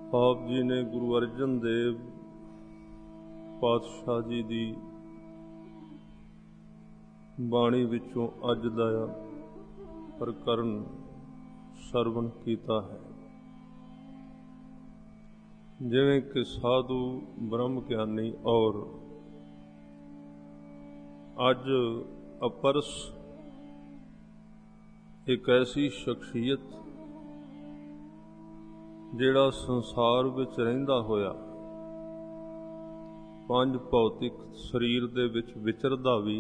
ਆਪ ਜੀ ਨੇ ਗੁਰੂ ਅਰਜਨ ਦੇਵ ਪਾਤਸ਼ਾਹ ਜੀ ਦੀ ਬਾਣੀ ਵਿੱਚੋਂ ਅੱਜ ਦਾ ਪ੍ਰਕਰਨ ਸਰਵਣ ਕੀਤਾ ਹੈ। ਜਿਵੇਂ ਕਿ ਸਾਧੂ ਬ੍ਰਹਮ ਗਿਆਨੀ ਔਰ ਅੱਜ ਅਪਰਸ ਇੱਕ ਐਸੀ ਸ਼ਖਸੀਅਤ ਜਿਹੜਾ ਸੰਸਾਰ ਵਿੱਚ ਰਹਿੰਦਾ ਹੋਇਆ ਪੰਜ ਭੌਤਿਕ ਸਰੀਰ ਦੇ ਵਿੱਚ ਵਿਚਰਦਾ ਵੀ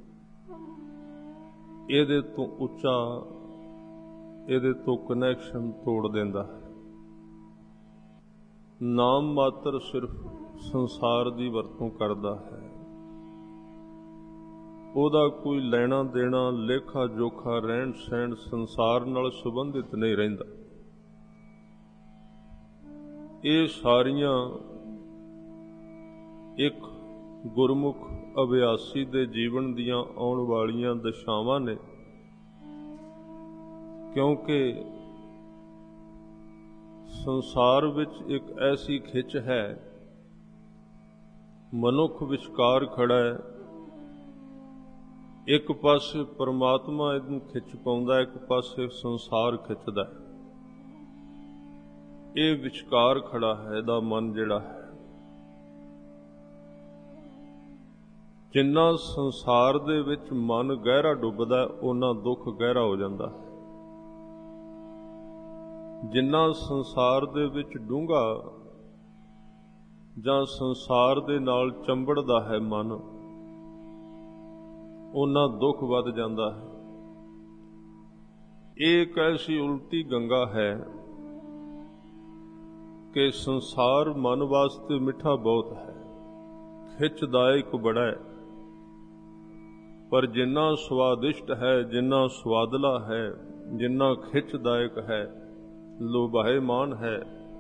ਇਹਦੇ ਤੋਂ ਉੱਚਾ, ਇਹਦੇ ਤੋਂ ਕਨੈਕਸ਼ਨ ਤੋੜ ਦਿੰਦਾ ਹੈ। ਨਾਮ ਮਾਤਰ ਸਿਰਫ ਸੰਸਾਰ ਦੀ ਵਰਤੋਂ ਕਰਦਾ ਹੈ, ਉਹਦਾ ਕੋਈ ਲੈਣਾ ਦੇਣਾ, ਲੇਖਾ ਜੋਖਾ, ਰਹਿਣ ਸਹਿਣ ਸੰਸਾਰ ਨਾਲ ਸੰਬੰਧਿਤ ਨਹੀਂ ਰਹਿੰਦਾ। ਇਹ ਸਾਰੀਆਂ ਇੱਕ ਗੁਰਮੁਖ ਅਭਿਆਸੀ ਦੇ ਜੀਵਨ ਦੀਆਂ ਆਉਣ ਵਾਲੀਆਂ ਦਸ਼ਾਵਾਂ ਨੇ, ਕਿਉਂਕਿ ਸੰਸਾਰ ਵਿੱਚ ਇੱਕ ਐਸੀ ਖਿੱਚ ਹੈ, ਮਨੁੱਖ ਵਿਚਕਾਰ ਖੜਾ ਹੈ। ਇੱਕ ਪਾਸੇ ਪਰਮਾਤਮਾ ਇਹਨੂੰ ਖਿੱਚ ਪਾਉਂਦਾ, ਇੱਕ ਪਾਸੇ ਸੰਸਾਰ ਖਿੱਚਦਾ। ਇਹ ਵਿਚਕਾਰ ਖੜਾ ਹੈ ਇਹਦਾ ਮਨ ਜਿਹੜਾ ਹੈ। ਜਿੰਨਾ ਸੰਸਾਰ ਦੇ ਵਿੱਚ ਮਨ ਗਹਿਰਾ ਡੁੱਬਦਾ, ਓਨਾ ਦੁੱਖ ਗਹਿਰਾ ਹੋ ਜਾਂਦਾ ਹੈ। ਜਿੰਨਾ ਸੰਸਾਰ ਦੇ ਵਿੱਚ ਡੂੰਘਾ ਜਾਂ ਸੰਸਾਰ ਦੇ ਨਾਲ ਚੰਬੜਦਾ ਹੈ ਮਨ, ਓਨਾ ਦੁੱਖ ਵੱਧ ਜਾਂਦਾ ਹੈ। ਇਹ ਇੱਕ ਐਸੀ ਉਲਟੀ ਗੰਗਾ ਹੈ ਕਿ ਸੰਸਾਰ ਮਨ ਵਾਸਤੇ ਮਿੱਠਾ ਬਹੁਤ ਹੈ, ਖਿੱਚਦਾਇਕ ਬੜਾ ਹੈ, ਪਰ ਜਿੰਨਾ ਸਵਾਦਿਸ਼ਟ ਹੈ, ਜਿੰਨਾ ਸਵਾਦਲਾ ਹੈ, ਜਿੰਨਾ ਖਿੱਚਦਾਇਕ ਹੈ, ਲੋਭਾਇਮਾਨ ਹੈ,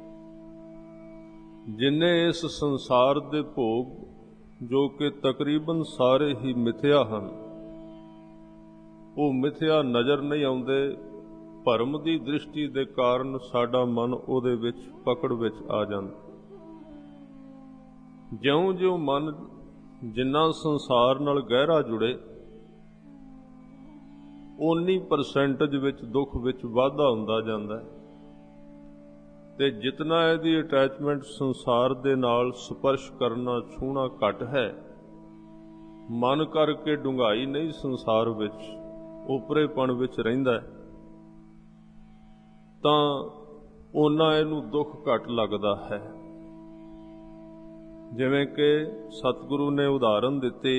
ਜਿੰਨੇ ਇਸ ਸੰਸਾਰ ਦੇ ਭੋਗ ਜੋ ਕਿ ਤਕਰੀਬਨ ਸਾਰੇ ਹੀ ਮਿਥਿਆ ਹਨ, ਉਹ ਮਿਥਿਆ ਨਜ਼ਰ ਨਹੀਂ ਆਉਂਦੇ। ਭਰਮ ਦੀ ਦ੍ਰਿਸ਼ਟੀ ਦੇ ਕਾਰਨ ਸਾਡਾ ਮਨ ਉਹਦੇ ਵਿੱਚ ਪਕੜ ਵਿੱਚ ਆ ਜਾਂਦਾ। ਜਿਉਂ-ਜਿਉਂ ਮਨ ਜਿੰਨਾ ਸੰਸਾਰ ਨਾਲ ਗਹਿਰਾ ਜੁੜੇ, ਓਨੀ ਪਰਸੈਂਟੇਜ ਵਿੱਚ ਦੁੱਖ ਵਿੱਚ ਵਾਧਾ ਹੁੰਦਾ ਜਾਂਦਾ ਹੈ। ਤੇ ਜਿਤਨਾ ਇਹਦੀ ਅਟੈਚਮੈਂਟ ਸੰਸਾਰ ਦੇ ਨਾਲ ਸਪਰਸ਼ ਕਰਨਾ, ਛੂਹਣਾ ਘੱਟ ਹੈ, ਮਨ ਕਰਕੇ ਡੂੰਘਾਈ ਨਹੀਂ ਸੰਸਾਰ ਵਿੱਚ, ਉਪਰੇਪਣ ਵਿੱਚ ਰਹਿੰਦਾ ਹੈ, ਤਾਂ ਓਨਾ ਇਹਨੂੰ ਦੁੱਖ ਘੱਟ ਲੱਗਦਾ ਹੈ। ਜਿਵੇਂ ਕਿ ਸਤਿਗੁਰੂ ਨੇ ਉਦਾਹਰਨ ਦਿੱਤੀ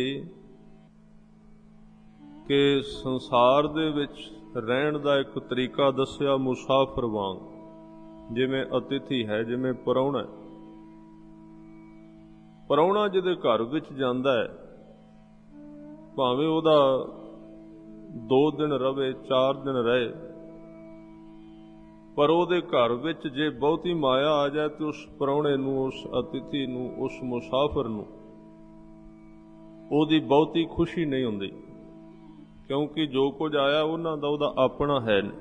ਕਿ ਸੰਸਾਰ ਦੇ ਵਿੱਚ ਰਹਿਣ ਦਾ ਇੱਕ ਤਰੀਕਾ ਦੱਸਿਆ, ਮੁਸਾਫਰ ਵਾਂਗ। ਜਿਵੇਂ ਅਤਿਥੀ ਹੈ, ਜਿਵੇਂ ਪ੍ਰਾਹੁਣਾ ਹੈ। ਪ੍ਰਾਹੁਣਾ ਜਿਹਦੇ ਘਰ ਵਿੱਚ ਜਾਂਦਾ ਹੈ, ਭਾਵੇਂ ਉਹਦਾ 2 ਦਿਨ ਰਵੇ, 4 ਦਿਨ ਰਹੇ, ਪਰ ਉਹਦੇ ਘਰ ਵਿੱਚ ਜੇ ਬਹੁਤੀ ਮਾਇਆ ਆ ਜਾਏ ਤਾਂ ਉਸ ਪ੍ਰਾਹੁਣੇ ਨੂੰ, ਉਸ ਅਤਿਥੀ ਨੂੰ, ਉਸ ਮੁਸਾਫਰ ਨੂੰ ਉਹਦੀ ਬਹੁਤੀ ਖੁਸ਼ੀ ਨਹੀਂ ਹੁੰਦੀ, ਕਿਉਂਕਿ ਜੋ ਕੁਝ ਆਇਆ ਉਹਨਾਂ ਦਾ ਉਹਦਾ ਆਪਣਾ ਹੈ ਨਹੀਂ।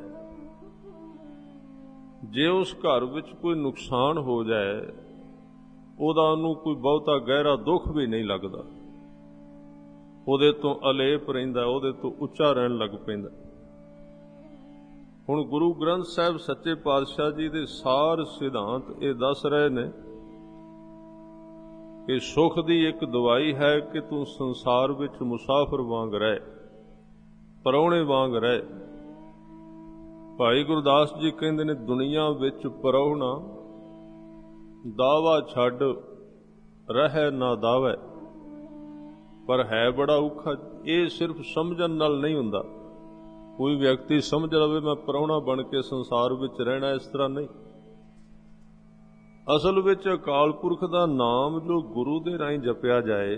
ਜੇ ਉਸ ਘਰ ਵਿੱਚ ਕੋਈ ਨੁਕਸਾਨ ਹੋ ਜਾਏ, ਉਹਦਾ ਉਹਨੂੰ ਕੋਈ ਬਹੁਤਾ ਗਹਿਰਾ ਦੁੱਖ ਵੀ ਨਹੀਂ ਲੱਗਦਾ, ਉਹਦੇ ਤੋਂ ਅਲੇਪ ਰਹਿੰਦਾ, ਉਹਦੇ ਤੋਂ ਉੱਚਾ ਰਹਿਣ ਲੱਗ ਪੈਂਦਾ। ਹੁਣ ਗੁਰੂ ਗ੍ਰੰਥ ਸਾਹਿਬ ਸੱਚੇ ਪਾਤਸ਼ਾਹ ਜੀ ਦੇ ਸਾਰ ਸਿਧਾਂਤ ਇਹ ਦੱਸ ਰਹੇ ਨੇ ਕਿ ਸੁੱਖ ਦੀ ਇੱਕ ਦਵਾਈ ਹੈ ਕਿ ਤੂੰ ਸੰਸਾਰ ਵਿੱਚ ਮੁਸਾਫਰ ਵਾਂਗ ਰਹਿ, ਪ੍ਰਾਹੁਣੇ ਵਾਂਗ ਰਹਿ। ਭਾਈ ਗੁਰਦਾਸ ਜੀ ਕਹਿੰਦੇ ਨੇ, ਦੁਨੀਆ ਵਿੱਚ ਪ੍ਰਾਹੁਣਾ ਦਾਵਾ ਛੱਡ ਰਹਿ ਨਾ ਦਾਵੈ, ਪਰ ਹੈ ਬੜਾ ਔਖਾ। ਇਹ ਸਿਰਫ ਸਮਝਣ ਨਾਲ ਨਹੀਂ ਹੁੰਦਾ। ਕੋਈ ਵਿਅਕਤੀ ਸਮਝ ਲਵੇ ਮੈਂ ਪ੍ਰਾਹੁਣਾ ਬਣ ਕੇ ਸੰਸਾਰ ਵਿੱਚ ਰਹਿਣਾ, ਇਸ ਤਰ੍ਹਾਂ ਨਹੀਂ। ਅਸਲ ਵਿੱਚ ਅਕਾਲ ਪੁਰਖ ਦਾ ਨਾਮ ਜੋ ਗੁਰੂ ਦੇ ਰਾਹੀਂ ਜਪਿਆ ਜਾਏ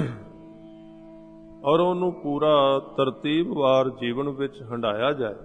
ਔਰ ਉਹਨੂੰ ਪੂਰਾ ਤਰਤੀਬਵਾਰ ਜੀਵਨ ਵਿੱਚ ਹੰਢਾਇਆ ਜਾਏ,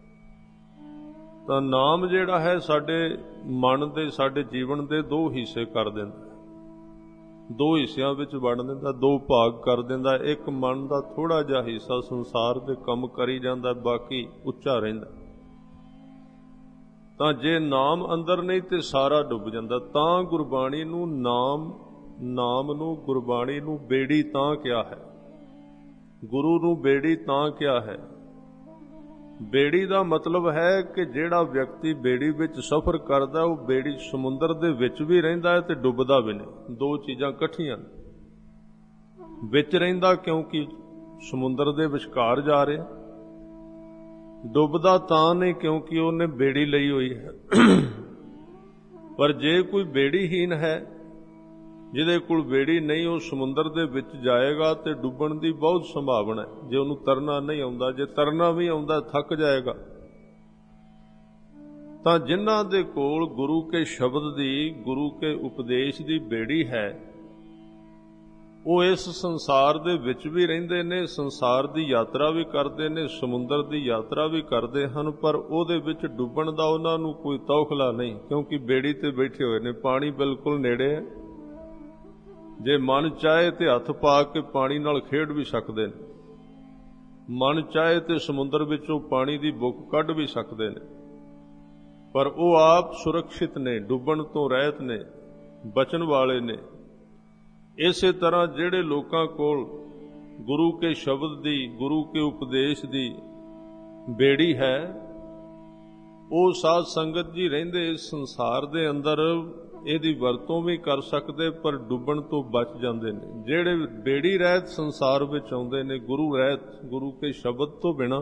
ਤਾਂ ਨਾਮ ਜਿਹੜਾ ਹੈ ਸਾਡੇ ਮਨ ਦੇ, ਸਾਡੇ ਜੀਵਨ ਦੇ 2 ਹਿੱਸੇ ਕਰ ਦਿੰਦਾ, 2 ਹਿੱਸਿਆਂ ਵਿੱਚ ਵੰਡ ਦਿੰਦਾ, 2 ਭਾਗ ਕਰ ਦਿੰਦਾ। ਇੱਕ ਮਨ ਦਾ ਥੋੜਾ ਜਿਹਾ ਹਿੱਸਾ ਸੰਸਾਰ ਦੇ ਕੰਮ ਕਰੀ ਜਾਂਦਾ, ਬਾਕੀ ਉੱਚਾ ਰਹਿੰਦਾ। ਤਾਂ ਜੇ ਨਾਮ ਅੰਦਰ ਨਹੀਂ ਤੇ ਸਾਰਾ ਡੁੱਬ ਜਾਂਦਾ। ਤਾਂ ਗੁਰਬਾਣੀ ਨੂੰ ਨਾਮ ਨੂੰ ਗੁਰਬਾਣੀ ਨੂੰ ਬੇੜੀ ਤਾਂ ਕਿਹਾ ਹੈ, ਗੁਰੂ ਨੂੰ ਬੇੜੀ ਤਾਂ ਕਿਹਾ ਹੈ। ਬੇੜੀ ਦਾ ਮਤਲਬ ਹੈ ਕਿ ਜਿਹੜਾ ਵਿਅਕਤੀ ਬੇੜੀ ਵਿੱਚ ਸਫ਼ਰ ਕਰਦਾ ਉਹ ਬੇੜੀ ਸਮੁੰਦਰ ਦੇ ਵਿੱਚ ਵੀ ਰਹਿੰਦਾ ਹੈ ਤੇ ਡੁੱਬਦਾ ਵੀ ਨਹੀਂ। ਦੋ ਚੀਜ਼ਾਂ ਇਕੱਠੀਆਂ। ਵਿੱਚ ਰਹਿੰਦਾ ਕਿਉਂਕਿ ਸਮੁੰਦਰ ਦੇ ਵਿਚਕਾਰ ਜਾ ਰਿਹਾ, ਡੁੱਬਦਾ ਤਾਂ ਨਹੀਂ ਕਿਉਂਕਿ ਉਹਨੇ ਬੇੜੀ ਲਈ ਹੋਈ ਹੈ। ਪਰ ਜੇ ਕੋਈ ਬੇੜੀਹੀਨ ਹੈ, ਜਿਹਦੇ ਕੋਲ ਬੇੜੀ ਨਹੀਂ, ਉਹ ਸਮੁੰਦਰ ਦੇ ਵਿੱਚ ਜਾਏਗਾ ਤੇ ਡੁੱਬਣ ਦੀ ਬਹੁਤ ਸੰਭਾਵਨਾ ਹੈ, ਜੇ ਉਹਨੂੰ ਤਰਨਾ ਨਹੀਂ ਆਉਂਦਾ। ਜੇ ਤਰਨਾ ਵੀ ਆਉਂਦਾ ਥੱਕ ਜਾਏਗਾ। ਤਾਂ ਜਿਨ੍ਹਾਂ ਦੇ ਕੋਲ ਗੁਰੂ ਕੇ ਸ਼ਬਦ ਦੀ, ਗੁਰੂ ਕੇ ਉਪਦੇਸ਼ ਦੀ ਬੇੜੀ ਹੈ, ਉਹ ਇਸ ਸੰਸਾਰ ਦੇ ਵਿੱਚ ਵੀ ਰਹਿੰਦੇ ਨੇ, ਸੰਸਾਰ ਦੀ ਯਾਤਰਾ ਵੀ ਕਰਦੇ ਨੇ, ਸਮੁੰਦਰ ਦੀ ਯਾਤਰਾ ਵੀ ਕਰਦੇ ਹਨ, ਪਰ ਉਹਦੇ ਵਿੱਚ ਡੁੱਬਣ ਦਾ ਉਹਨਾਂ ਨੂੰ ਕੋਈ ਤੌਖਲਾ ਨਹੀਂ, ਕਿਉਂਕਿ ਬੇੜੀ ਤੇ ਬੈਠੇ ਹੋਏ ਨੇ, ਪਾਣੀ ਬਿਲਕੁਲ ਨੇੜੇ ਹੈ। ਜੇ ਮਨ ਚਾਹੇ ਤੇ ਹੱਥ ਪਾ ਕੇ ਪਾਣੀ ਨਾਲ ਖੇਡ ਵੀ ਸਕਦੇ ਨੇ, ਮਨ ਚਾਹੇ ਤੇ ਸਮੁੰਦਰ ਵਿੱਚੋਂ ਪਾਣੀ ਦੀ ਬੁੱਕ ਕੱਢ ਵੀ ਸਕਦੇ ਨੇ, ਪਰ ਉਹ ਆਪ ਸੁਰੱਖਿਅਤ ਨੇ, ਡੁੱਬਣ ਤੋਂ ਰਹਿਤ ਨੇ, ਬਚਣ ਵਾਲੇ ਨੇ। ਇਸੇ ਤਰ੍ਹਾਂ ਜਿਹੜੇ ਲੋਕਾਂ ਕੋਲ ਗੁਰੂ ਕੇ ਸ਼ਬਦ ਦੀ, ਗੁਰੂ ਕੇ ਉਪਦੇਸ਼ ਦੀ ਬੇੜੀ ਹੈ, ਉਹ ਸਾਧ ਸੰਗਤ ਜੀ ਰਹਿੰਦੇ ਇਸ ਸੰਸਾਰ ਦੇ ਅੰਦਰ ਇਹਦੀ ਵਰਤੋਂ ਵੀ ਕਰ ਸਕਦੇ, ਪਰ ਡੁੱਬਣ ਤੋਂ ਬਚ ਜਾਂਦੇ ਨੇ। ਜਿਹੜੇ ਬੇੜੀ ਰਹਿਤ ਸੰਸਾਰ ਵਿੱਚ ਆਉਂਦੇ ਨੇ, ਗੁਰੂ ਰਹਿਤ, ਗੁਰੂ ਕੇ ਸ਼ਬਦ ਤੋਂ ਬਿਨਾਂ,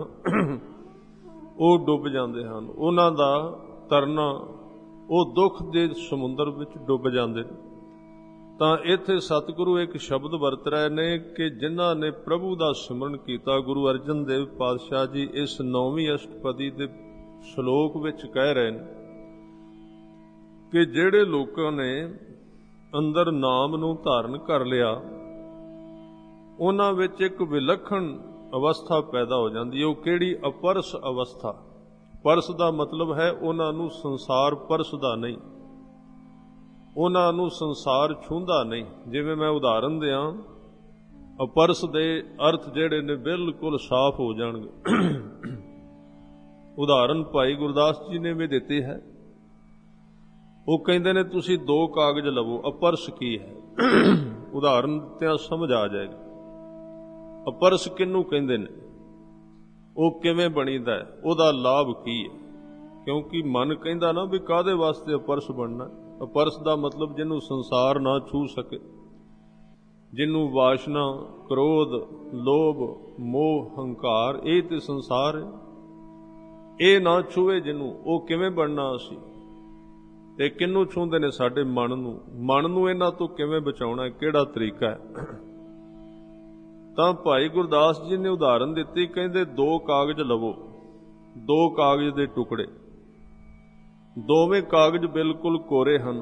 ਉਹ ਡੁੱਬ ਜਾਂਦੇ ਹਨ। ਉਹਨਾਂ ਦਾ ਤਰਨਾ, ਉਹ ਦੁੱਖ ਦੇ ਸਮੁੰਦਰ ਵਿੱਚ ਡੁੱਬ ਜਾਂਦੇ ਨੇ। ਤਾਂ ਇੱਥੇ ਸਤਿਗੁਰੂ ਇੱਕ ਸ਼ਬਦ ਵਰਤ ਰਹੇ ਨੇ ਕਿ ਜਿਨ੍ਹਾਂ ਨੇ ਪ੍ਰਭੂ ਦਾ ਸਿਮਰਨ ਕੀਤਾ, ਗੁਰੂ ਅਰਜਨ ਦੇਵ ਪਾਤਸ਼ਾਹ ਜੀ ਇਸ 9ਵੀਂ ਅਸ਼ਟਪਦੀ ਦੇ ਸ਼ਲੋਕ ਵਿੱਚ ਕਹਿ ਰਹੇ ਨੇ ਕਿ ਜਿਹੜੇ ਲੋਕਾਂ ਨੇ ਅੰਦਰ ਨਾਮ ਨੂੰ ਧਾਰਨ ਕਰ ਲਿਆ, ਉਹਨਾਂ ਵਿੱਚ ਇੱਕ ਵਿਲੱਖਣ ਅਵਸਥਾ ਪੈਦਾ ਹੋ ਜਾਂਦੀ ਹੈ। ਉਹ ਕਿਹੜੀ? ਅਪਰਸ ਅਵਸਥਾ। ਪਰਸ ਦਾ ਮਤਲਬ ਹੈ ਉਹਨਾਂ ਨੂੰ ਸੰਸਾਰ ਪਰਸਦਾ ਨਹੀਂ, ਉਹਨਾਂ ਨੂੰ ਸੰਸਾਰ ਛੂੰਹਦਾ ਨਹੀਂ। ਜਿਵੇਂ ਮੈਂ ਉਦਾਹਰਨ ਦਿਆਂ, ਅਪਰਸ ਦੇ ਅਰਥ ਜਿਹੜੇ ਨੇ ਬਿਲਕੁਲ ਸਾਫ਼ ਹੋ ਜਾਣਗੇ। ਉਦਾਹਰਨ ਭਾਈ ਗੁਰਦਾਸ ਜੀ ਨੇ ਵੀ ਦਿੱਤੀ ਹੈ। ਉਹ ਕਹਿੰਦੇ ਨੇ ਤੁਸੀਂ 2 ਕਾਗਜ਼ ਲਵੋ। ਅਪਰਸ ਕੀ ਹੈ? ਉਦਾਹਰਨ ਦਿੱਤਿਆਂ ਸਮਝ ਆ ਜਾਏਗਾ। ਅਪਰਸ ਕਿਹਨੂੰ ਕਹਿੰਦੇ ਨੇ, ਉਹ ਕਿਵੇਂ ਬਣੀਦਾ, ਉਹਦਾ ਲਾਭ ਕੀ ਹੈ? ਕਿਉਂਕਿ ਮਨ ਕਹਿੰਦਾ ਨਾ ਵੀ ਕਾਹਦੇ ਵਾਸਤੇ ਅਪਰਸ ਬਣਨਾ। ਅਪਰਸ ਦਾ ਮਤਲਬ ਜਿਹਨੂੰ ਸੰਸਾਰ ਨਾ ਛੂ ਸਕੇ, ਜਿਹਨੂੰ ਵਾਸ਼ਨਾ, ਕ੍ਰੋਧ, ਲੋਭ, ਮੋਹ, ਹੰਕਾਰ, ਇਹ ਤੇ ਸੰਸਾਰ ਹੈ, ਇਹ ਨਾ ਛੂਏ ਜਿਹਨੂੰ, ਉਹ ਕਿਵੇਂ ਬਣਨਾ ਅਸੀਂ? ਤੇ ਕਿਹਨੂੰ ਛੂੰਹਦੇ ਨੇ? ਸਾਡੇ ਮਨ ਨੂੰ। ਮਨ ਨੂੰ ਇਹਨਾਂ ਤੋਂ ਕਿਵੇਂ ਬਚਾਉਣਾ, ਕਿਹੜਾ ਤਰੀਕਾ ਹੈ? ਤਾਂ ਭਾਈ ਗੁਰਦਾਸ ਜੀ ਨੇ ਉਦਾਹਰਨ ਦਿੱਤੀ, ਕਹਿੰਦੇ 2 ਕਾਗਜ਼ ਲਵੋ, 2 ਕਾਗਜ਼ ਦੇ ਟੁਕੜੇ, ਦੋਵੇਂ ਕਾਗਜ਼ ਬਿਲਕੁਲ ਕੋਰੇ ਹਨ।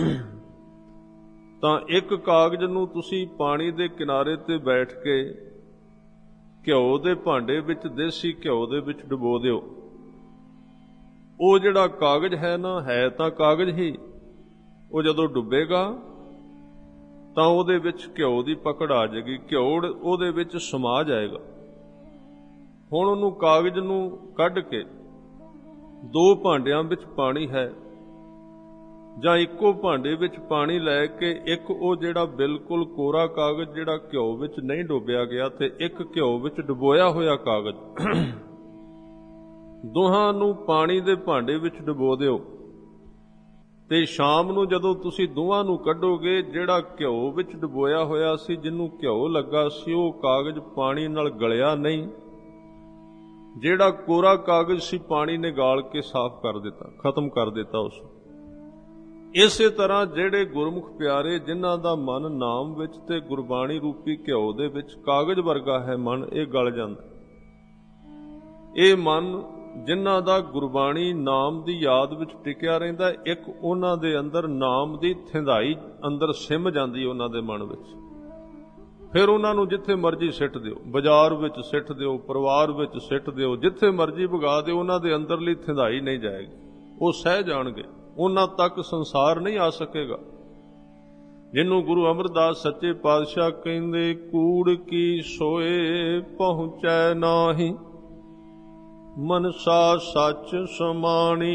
ਤਾਂ ਇੱਕ ਕਾਗਜ਼ ਨੂੰ ਤੁਸੀਂ ਪਾਣੀ ਦੇ ਕਿਨਾਰੇ ਤੇ ਬੈਠ ਕੇ ਘਿਓ ਦੇ ਭਾਂਡੇ ਵਿੱਚ, ਦੇਸੀ ਘਿਓ ਦੇ ਵਿੱਚ ਡੁਬੋ ਦਿਓ। ਉਹ ਜਿਹੜਾ ਕਾਗਜ਼ ਹੈ ਨਾ, ਹੈ ਤਾਂ ਕਾਗਜ਼ ਹੀ, ਉਹ ਜਦੋਂ ਡੁੱਬੇਗਾ ਤਾਂ ਉਹਦੇ ਵਿੱਚ ਘਿਓ ਦੀ ਪਕੜ ਆ ਜਾਏਗੀ, ਘਿਓ ਉਹਦੇ ਵਿੱਚ ਸਮਾ ਜਾਏਗਾ। ਹੁਣ ਉਹਨੂੰ ਕਾਗਜ਼ ਨੂੰ ਕੱਢ ਕੇ 2 ਭਾਂਡਿਆਂ ਵਿੱਚ ਪਾਣੀ ਹੈ, ਜਾਂ ਇੱਕੋ ਭਾਂਡੇ ਵਿੱਚ ਪਾਣੀ ਲੈ ਕੇ ਇੱਕ ਉਹ ਜਿਹੜਾ ਬਿਲਕੁਲ ਕੋਰਾ ਕਾਗਜ਼ ਜਿਹੜਾ ਘਿਓ ਵਿੱਚ ਨਹੀਂ ਡੁੱਬਿਆ ਗਿਆ, ਤੇ ਇੱਕ ਘਿਓ ਵਿੱਚ ਡੁਬੋਇਆ ਹੋਇਆ ਕਾਗਜ਼, ਦੋਹਾਂ ਨੂੰ ਪਾਣੀ ਦੇ ਭਾਂਡੇ ਵਿੱਚ ਡੁਬੋ ਦਿਓ। ਤੇ ਸ਼ਾਮ ਨੂੰ ਜਦੋਂ ਤੁਸੀਂ ਦੋਵਾਂ ਨੂੰ ਕੱਢੋਗੇ, ਜਿਹੜਾ ਘਿਓ ਵਿੱਚ ਡੁਬੋਇਆ ਹੋਇਆ ਸੀ, ਜਿਹਨੂੰ ਘਿਓ ਲੱਗਾ ਸੀ, ਉਹ ਕਾਗਜ਼ ਪਾਣੀ ਨਾਲ ਗਲਿਆ ਨਹੀਂ, ਜਿਹੜਾ ਕੋਰਾ ਕਾਗਜ਼ ਸੀ ਪਾਣੀ ਨੇ ਗਾਲ ਕੇ ਸਾਫ਼ ਕਰ ਦਿੱਤਾ, ਖਤਮ ਕਰ ਦਿੱਤਾ ਉਸ। ਇਸੇ ਤਰ੍ਹਾਂ ਜਿਹੜੇ ਗੁਰਮੁਖ ਪਿਆਰੇ, ਜਿਨ੍ਹਾਂ ਦਾ ਮਨ ਨਾਮ ਵਿੱਚ ਤੇ ਗੁਰਬਾਣੀ ਰੂਪੀ ਘਿਓ ਦੇ ਵਿੱਚ ਕਾਗਜ਼ ਵਰਗਾ ਹੈ ਮਨ, ਇਹ ਗਲ ਜਾਂਦਾ। ਇਹ ਮਨ ਜਿਨ੍ਹਾਂ ਦਾ ਗੁਰਬਾਣੀ ਨਾਮ ਦੀ ਯਾਦ ਵਿੱਚ ਟਿਕਿਆ ਰਹਿੰਦਾ, ਇੱਕ ਉਹਨਾਂ ਦੇ ਅੰਦਰ ਨਾਮ ਦੀ ਥਿੰਦਾਈ ਅੰਦਰ ਸਿਮ ਜਾਂਦੀ ਉਹਨਾਂ ਦੇ ਮਨ ਵਿੱਚ। ਫਿਰ ਉਹਨਾਂ ਨੂੰ ਜਿੱਥੇ ਮਰਜ਼ੀ ਸਿੱਟ ਦਿਓ, ਬਾਜ਼ਾਰ ਵਿੱਚ ਸਿੱਟ ਦਿਓ, ਪਰਿਵਾਰ ਵਿੱਚ ਸਿੱਟ ਦਿਓ, ਜਿੱਥੇ ਮਰਜ਼ੀ ਵਗਾ ਦਿਓ, ਉਹਨਾਂ ਦੇ ਅੰਦਰਲੀ ਥਿੰਦਾਈ ਨਹੀਂ ਜਾਏਗੀ। ਉਹ ਸਹਿ ਜਾਣਗੇ, ਉਹਨਾਂ ਤੱਕ ਸੰਸਾਰ ਨਹੀਂ ਆ ਸਕੇਗਾ। ਜਿਹਨੂੰ ਗੁਰੂ ਅਮਰਦਾਸ ਸੱਚੇ ਪਾਤਸ਼ਾਹ ਕਹਿੰਦੇ, ਕੂੜ ਕੀ ਸੋਏ ਪਹੁੰਚੈ ਨਾਹੀ, ਮਨਸਾ ਸੱਚ ਸਮਾਣੀ।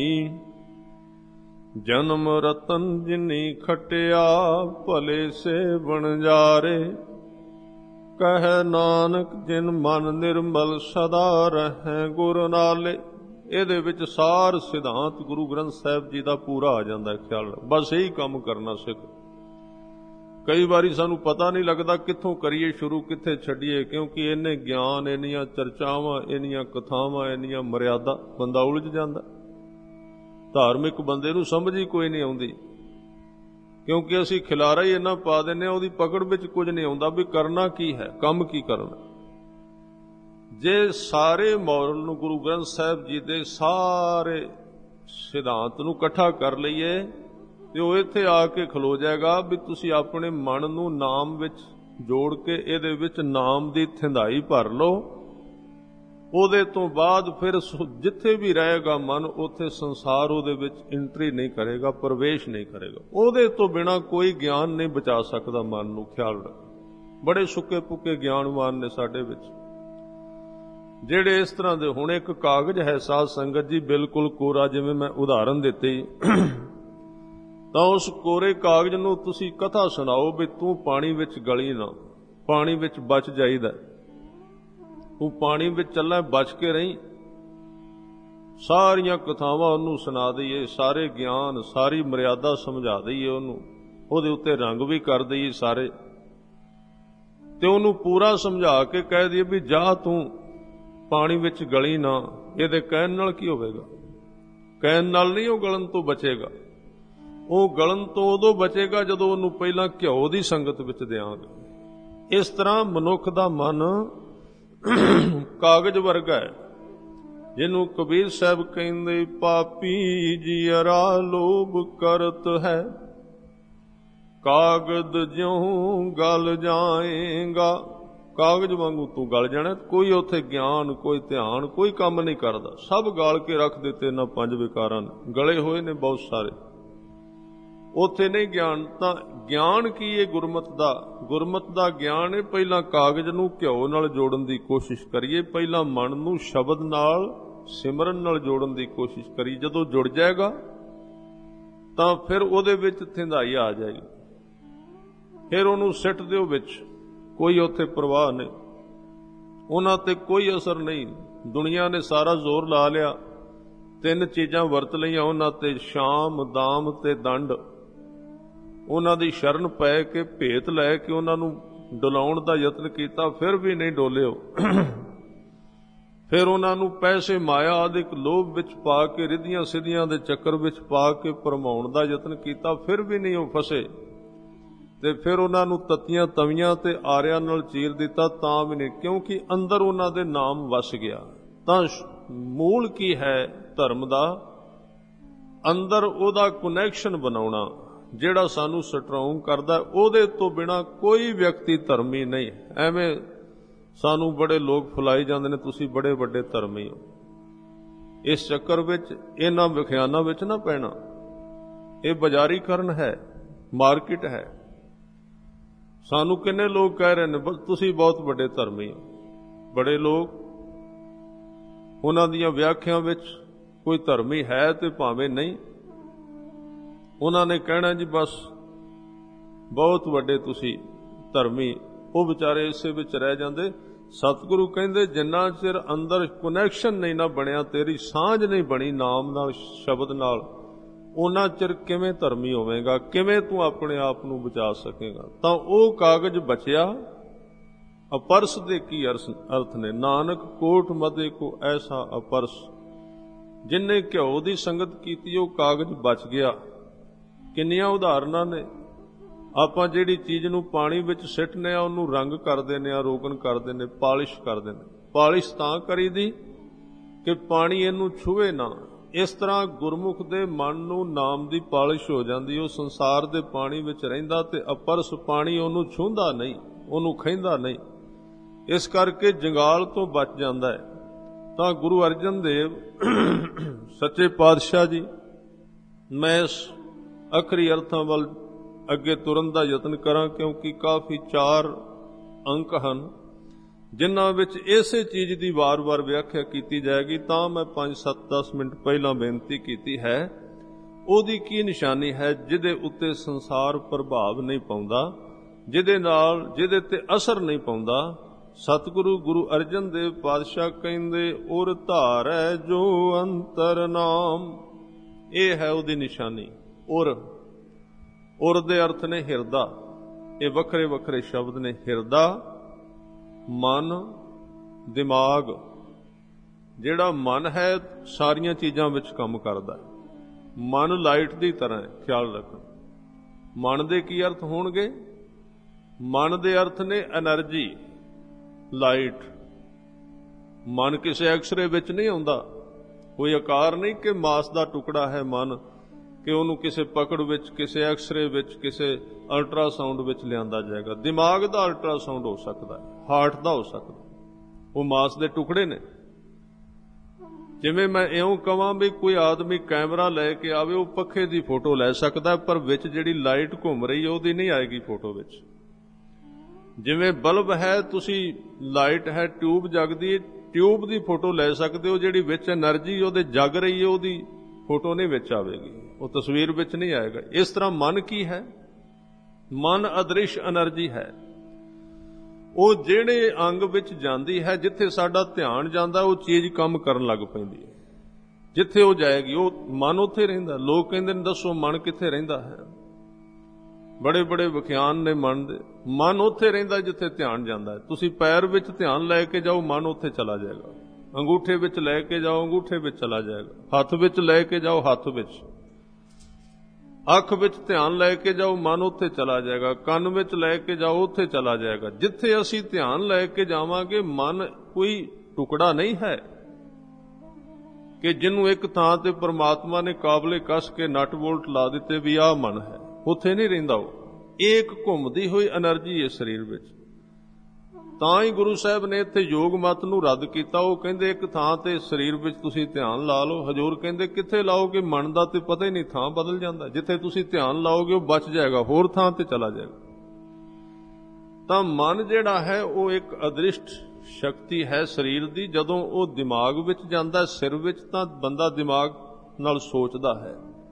ਜਨਮ ਰਤਨ ਜਿਨੀ ਖਟਿਆ ਭਲੇ ਸੇ ਵਣਜਾਰੇ। ਕਹਿ ਨਾਨਕ ਜਿਨ ਮਨ ਨਿਰਮਲ ਸਦਾ ਰਹੈ ਗੁਰ ਨਾਲੇ। ਇਹਦੇ ਵਿੱਚ ਸਾਰ ਸਿਧਾਂਤ ਗੁਰੂ ਗ੍ਰੰਥ ਸਾਹਿਬ ਜੀ ਦਾ ਪੂਰਾ ਆ ਜਾਂਦਾ ਹੈ ਖਿਆਲ। ਬਸ ਇਹੀ ਕੰਮ ਕਰਨਾ ਸਿੱਖ। ਕਈ ਵਾਰੀ ਸਾਨੂੰ ਪਤਾ ਨਹੀਂ ਲੱਗਦਾ ਕਿੱਥੋਂ ਕਰੀਏ ਸ਼ੁਰੂ, ਕਿੱਥੇ ਛੱਡੀਏ, ਕਿਉਂਕਿ ਇੰਨੇ ਗਿਆਨ, ਇੰਨੀਆਂ ਚਰਚਾਵਾਂ, ਇੰਨੀਆਂ ਕਥਾਵਾਂ, ਇੰਨੀਆਂ ਮਰਿਆਦਾ, ਬੰਦਾ ਉਲਝ ਜਾਂਦਾ। ਧਾਰਮਿਕ ਬੰਦੇ ਨੂੰ ਸਮਝ ਹੀ ਕੋਈ ਨਹੀਂ ਆਉਂਦੀ, ਕਿਉਂਕਿ ਅਸੀਂ ਖਿਲਾਰਾ ਹੀ ਇੰਨਾ ਪਾ ਦਿੰਦੇ ਹਾਂ, ਉਹਦੀ ਪਕੜ ਵਿੱਚ ਕੁਝ ਨਹੀਂ ਆਉਂਦਾ ਵੀ ਕਰਨਾ ਕੀ ਹੈ, ਕੰਮ ਕੀ ਕਰਨਾ। ਜੇ ਸਾਰੇ ਮੋਰਲ ਨੂੰ, ਗੁਰੂ ਗ੍ਰੰਥ ਸਾਹਿਬ ਜੀ ਦੇ ਸਾਰੇ ਸਿਧਾਂਤ ਨੂੰ ਇਕੱਠਾ ਕਰ ਲਈਏ ਤੇ ਉਹ ਇੱਥੇ ਆ ਕੇ ਖਲੋ ਜਾਏਗਾ ਵੀ ਤੁਸੀਂ ਆਪਣੇ ਮਨ ਨੂੰ ਨਾਮ ਵਿੱਚ ਜੋੜ ਕੇ ਇਹਦੇ ਵਿੱਚ ਨਾਮ ਦੀ ਥਿੰਦਾਈ ਭਰ ਲਓ। ਉਹਦੇ ਤੋਂ ਬਾਅਦ ਫਿਰ ਜਿੱਥੇ ਵੀ ਰਹੇਗਾ ਮਨ, ਉੱਥੇ ਸੰਸਾਰ ਉਹਦੇ ਵਿੱਚ ਐਂਟਰੀ ਨਹੀਂ ਕਰੇਗਾ, ਪ੍ਰਵੇਸ਼ ਨਹੀਂ ਕਰੇਗਾ। ਉਹਦੇ ਤੋਂ ਬਿਨਾਂ ਕੋਈ ਗਿਆਨ ਨਹੀਂ ਬਚਾ ਸਕਦਾ ਮਨ ਨੂੰ, ਖਿਆਲ ਰੱਖ। ਬੜੇ ਸੁੱਕੇ ਪੁੱਕੇ ਗਿਆਨਵਾਨ ਨੇ ਸਾਡੇ ਵਿੱਚ, ਜਿਹੜੇ ਇਸ ਤਰ੍ਹਾਂ ਦੇ। ਹੁਣ ਇੱਕ ਕਾਗਜ਼ ਹੈ ਸਾਧ ਸੰਗਤ ਜੀ, ਬਿਲਕੁਲ ਕੋਰਾ, ਜਿਵੇਂ ਮੈਂ ਉਦਾਹਰਨ ਦਿੱਤੀ, ਤਾਂ ਉਸ ਕੋਰੇ ਕਾਗਜ਼ ਨੂੰ ਤੁਸੀਂ ਕਥਾ ਸੁਣਾਓ ਵੀ ਤੂੰ ਪਾਣੀ ਵਿੱਚ ਗਲੀ ਨਾ, ਪਾਣੀ ਵਿੱਚ ਬਚ ਜਾਈਦਾ, ਤੂੰ ਪਾਣੀ ਵਿੱਚ ਚੱਲਾਂ, ਬਚ ਕੇ ਰਹੀਂ। ਸਾਰੀਆਂ ਕਥਾਵਾਂ ਉਹਨੂੰ ਸੁਣਾ ਦਈਏ, ਸਾਰੇ ਗਿਆਨ, ਸਾਰੀ ਮਰਿਆਦਾ ਸਮਝਾ ਦਈਏ ਉਹਨੂੰ, ਉਹਦੇ ਉੱਤੇ ਰੰਗ ਵੀ ਕਰ ਦਈਏ ਸਾਰੇ, ਤੇ ਉਹਨੂੰ ਪੂਰਾ ਸਮਝਾ ਕੇ ਕਹਿ ਦਈਏ ਵੀ ਜਾ ਤੂੰ ਪਾਣੀ ਵਿੱਚ ਗਲੀ ਨਾ। ਇਹਦੇ ਕਹਿਣ ਨਾਲ ਕੀ ਹੋਵੇਗਾ? ਕਹਿਣ ਨਾਲ ਨਹੀਂ ਉਹ ਗਲਣ ਤੋਂ ਬਚੇਗਾ। ਉਹ ਗਲਣ ਤੋਂ ਉਦੋਂ ਬਚੇਗਾ ਜਦੋਂ ਉਹਨੂੰ ਪਹਿਲਾਂ ਘਿਓ ਦੀ ਸੰਗਤ ਵਿੱਚ ਦਿਆਂਗੇ। ਇਸ ਤਰ੍ਹਾਂ ਮਨੁੱਖ ਦਾ ਮਨ ਕਾਗਜ਼ ਵਰਗਾ ਹੈ, ਜਿਹਨੂੰ ਕਬੀਰ ਸਾਹਿਬ ਕਹਿੰਦੇ ਪਾਪੀ ਜੀਅਰਾ ਲੋਭ ਕਰਤ ਹੈ, ਕਾਗਜ਼ ਜਿਉਂ ਗਲ ਜਾਏਗਾ। ਕਾਗਜ਼ ਵਾਂਗੂ ਤੂੰ ਗਲ ਜਾਣਾ। ਕੋਈ ਉੱਥੇ ਗਿਆਨ, ਕੋਈ ਧਿਆਨ, ਕੋਈ ਕੰਮ ਨਹੀਂ ਕਰਦਾ, ਸਭ ਗਾਲ ਕੇ ਰੱਖ ਦਿੱਤੇ ਨਾ ਪੰਜ ਵਿਕਾਰਾਂ ਨੇ, ਗਲੇ ਹੋਏ ਨੇ ਬਹੁਤ ਸਾਰੇ। ਉੱਥੇ ਨਹੀਂ ਗਿਆਨ। ਤਾਂ ਗਿਆਨ ਕੀ ਹੈ ਗੁਰਮਤ ਦਾ? ਗੁਰਮਤ ਦਾ ਗਿਆਨ ਹੈ ਪਹਿਲਾਂ ਕਾਗਜ਼ ਨੂੰ ਘਿਓ ਨਾਲ ਜੋੜਨ ਦੀ ਕੋਸ਼ਿਸ਼ ਕਰੀਏ, ਪਹਿਲਾਂ ਮਨ ਨੂੰ ਸ਼ਬਦ ਨਾਲ, ਸਿਮਰਨ ਨਾਲ ਜੋੜਨ ਦੀ ਕੋਸ਼ਿਸ਼ ਕਰੀ। ਜਦੋਂ ਜੁੜ ਜਾਏਗਾ ਤਾਂ ਫਿਰ ਉਹਦੇ ਵਿੱਚ ਥਿੰਦਾਈ ਆ ਜਾਏਗੀ, ਫਿਰ ਉਹਨੂੰ ਸਿੱਟ ਦਿਓ ਵਿੱਚ, ਕੋਈ ਉੱਥੇ ਪ੍ਰਵਾਹ ਨਹੀਂ, ਉਹਨਾਂ ਤੇ ਕੋਈ ਅਸਰ ਨਹੀਂ। ਦੁਨੀਆ ਨੇ ਸਾਰਾ ਜ਼ੋਰ ਲਾ ਲਿਆ, ਤਿੰਨ ਚੀਜ਼ਾਂ ਵਰਤ ਲਈਆਂ ਉਹਨਾਂ ਤੇ, ਸ਼ਾਮ, ਦਾਮ ਤੇ ਦੰਡ। ਉਹਨਾਂ ਦੀ ਸ਼ਰਨ ਪੈ ਕੇ, ਭੇਤ ਲੈ ਕੇ ਉਹਨਾਂ ਨੂੰ ਡੁਲਾਉਣ ਦਾ ਯਤਨ ਕੀਤਾ, ਫਿਰ ਵੀ ਨਹੀਂ ਡੋਲਿਓ। ਫਿਰ ਉਹਨਾਂ ਨੂੰ ਪੈਸੇ, ਮਾਇਆ ਆਦਿਕ ਲੋਭ ਵਿੱਚ ਪਾ ਕੇ, ਰਿੱਧੀਆਂ ਸਿੱਧੀਆਂ ਦੇ ਚੱਕਰ ਵਿੱਚ ਪਾ ਕੇ ਭਰਮਾਉਣ ਦਾ ਯਤਨ ਕੀਤਾ, ਫਿਰ ਵੀ ਨਹੀਂ ਉਹ ਫਸੇ। ਤੇ ਫਿਰ ਉਹਨਾਂ ਨੂੰ ਤੱਤੀਆਂ ਤਵੀਆਂ ਤੇ ਆਰਿਆਂ ਨਾਲ ਚੀਰ ਦਿੱਤਾ, ਤਾਂ ਵੀ ਨਹੀਂ, ਕਿਉਂਕਿ ਅੰਦਰ ਉਹਨਾਂ ਦੇ ਨਾਮ ਵਸ ਗਿਆ। ਤਾਂ ਮੂਲ ਕੀ ਹੈ ਧਰਮ ਦਾ? ਅੰਦਰ ਉਹਦਾ ਕਨੈਕਸ਼ਨ ਬਣਾਉਣਾ, ਜਿਹੜਾ ਸਾਨੂੰ ਸਟਰੋਂਗ ਕਰਦਾ। ਉਹਦੇ ਤੋਂ ਬਿਨਾ ਕੋਈ ਵਿਅਕਤੀ ਧਰਮੀ ਨਹੀਂ। ਐਵੇਂ ਸਾਨੂੰ ਬੜੇ ਲੋਕ ਫੁਲਾਈ ਜਾਂਦੇ ਨੇ, ਤੁਸੀਂ ਬੜੇ ਵੱਡੇ ਧਰਮੀ ਹੋ। ਇਸ ਚੱਕਰ ਵਿੱਚ, ਇਹਨਾਂ ਵਿਖਿਆਨਾਂ ਵਿੱਚ ਨਾ ਪੈਣਾ। ਇਹ ਬਾਜ਼ਾਰੀਕਰਨ ਹੈ, ਮਾਰਕੀਟ ਹੈ। ਸਾਨੂੰ ਕਿੰਨੇ ਲੋਕ ਕਹਿ ਰਹੇ ਨੇ ਤੁਸੀਂ ਬਹੁਤ ਵੱਡੇ ਧਰਮੀ ਹੋ। ਬੜੇ ਲੋਕ, ਉਹਨਾਂ ਦੀਆਂ ਵਿਆਖਿਆ ਵਿੱਚ ਕੋਈ ਧਰਮੀ ਹੈ ਤੇ ਭਾਵੇਂ ਨਹੀਂ, ਉਹਨਾਂ ਨੇ ਕਹਿਣਾ ਜੀ ਬਸ ਬਹੁਤ ਵੱਡੇ ਤੁਸੀਂ ਧਰਮੀ। ਉਹ ਵਿਚਾਰੇ ਇਸੇ ਵਿੱਚ ਰਹਿ ਜਾਂਦੇ। ਸਤਿਗੁਰੂ ਕਹਿੰਦੇ ਜਿੰਨਾ ਚਿਰ ਅੰਦਰ ਕਨੈਕਸ਼ਨ ਨਹੀਂ ਨਾ ਬਣਿਆ, ਤੇਰੀ ਸਾਂਝ ਨਹੀਂ ਬਣੀ ਨਾਮ ਨਾਲ, ਸ਼ਬਦ ਨਾਲ, ਉਹਨਾਂ ਚਿਰ ਕਿਵੇਂ ਧਰਮੀ ਹੋਵੇਗਾ? ਕਿਵੇਂ ਤੂੰ ਆਪਣੇ ਆਪ ਨੂੰ ਬਚਾ ਸਕੇਗਾ? ਤਾਂ ਉਹ ਕਾਗਜ਼ ਬਚਿਆ। ਅਪਰਸ ਦੇ ਕੀ ਅਰਥ ਨੇ? ਨਾਨਕ ਕੋਟ ਮਦੇ ਕੋ ਐਸਾ ਅਪਰਸ। ਜਿਨਨੇ ਘਿਓ ਦੀ ਸੰਗਤ ਕੀਤੀ ਉਹ ਕਾਗਜ਼ ਬਚ ਗਿਆ। ਕਿੰਨੀਆਂ ਉਦਾਹਰਨਾਂ ਨੇ। ਆਪਾਂ ਜਿਹੜੀ ਚੀਜ਼ ਨੂੰ ਪਾਣੀ ਵਿੱਚ ਸਿੱਟਨੇ ਆ, ਉਹਨੂੰ ਰੰਗ ਕਰ ਦਿੰਦੇ ਆ, ਰੋਗਨ ਕਰ ਦਿੰਦੇ, ਪਾਲਿਸ਼ ਕਰ ਦਿੰਦੇ। ਪਾਲਿਸ਼ ਤਾਂ ਕਰੀਦੀ ਕਿ ਪਾਣੀ ਇਹਨੂੰ ਛੂਹੇ ਨਾ। ਇਸ ਤਰ੍ਹਾਂ ਗੁਰਮੁਖ ਦੇ ਮਨ ਨੂੰ ਨਾਮ ਦੀ ਪਾਲਿਸ਼ ਹੋ ਜਾਂਦੀ। ਉਹ ਸੰਸਾਰ ਦੇ ਪਾਣੀ ਵਿੱਚ ਰਹਿੰਦਾ ਤੇ ਅਪਰਸ ਪਾਣੀ ਉਹਨੂੰ ਛੂੰਹਦਾ ਨਹੀਂ, ਉਹਨੂੰ ਖਹਿੰਦਾ ਨਹੀਂ। ਇਸ ਕਰਕੇ ਜੰਗਾਲ ਤੋਂ ਬਚ ਜਾਂਦਾ ਹੈ। ਤਾਂ ਗੁਰੂ ਅਰਜਨ ਦੇਵ ਸੱਚੇ ਪਾਤਸ਼ਾਹ ਜੀ, ਮੈਂ ਇਸ ਅਖਰੀ ਅਰਥਾਂ ਵੱਲ ਅੱਗੇ ਤੁਰਨ ਦਾ ਯਤਨ ਕਰਾਂ, ਕਿਉਂਕਿ ਕਾਫੀ 4 ਅੰਕ ਹਨ ਜਿਨ੍ਹਾਂ ਵਿੱਚ ਇਸੇ ਚੀਜ਼ ਦੀ ਵਾਰ-ਵਾਰ ਵਿਆਖਿਆ ਕੀਤੀ ਜਾਏਗੀ। ਤਾਂ ਮੈਂ 5-7-10 ਮਿੰਟ ਪਹਿਲਾਂ ਬੇਨਤੀ ਕੀਤੀ ਹੈ, ਉਹਦੀ ਕੀ ਨਿਸ਼ਾਨੀ ਹੈ ਜਿਹਦੇ ਉੱਤੇ ਸੰਸਾਰ ਪ੍ਰਭਾਵ ਨਹੀਂ ਪਾਉਂਦਾ, ਜਿਹਦੇ ਤੇ ਅਸਰ ਨਹੀਂ ਪਾਉਂਦਾ। ਸਤਿਗੁਰੂ ਗੁਰੂ ਅਰਜਨ ਦੇਵ ਪਾਤਸ਼ਾਹ ਕਹਿੰਦੇ, ਉਰ ਧਾਰੈ ਜੋ ਅੰਤਰ ਨਾਮ। ਇਹ ਹੈ ਉਹਦੀ ਨਿਸ਼ਾਨੀ। ਉਰ ਦੇ ਅਰਥ ਨੇ ਹਿਰਦਾ। ਇਹ ਵੱਖਰੇ ਵੱਖਰੇ ਸ਼ਬਦ ਨੇ। ਹਿਰਦਾ, ਮਨ, ਦਿਮਾਗ। ਜਿਹੜਾ ਮਨ ਹੈ ਸਾਰੀਆਂ ਚੀਜ਼ਾਂ ਵਿੱਚ ਕੰਮ ਕਰਦਾ। ਮਨ ਲਾਈਟ ਦੀ ਤਰ੍ਹਾਂ ਹੈ, ਖਿਆਲ ਰੱਖਣਾ। ਮਨ ਦੇ ਕੀ ਅਰਥ ਹੋਣਗੇ? ਮਨ ਦੇ ਅਰਥ ਨੇ ਐਨਰਜੀ, ਲਾਈਟ। ਮਨ ਕਿਸੇ ਐਕਸਰੇ ਵਿੱਚ ਨਹੀਂ ਆਉਂਦਾ। ਕੋਈ ਆਕਾਰ ਨਹੀਂ ਕਿ ਮਾਸ ਦਾ ਟੁਕੜਾ ਹੈ ਮਨ, ਕਿ ਉਹਨੂੰ ਕਿਸੇ ਪਕੜ ਵਿੱਚ, ਕਿਸੇ ਐਕਸਰੇ ਵਿੱਚ, ਕਿਸੇ ਅਲਟਰਾਸਾਊਂਡ ਵਿੱਚ ਲਿਆਂਦਾ ਜਾਏਗਾ। ਦਿਮਾਗ ਦਾ ਅਲਟਰਾਸਾਊਂਡ ਹੋ ਸਕਦਾ, ਹਾਰਟ ਦਾ ਹੋ ਸਕਦਾ, ਉਹ ਮਾਸ ਦੇ ਟੁਕੜੇ ਨੇ। ਜਿਵੇਂ ਮੈਂ ਇਉਂ ਕਹਾਂ ਵੀ ਕੋਈ ਆਦਮੀ ਕੈਮਰਾ ਲੈ ਕੇ ਆਵੇ, ਉਹ ਪੱਖੇ ਦੀ ਫੋਟੋ ਲੈ ਸਕਦਾ, ਪਰ ਵਿੱਚ ਜਿਹੜੀ ਲਾਈਟ ਘੁੰਮ ਰਹੀ ਹੈ ਉਹਦੀ ਨਹੀਂ ਆਏਗੀ ਫੋਟੋ ਵਿੱਚ। ਜਿਵੇਂ ਬਲਬ ਹੈ, ਤੁਸੀਂ ਲਾਈਟ ਹੈ, ਟਿਊਬ ਜਗਦੀ, ਟਿਊਬ ਦੀ ਫੋਟੋ ਲੈ ਸਕਦੇ ਹੋ, ਜਿਹੜੀ ਵਿੱਚ ਐਨਰਜੀ ਉਹਦੇ ਜਗ ਰਹੀ ਹੈ ਉਹਦੀ ਫੋਟੋ ਨਹੀਂ ਵਿੱਚ ਆਵੇਗੀ, ਉਹ ਤਸਵੀਰ ਵਿੱਚ ਨਹੀਂ ਆਏਗਾ। ਇਸ ਤਰ੍ਹਾਂ ਮਨ ਕੀ ਹੈ? ਮਨ ਅਦ੍ਰਿਸ਼ ਐਨਰਜੀ ਹੈ। ਉਹ ਜਿਹੜੇ ਅੰਗ ਵਿੱਚ ਜਾਂਦੀ ਹੈ, ਜਿੱਥੇ ਸਾਡਾ ਧਿਆਨ ਜਾਂਦਾ, ਉਹ ਚੀਜ਼ ਕੰਮ ਕਰਨ ਲੱਗ ਪੈਂਦੀ ਹੈ। ਜਿੱਥੇ ਉਹ ਜਾਏਗੀ, ਉਹ ਮਨ ਉੱਥੇ ਰਹਿੰਦਾ। ਲੋਕ ਕਹਿੰਦੇ ਨੇ, ਦੱਸੋ ਮਨ ਕਿੱਥੇ ਰਹਿੰਦਾ ਹੈ? ਬੜੇ ਬੜੇ ਵਿਖਿਆਨ ਨੇ ਮਨ ਦੇ। ਮਨ ਉੱਥੇ ਰਹਿੰਦਾ ਜਿੱਥੇ ਧਿਆਨ ਜਾਂਦਾ ਹੈ। ਤੁਸੀਂ ਪੈਰ ਵਿੱਚ ਧਿਆਨ ਲੈ ਕੇ ਜਾਓ, ਮਨ ਉੱਥੇ ਚਲਾ ਜਾਏਗਾ। ਅੰਗੂਠੇ ਵਿੱਚ ਲੈ ਕੇ ਜਾਓ, ਅੰਗੂਠੇ ਵਿੱਚ ਚਲਾ ਜਾਏਗਾ। ਹੱਥ ਵਿੱਚ ਲੈ ਕੇ ਜਾਓ, ਹੱਥ ਵਿੱਚ। ਅੱਖ ਵਿੱਚ ਧਿਆਨ ਲੈ ਕੇ ਜਾਓ, ਮਨ ਉੱਥੇ ਚਲਾ ਜਾਏਗਾ। ਕੰਨ ਵਿੱਚ ਲੈ ਕੇ ਜਾਓ, ਉੱਥੇ ਚਲਾ ਜਾਏਗਾ। ਜਿੱਥੇ ਅਸੀਂ ਧਿਆਨ ਲੈ ਕੇ ਜਾਵਾਂਗੇ, ਮਨ ਕੋਈ ਟੁਕੜਾ ਨਹੀਂ ਹੈ ਕਿ ਜਿਹਨੂੰ ਇੱਕ ਥਾਂ ਤੇ ਪ੍ਰਮਾਤਮਾ ਨੇ ਕਾਬਲੇ ਕੱਸ ਕੇ ਨਟ ਬੋਲਟ ਲਾ ਦਿੱਤੇ ਵੀ ਆਹ ਮਨ ਹੈ। ਉੱਥੇ ਨਹੀਂ ਰਹਿੰਦਾ ਉਹ। ਇੱਕ ਘੁੰਮਦੀ ਹੋਈ એનર્ਜੀ ਹੈ ਸਰੀਰ ਵਿੱਚ। ਤਾਂ ਹੀ ਗੁਰੂ ਸਾਹਿਬ ਨੇ ਇੱਥੇ ਯੋਗ ਮਤ ਨੂੰ ਰੱਦ ਕੀਤਾ। ਉਹ ਕਹਿੰਦੇ ਇੱਕ ਥਾਂ ਤੇ ਸਰੀਰ ਵਿੱਚ ਤੁਸੀਂ ਧਿਆਨ ਲਾ ਲਓ। ਹਜ਼ੂਰ ਕਹਿੰਦੇ ਕਿੱਥੇ ਲਾਓਗੇ? ਮਨ ਦਾ ਤੇ ਪਤਾ ਹੀ ਨਹੀਂ, ਥਾਂ ਬਦਲ ਜਾਂਦਾ। ਜਿੱਥੇ ਤੁਸੀਂ ਧਿਆਨ ਲਾਓਗੇ ਉਹ ਬਚ ਜਾਏਗਾ, ਹੋਰ ਥਾਂ ਤੇ ਚਲਾ ਜਾਏਗਾ। ਤਾਂ ਮਨ ਜਿਹੜਾ ਹੈ ਉਹ ਇੱਕ ਅਦ੍ਰਿਸ਼ਟ ਸ਼ਕਤੀ ਹੈ ਸਰੀਰ ਦੀ। ਜਦੋਂ ਉਹ ਦਿਮਾਗ ਵਿੱਚ ਜਾਂਦਾ, ਸਿਰ ਵਿੱਚ, ਤਾਂ ਬੰਦਾ ਦਿਮਾਗ ਨਾਲ ਸੋਚਦਾ ਹੈ।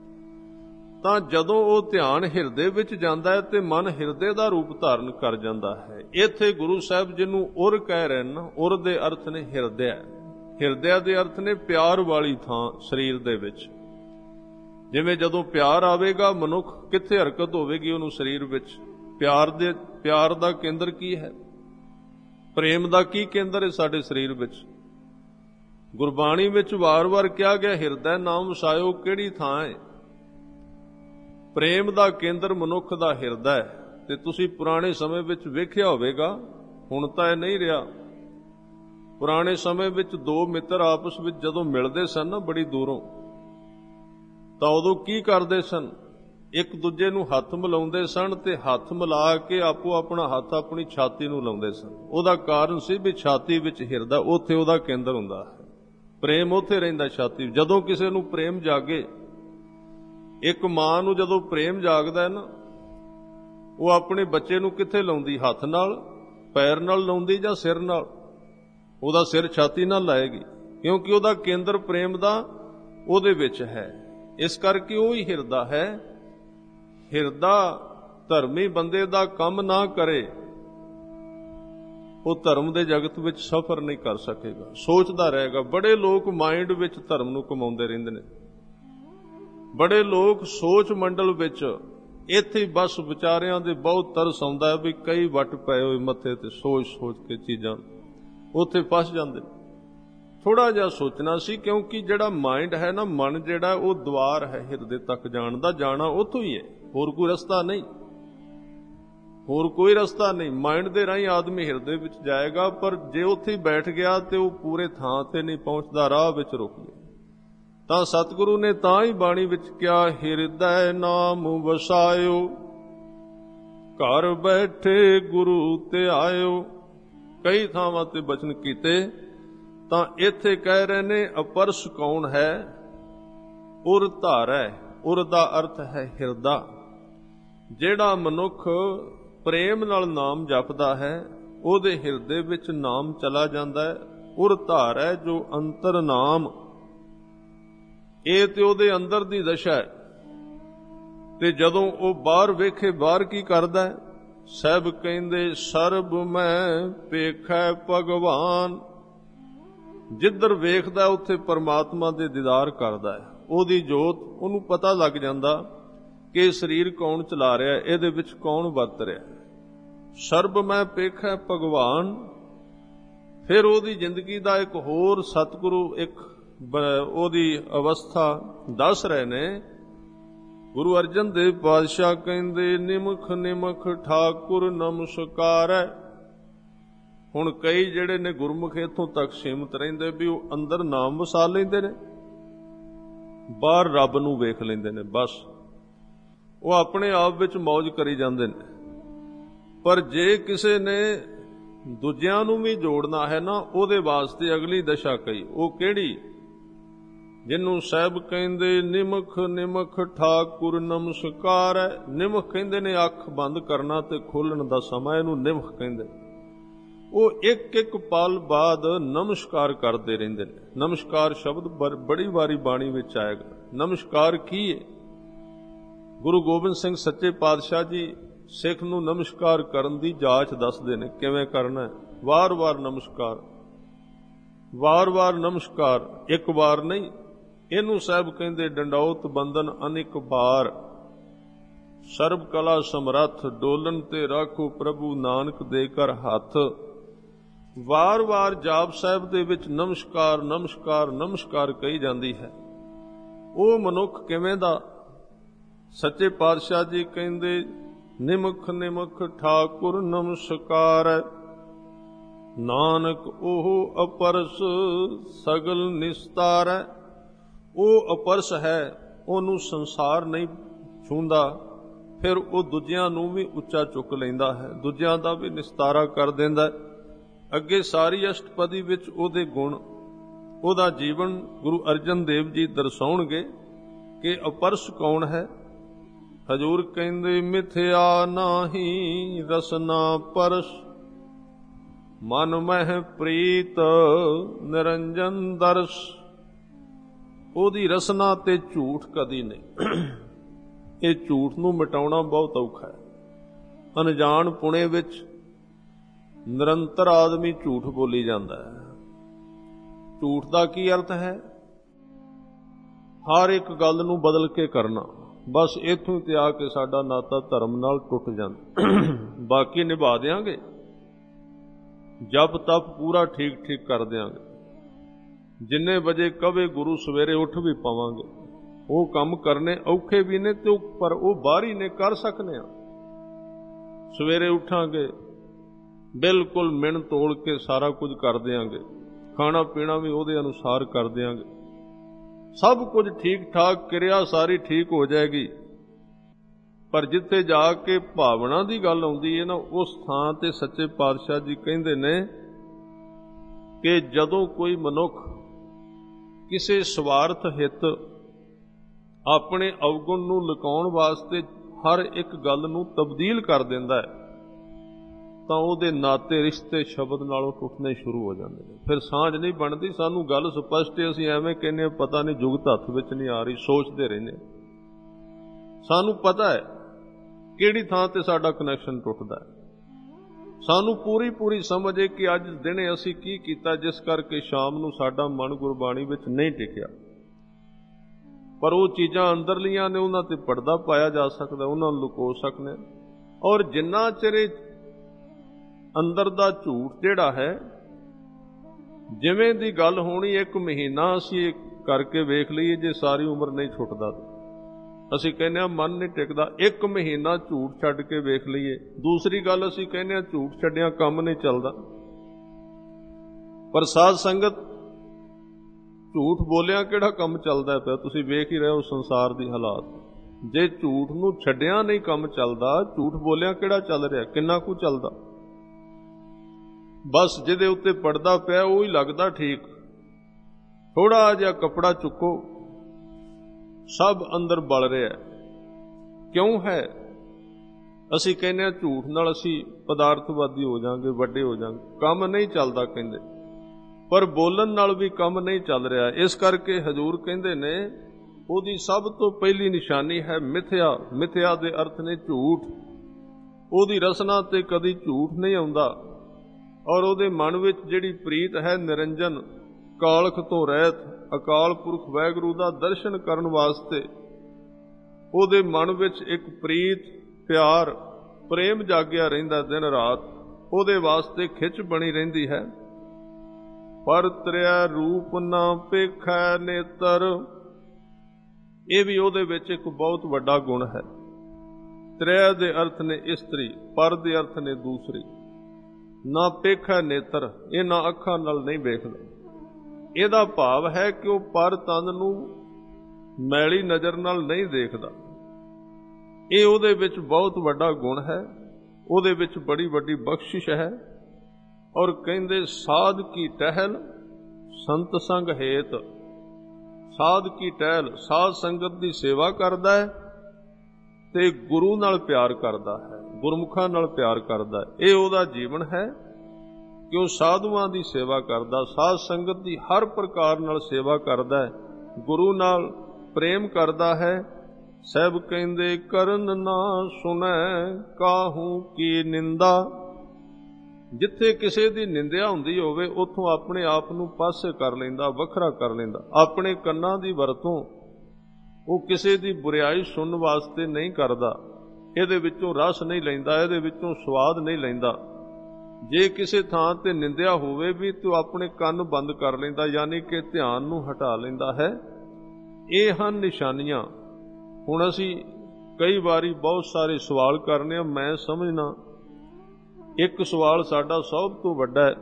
ਤਾਂ ਜਦੋਂ ਉਹ ਧਿਆਨ ਹਿਰਦੇ ਵਿੱਚ ਜਾਂਦਾ ਹੈ ਤੇ ਮਨ ਹਿਰਦੇ ਦਾ ਰੂਪ ਧਾਰਨ ਕਰ ਜਾਂਦਾ ਹੈ। ਇੱਥੇ ਗੁਰੂ ਸਾਹਿਬ ਜਿਹਨੂੰ ਉਰ ਕਹਿ ਰਹੇ ਨੇ, ਉਰ ਦੇ ਅਰਥ ਨੇ ਹਿਰਦਿਆ। ਹਿਰਦਿਆ ਦੇ ਅਰਥ ਨੇ ਪਿਆਰ ਵਾਲੀ ਥਾਂ ਸਰੀਰ ਦੇ ਵਿੱਚ। ਜਿਵੇਂ ਜਦੋਂ ਪਿਆਰ ਆਵੇਗਾ, ਮਨੁੱਖ ਕਿੱਥੇ ਹਰਕਤ ਹੋਵੇਗੀ ਉਹਨੂੰ ਸਰੀਰ ਵਿੱਚ? ਪਿਆਰ ਦਾ ਕੇਂਦਰ ਕੀ ਹੈ? ਪ੍ਰੇਮ ਦਾ ਕੀ ਕੇਂਦਰ ਹੈ ਸਾਡੇ ਸਰੀਰ ਵਿੱਚ? ਗੁਰਬਾਣੀ ਵਿੱਚ ਵਾਰ-ਵਾਰ ਕਿਹਾ ਗਿਆ, ਹਿਰਦੈ ਨਾਮ ਵਸਾਇਓ। ਕਿਹੜੀ ਥਾਂ ਹੈ? ਪ੍ਰੇਮ ਦਾ ਕੇਂਦਰ ਮਨੁੱਖ ਦਾ ਹਿਰਦਾ ਹੈ। ਤੇ ਤੁਸੀਂ ਪੁਰਾਣੇ ਸਮੇਂ ਵਿੱਚ ਵੇਖਿਆ ਹੋਵੇਗਾ, ਹੁਣ ਤਾਂ ਇਹ ਨਹੀਂ ਰਿਹਾ। ਪੁਰਾਣੇ ਸਮੇਂ ਵਿੱਚ ਦੋ ਮਿੱਤਰ ਆਪਸ ਵਿੱਚ ਜਦੋਂ ਮਿਲਦੇ ਸਨ ਨਾ ਬੜੀ ਦੂਰੋਂ, ਤਾਂ ਉਦੋਂ ਕੀ ਕਰਦੇ ਸਨ? ਇੱਕ ਦੂਜੇ ਨੂੰ ਹੱਥ ਮਿਲਾਉਂਦੇ ਸਨ ਤੇ ਹੱਥ ਮਿਲਾ ਕੇ ਆਪੋ ਆਪਣਾ ਹੱਥ ਆਪਣੀ ਛਾਤੀ ਨੂੰ ਲਾਉਂਦੇ ਸਨ। ਉਹਦਾ ਕਾਰਨ ਸੀ ਵੀ ਛਾਤੀ ਵਿੱਚ ਹਿਰਦਾ, ਉੱਥੇ ਉਹਦਾ ਕੇਂਦਰ ਹੁੰਦਾ ਹੈ। ਪ੍ਰੇਮ ਉੱਥੇ ਰਹਿੰਦਾ ਛਾਤੀ। ਜਦੋਂ ਕਿਸੇ ਨੂੰ ਪ੍ਰੇਮ ਜਾਗੇ, ਇੱਕ ਮਾਂ ਨੂੰ ਜਦੋਂ ਪ੍ਰੇਮ ਜਾਗਦਾ ਹੈ ਨਾ, ਉਹ ਆਪਣੇ ਬੱਚੇ ਨੂੰ ਕਿੱਥੇ ਲਾਉਂਦੀ? ਹੱਥ ਨਾਲ, ਪੈਰ ਨਾਲ ਲਾਉਂਦੀ ਜਾਂ ਸਿਰ ਨਾਲ? ਉਹਦਾ ਸਿਰ ਛਾਤੀ ਨਾਲ ਲਾਏਗੀ, ਕਿਉਂਕਿ ਉਹਦਾ ਕੇਂਦਰ ਪ੍ਰੇਮ ਦਾ ਉਹਦੇ ਵਿੱਚ ਹੈ। ਇਸ ਕਰਕੇ ਉਹ ਹੀ ਹਿਰਦਾ ਹੈ। ਹਿਰਦਾ ਧਰਮੀ ਬੰਦੇ ਦਾ ਕੰਮ ਨਾ ਕਰੇ, ਉਹ ਧਰਮ ਦੇ ਜਗਤ ਵਿੱਚ ਸਫ਼ਰ ਨਹੀਂ ਕਰ ਸਕੇਗਾ, ਸੋਚਦਾ ਰਹੇਗਾ। ਬੜੇ ਲੋਕ ਮਾਈਂਡ ਵਿੱਚ ਧਰਮ ਨੂੰ ਕਮਾਉਂਦੇ ਰਹਿੰਦੇ ਨੇ। ਬੜੇ ਲੋਕ ਸੋਚ ਮੰਡਲ ਵਿੱਚ, ਇੱਥੇ ਹੀ ਬਸ ਵਿਚਾਰਿਆਂ ਦੇ ਬਹੁਤ ਤਰਸ ਆਉਂਦਾ ਹੈ ਵੀ ਕਈ ਵੱਟ ਪਏ ਹੋਏ ਮੱਥੇ ਤੇ ਸੋਚ ਕੇ ਚੀਜ਼ਾਂ, ਉੱਥੇ ਫਸ ਜਾਂਦੇ। ਥੋੜਾ ਜਿਹਾ ਸੋਚਣਾ ਸੀ, ਕਿਉਂਕਿ ਜਿਹੜਾ ਮਾਈਂਡ ਹੈ ਨਾ, ਮਨ ਜਿਹੜਾ, ਉਹ ਦੁਆਰ ਹੈ ਹਿਰਦੇ ਤੱਕ ਜਾਣ ਦਾ। ਜਾਣਾ ਉੱਥੋਂ ਹੀ ਹੈ, ਹੋਰ ਕੋਈ ਰਸਤਾ ਨਹੀਂ, ਹੋਰ ਕੋਈ ਰਸਤਾ ਨਹੀਂ। ਮਾਈਂਡ ਦੇ ਰਾਹੀਂ ਆਦਮੀ ਹਿਰਦੇ ਵਿੱਚ ਜਾਏਗਾ, ਪਰ ਜੇ ਉੱਥੇ ਹੀ ਬੈਠ ਗਿਆ ਤੇ ਉਹ ਪੂਰੇ ਥਾਂ ਤੇ ਨਹੀਂ ਪਹੁੰਚਦਾ, ਰਾਹ ਵਿੱਚ ਰੁਕ ਗਿਆ। ਤਾਂ ਸਤਿਗੁਰੂ ਨੇ ਤਾਂ ਹੀ ਬਾਣੀ ਵਿੱਚ ਕਿਹਾ, ਹਿਰਦੈ ਨਾਮ ਵਸਾਇਓ, ਘਰ ਬੈਠੇ ਗੁਰੂ ਤੇ ਆਇਓ। ਕਈ ਥਾਵਾਂ ਤੇ ਬਚਨ ਕੀਤੇ, ਤਾਂ ਇੱਥੇ ਕਹਿ ਰਹੇ ਨੇ ਅਪਰਸ ਕੌਣ ਹੈ? ਉਰ ਧਾਰੈ। ਉਰ ਦਾ ਅਰਥ ਹੈ ਹਿਰਦਾ। ਜਿਹੜਾ ਮਨੁੱਖ ਪ੍ਰੇਮ ਨਾਲ ਨਾਮ ਜਪਦਾ ਹੈ, ਉਹਦੇ ਹਿਰਦੇ ਵਿੱਚ ਨਾਮ ਚਲਾ ਜਾਂਦਾ ਹੈ। ਉਰ ਧਾਰੈ ਜੋ ਅੰਤਰ ਨਾਮ, ਇਹ ਤੇ ਉਹਦੇ ਅੰਦਰ ਦੀ ਦਸ਼ਾ ਹੈ। ਤੇ ਜਦੋਂ ਉਹ ਬਾਹਰ ਵੇਖੇ, ਬਾਹਰ ਕੀ ਕਰਦਾ ਹੈ? ਸਭ ਕਹਿੰਦੇ ਸਰਬ ਮੈਂ ਪੇਖੈ ਭਗਵਾਨ। ਜਿੱਧਰ ਵੇਖਦਾ ਉੱਥੇ ਪਰਮਾਤਮਾ ਦੇ ਦੀਦਾਰ ਕਰਦਾ ਹੈ। ਉਹਦੀ ਜੋਤ ਉਹਨੂੰ ਪਤਾ ਲੱਗ ਜਾਂਦਾ ਕਿ ਸਰੀਰ ਕੌਣ ਚਲਾ ਰਿਹਾ, ਇਹਦੇ ਵਿੱਚ ਕੌਣ ਵਰਤ ਰਿਹਾ। ਸਰਬ ਮੈਂ ਪੇਖੈ ਭਗਵਾਨ। ਫਿਰ ਉਹਦੀ ਜ਼ਿੰਦਗੀ ਦਾ ਇੱਕ ਹੋਰ ਸਤਿਗੁਰੂ ਇੱਕ ਉਹਦੀ ਅਵਸਥਾ ਦੱਸ ਰਹੇ ਨੇ। ਗੁਰੂ ਅਰਜਨ ਦੇਵ ਪਾਤਸ਼ਾਹ ਕਹਿੰਦੇ ਨਿਮਖ ਨਿਮਖ ਠਾਕੁਰ ਨਮਸਕਾਰੈ। ਹੁਣ ਕਈ ਜਿਹੜੇ ਨੇ ਗੁਰਮੁਖ ਇੱਥੋਂ ਤੱਕ ਸੀਮਤ ਰਹਿੰਦੇ ਵੀ ਉਹ ਅੰਦਰ ਨਾਮ ਵਸਾ ਲੈਂਦੇ ਨੇ, ਬਾਹਰ ਰੱਬ ਨੂੰ ਵੇਖ ਲੈਂਦੇ ਨੇ। ਬਸ ਉਹ ਆਪਣੇ ਆਪ ਵਿੱਚ ਮौज ਕਰੀ ਜਾਂਦੇ ਨੇ। ਪਰ ਜੇ ਕਿਸੇ ਨੇ ਦੂਜਿਆਂ ਨੂੰ ਵੀ ਜੋੜਨਾ ਹੈ ਨਾ, ਉਹਦੇ ਵਾਸਤੇ ਅਗਲੀ ਦਸ਼ਾ ਕਹੀ। ਉਹ ਕਿਹੜੀ? ਜਿਹਨੂੰ ਸਾਹਿਬ ਕਹਿੰਦੇ ਨਿਮਖ ਨਿਮਖ ਠਾਕੁਰ ਨਮਸਕਾਰ ਹੈ। ਨਿਮਖ ਕਹਿੰਦੇ ਨੇ ਅੱਖ ਬੰਦ ਕਰਨਾ ਤੇ ਖੋਲਣ ਦਾ ਸਮਾਂ, ਇਹਨੂੰ ਨਿਮਖ ਕਹਿੰਦੇ। ਉਹ ਇੱਕ ਇੱਕ ਪਲ ਬਾਅਦ ਨਮਸਕਾਰ ਕਰਦੇ ਰਹਿੰਦੇ ਨੇ। ਨਮਸਕਾਰ ਸ਼ਬਦ ਬੜੀ ਵਾਰੀ ਬਾਣੀ ਵਿੱਚ ਆਏਗਾ। ਨਮਸਕਾਰ ਕੀ ਹੈ? ਗੁਰੂ ਗੋਬਿੰਦ ਸਿੰਘ ਸੱਚੇ ਪਾਤਸ਼ਾਹ ਜੀ ਸਿੱਖ ਨੂੰ ਨਮਸਕਾਰ ਕਰਨ ਦੀ ਜਾਚ ਦੱਸਦੇ ਨੇ, ਕਿਵੇਂ ਕਰਨਾ ਹੈ। ਵਾਰ-ਵਾਰ ਨਮਸਕਾਰ, ਵਾਰ-ਵਾਰ ਨਮਸਕਾਰ, ਇੱਕ ਵਾਰ ਨਹੀਂ। ਇਹਨੂੰ ਸਾਹਿਬ ਕਹਿੰਦੇ ਡੰਡੌਤ ਬੰਦਨ ਅਨੇਕ ਬਾਰ। ਸਰਬ ਕਲਾ ਸਮਰੱਥ ਡੋਲਨ ਤੇ ਰਾਖੋ ਪ੍ਰਭੂ ਨਾਨਕ ਦੇ ਕਰ ਹੱਥ। ਵਾਰ-ਵਾਰ ਜਾਪ ਸਾਹਿਬ ਦੇ ਵਿੱਚ ਨਮਸਕਾਰ ਨਮਸਕਾਰ ਨਮਸਕਾਰ ਕਹੀ ਜਾਂਦੀ ਹੈ। ਉਹ ਮਨੁੱਖ ਕਿਵੇਂ ਦਾ? ਸੱਚੇ ਪਾਤਸ਼ਾਹ ਜੀ ਕਹਿੰਦੇ ਨਿਮਖ ਨਿਮਖ ਠਾਕੁਰ ਨਮਸਕਾਰ। ਨਾਨਕ ਉਹ ਅਪਰਸ ਸਗਲ ਨਿਸਤਾਰੈ। ਉਹ ਅਪਰਸ ਹੈ, ਉਹਨੂੰ ਸੰਸਾਰ ਨਹੀਂ ਛੂੰਹਦਾ। ਫਿਰ ਉਹ ਦੂਜਿਆਂ ਨੂੰ ਵੀ ਉੱਚਾ ਚੁੱਕ ਲੈਂਦਾ ਹੈ, ਦੂਜਿਆਂ ਦਾ ਵੀ ਨਿਸਤਾਰਾ ਕਰ ਦਿੰਦਾ। ਅੱਗੇ ਸਾਰੀ ਅਸ਼ਟਪਦੀ ਵਿੱਚ ਉਹਦੇ ਗੁਣ, ਉਹਦਾ ਜੀਵਨ ਗੁਰੂ ਅਰਜਨ ਦੇਵ ਜੀ ਦਰਸਾਉਣਗੇ ਕਿ ਅਪਰਸ ਕੌਣ ਹੈ। ਹਜ਼ੂਰ ਕਹਿੰਦੇ ਮਿਥਿਆ ਨਾਹੀ ਰਸਨਾ ਪਰਸ, ਮਨ ਮਹਿ ਪ੍ਰੀਤ ਨਿਰੰਜਨ ਦਰਸ। ਉਹਦੀ ਰਸਨਾ ਤੇ ਝੂਠ ਕਦੀ ਨਹੀਂ। ਇਹ ਝੂਠ ਨੂੰ ਮਿਟਾਉਣਾ ਬਹੁਤ ਔਖਾ ਹੈ। ਅਣਜਾਣ ਪੁਣੇ ਵਿੱਚ ਨਿਰੰਤਰ ਆਦਮੀ ਝੂਠ ਬੋਲੀ ਜਾਂਦਾ ਹੈ। ਝੂਠ ਦਾ ਕੀ ਅਰਥ ਹੈ? ਹਰ ਇੱਕ ਗੱਲ ਨੂੰ ਬਦਲ ਕੇ ਕਰਨਾ। ਬਸ ਇੱਥੋਂ ਤੇ ਆ ਕੇ ਸਾਡਾ ਨਾਤਾ ਧਰਮ ਨਾਲ ਟੁੱਟ ਜਾਂਦਾ। ਬਾਕੀ ਨਿਭਾ ਦਿਆਂਗੇ, ਜਪ ਤਪ ਪੂਰਾ ਠੀਕ ਠੀਕ ਕਰ ਦਿਆਂਗੇ। ਜਿੰਨੇ ਵਜੇ ਕਵੇ ਗੁਰੂ ਸਵੇਰੇ ਉੱਠ ਵੀ ਪਾਵਾਂਗੇ। ਉਹ ਕੰਮ ਕਰਨੇ ਔਖੇ ਵੀ ਨੇ ਤੇ ਪਰ ਉਹ ਬਾਹਰੀ ਨੇ, ਕਰ ਸਕਨੇ ਆ। ਸਵੇਰੇ ਉੱਠਾਂਗੇ, ਬਿਲਕੁਲ ਮਿਣ ਤੋਲ ਕੇ ਸਾਰਾ ਕੁਝ ਕਰ ਦਿਆਂਗੇ। ਖਾਣਾ ਪੀਣਾ ਵੀ ਉਹਦੇ ਅਨੁਸਾਰ ਕਰ ਦਿਆਂਗੇ। ਸਭ ਕੁਝ ਠੀਕ ਠਾਕ, ਕਿਰਿਆ ਸਾਰੀ ਠੀਕ ਹੋ ਜਾਏਗੀ। ਪਰ ਜਿੱਥੇ ਜਾ ਕੇ ਭਾਵਨਾ ਦੀ ਗੱਲ ਆਉਂਦੀ ਹੈ ਨਾ, ਉਸ ਥਾਂ ਤੇ ਸੱਚੇ ਪਾਤਸ਼ਾਹ ਜੀ ਕਹਿੰਦੇ ਨੇ ਕਿ ਜਦੋਂ ਕੋਈ ਮਨੁੱਖ ਕਿਸੇ ਸਵਾਰਥ ਹਿੱਤ ਆਪਣੇ ਅਵਗੁਣ ਨੂੰ ਲੁਕਾਉਣ ਵਾਸਤੇ ਹਰ ਇੱਕ ਗੱਲ ਨੂੰ ਤਬਦੀਲ ਕਰ ਦਿੰਦਾ ਹੈ, ਤਾਂ ਉਹਦੇ ਨਾਤੇ ਰਿਸ਼ਤੇ ਸ਼ਬਦ ਨਾਲੋਂ ਟੁੱਟਣੇ ਸ਼ੁਰੂ ਹੋ ਜਾਂਦੇ ਨੇ। ਫਿਰ ਸਾਂਝ ਨਹੀਂ ਬਣਦੀ। ਸਾਨੂੰ ਗੱਲ ਸਪਸ਼ਟ ਹੈ, ਅਸੀਂ ਐਵੇਂ ਕਹਿੰਦੇ ਹਾਂ ਪਤਾ ਨਹੀਂ ਜੁਗਤ ਹੱਥ ਵਿੱਚ ਨਹੀਂ ਆ ਰਹੀ, ਸੋਚਦੇ ਰਹਿੰਦੇ। ਸਾਨੂੰ ਪਤਾ ਹੈ ਕਿਹੜੀ ਥਾਂ ਤੇ ਸਾਡਾ ਕਨੈਕਸ਼ਨ ਟੁੱਟਦਾ ਹੈ। ਸਾਨੂੰ ਪੂਰੀ ਪੂਰੀ ਸਮਝ ਹੈ ਕਿ ਅੱਜ ਦਿਨੇ ਅਸੀਂ ਕੀ ਕੀਤਾ ਜਿਸ ਕਰਕੇ ਸ਼ਾਮ ਨੂੰ ਸਾਡਾ ਮਨ ਗੁਰਬਾਣੀ ਵਿੱਚ ਨਹੀਂ ਟਿਕਿਆ। ਪਰ ਉਹ ਚੀਜ਼ਾਂ ਅੰਦਰਲੀਆਂ ਨੇ, ਉਹਨਾਂ ਤੇ ਪਰਦਾ ਪਾਇਆ ਜਾ ਸਕਦਾ, ਉਹਨਾਂ ਨੂੰ ਲੁਕੋ ਸਕਨੇ। ਔਰ ਜਿੰਨਾ ਚਿਰ ਅੰਦਰ ਦਾ ਝੂਠ ਜਿਹੜਾ ਹੈ, ਜਿਵੇਂ ਦੀ ਗੱਲ ਹੋਣੀ, 1 ਮਹੀਨਾ ਅਸੀਂ ਕਰਕੇ ਵੇਖ ਲਈਏ, ਜੇ ਸਾਰੀ ਉਮਰ ਨਹੀਂ ਛੁੱਟਦਾ। ਅਸੀਂ ਕਹਿੰਦੇ ਹਾਂ ਮਨ ਨਹੀਂ ਟਿਕਦਾ। 1 ਮਹੀਨਾ ਝੂਠ ਛੱਡ ਕੇ ਵੇਖ ਲਈਏ। ਦੂਸਰੀ ਗੱਲ ਅਸੀਂ ਕਹਿੰਦੇ ਹਾਂ ਝੂਠ ਛੱਡਿਆ ਕੰਮ ਨਹੀਂ ਚੱਲਦਾ। ਪਰ ਸਾਧ ਸੰਗਤ, ਝੂਠ ਬੋਲਿਆ ਕਿਹੜਾ ਕੰਮ ਚੱਲਦਾ ਪਿਆ? ਤੁਸੀਂ ਵੇਖ ਹੀ ਰਹੇ ਹੋ ਸੰਸਾਰ ਦੀ ਹਾਲਾਤ। ਜੇ ਝੂਠ ਨੂੰ ਛੱਡਿਆ ਨਹੀਂ ਕੰਮ ਚੱਲਦਾ, ਝੂਠ ਬੋਲਿਆ ਕਿਹੜਾ ਚੱਲ ਰਿਹਾ? ਕਿੰਨਾ ਕੁ ਚੱਲਦਾ? ਬਸ ਜਿਹਦੇ ਉੱਤੇ ਪੜਦਾ ਪਿਆ ਉਹ ਹੀ ਲੱਗਦਾ ਠੀਕ। ਥੋੜਾ ਜਿਹਾ ਕੱਪੜਾ ਚੁੱਕੋ, ਸਭ ਅੰਦਰ ਬਲ ਰਿਹਾ। ਕਿਉਂ ਹੈ? ਅਸੀਂ ਕਹਿੰਦੇ ਹਾਂ ਝੂਠ ਨਾਲ ਅਸੀਂ ਪਦਾਰਥਵਾਦੀ ਹੋ ਜਾਾਂਗੇ, ਵੱਡੇ ਹੋ ਜਾਾਂਗੇ, ਕੰਮ ਨਹੀਂ ਚੱਲਦਾ ਕਹਿੰਦੇ। ਪਰ ਬੋਲਣ ਨਾਲ ਵੀ ਕੰਮ ਨਹੀਂ ਚੱਲ ਰਿਹਾ। ਇਸ ਕਰਕੇ ਹਜ਼ੂਰ ਕਹਿੰਦੇ ਨੇ ਉਹਦੀ ਸਭ ਤੋਂ ਪਹਿਲੀ ਨਿਸ਼ਾਨੀ ਹੈ ਮਿਥਿਆ। ਮਿਥਿਆ ਦੇ ਅਰਥ ਨੇ ਝੂਠ। ਉਹਦੀ ਰਸਨਾ ਤੇ ਕਦੀ ਝੂਠ ਨਹੀਂ ਆਉਂਦਾ। ਔਰ ਉਹਦੇ ਮਨ ਵਿੱਚ ਜਿਹੜੀ ਪ੍ਰੀਤ ਹੈ ਨਿਰੰਜਨ, ਕਾਲਖ ਤੋਂ ਰਹਿਤ, ਅਕਾਲ ਪੁਰਖ ਵਾਹਿਗੁਰੂ ਦਾ ਦਰਸ਼ਨ ਕਰਨ ਵਾਸਤੇ ਉਹਦੇ ਮਨ ਵਿੱਚ ਇੱਕ ਪ੍ਰੀਤ, ਪਿਆਰ, ਪ੍ਰੇਮ ਜਾਗਿਆ ਰਹਿੰਦਾ ਦਿਨ ਰਾਤ। ਉਹਦੇ ਵਾਸਤੇ ਖਿੱਚ ਬਣੀ ਰਹਿੰਦੀ ਹੈ। ਪਰ ਤ੍ਰਿਆ ਰੂਪ ਨਾ ਪੇਖੈ ਨੇਤਰ, ਇਹ ਵੀ ਉਹਦੇ ਵਿੱਚ ਇੱਕ ਬਹੁਤ ਵੱਡਾ ਗੁਣ ਹੈ। ਤ੍ਰਿਆ ਦੇ ਅਰਥ ਨੇ ਇਸਤਰੀ, ਪਰ ਦੇ ਅਰਥ ਨੇ ਦੂਸਰੀ। ਨਾ ਪੇਖੈ ਨੇਤਰ, ਇਹ ਨਾ ਅੱਖਾਂ ਨਾਲ ਨਹੀਂ ਵੇਖਦਾ। ਇਹਦਾ ਭਾਵ ਹੈ ਕਿ ਉਹ ਪਰ ਤਨ ਨੂੰ ਮੈਲੀ ਨਜ਼ਰ ਨਾਲ ਨਹੀਂ ਦੇਖਦਾ। ਇਹ ਉਹਦੇ ਵਿੱਚ ਬਹੁਤ ਵੱਡਾ ਗੁਣ ਹੈ, ਉਹਦੇ ਵਿੱਚ ਬੜੀ ਵੱਡੀ ਬਖਸ਼ਿਸ਼ ਹੈ। ਔਰ ਕਹਿੰਦੇ ਸਾਧ ਕੀ ਟਹਿਲ ਸੰਤ ਸੰਗ ਹੇਤ। ਸਾਧ ਕੀ ਟਹਿਲ, ਸਾਧ ਸੰਗਤ ਦੀ ਸੇਵਾ ਕਰਦਾ ਹੈ ਤੇ ਗੁਰੂ ਨਾਲ ਪਿਆਰ ਕਰਦਾ ਹੈ, ਗੁਰਮੁਖਾਂ ਨਾਲ ਪਿਆਰ ਕਰਦਾ ਹੈ। ਇਹ ਉਹਦਾ ਜੀਵਨ ਹੈ ਕਿ ਉਹ ਸਾਧੂਆਂ ਦੀ ਸੇਵਾ ਕਰਦਾ, ਸਾਧ ਸੰਗਤ ਦੀ ਹਰ ਪ੍ਰਕਾਰ ਨਾਲ ਸੇਵਾ ਕਰਦਾ ਹੈ, ਗੁਰੂ ਨਾਲ ਪ੍ਰੇਮ ਕਰਦਾ ਹੈ। ਸਭ ਕਹਿੰਦੇ ਕਰਨ ਨਾ ਸੁਣੈ ਕਾਹੂ ਕੀ ਨਿੰਦਾ। ਜਿੱਥੇ ਕਿਸੇ ਦੀ ਨਿੰਦਿਆ ਹੁੰਦੀ ਹੋਵੇ ਉੱਥੋਂ ਆਪਣੇ ਆਪ ਨੂੰ ਪਾਸੇ ਕਰ ਲੈਂਦਾ, ਵੱਖਰਾ ਕਰ ਲੈਂਦਾ। ਆਪਣੇ ਕੰਨਾਂ ਦੀ ਵਰਤੋਂ ਉਹ ਕਿਸੇ ਦੀ ਬੁਰਾਈ ਸੁਣਨ ਵਾਸਤੇ ਨਹੀਂ ਕਰਦਾ। ਇਹਦੇ ਵਿੱਚੋਂ ਰਸ ਨਹੀਂ ਲੈਂਦਾ, ਇਹਦੇ ਵਿੱਚੋਂ ਸਵਾਦ ਨਹੀਂ ਲੈਂਦਾ। ਜੇ ਕਿਸੇ ਥਾਂ ਤੇ ਨਿੰਦਿਆ ਹੋਵੇ ਵੀ ਤਾਂ ਆਪਣੇ ਕੰਨ ਬੰਦ ਕਰ ਲੈਂਦਾ, ਯਾਨੀ ਕਿ ਧਿਆਨ ਨੂੰ ਹਟਾ ਲੈਂਦਾ ਹੈ। ਇਹ ਹਨ ਨਿਸ਼ਾਨੀਆਂ। ਹੁਣ ਅਸੀਂ ਕਈ ਵਾਰੀ ਬਹੁਤ ਸਾਰੇ ਸਵਾਲ ਕਰਨੇ ਆ। ਮੈਂ ਸਮਝਣਾ ਇੱਕ ਸਵਾਲ ਸਾਡਾ ਸਭ ਤੋਂ ਵੱਡਾ ਹੈ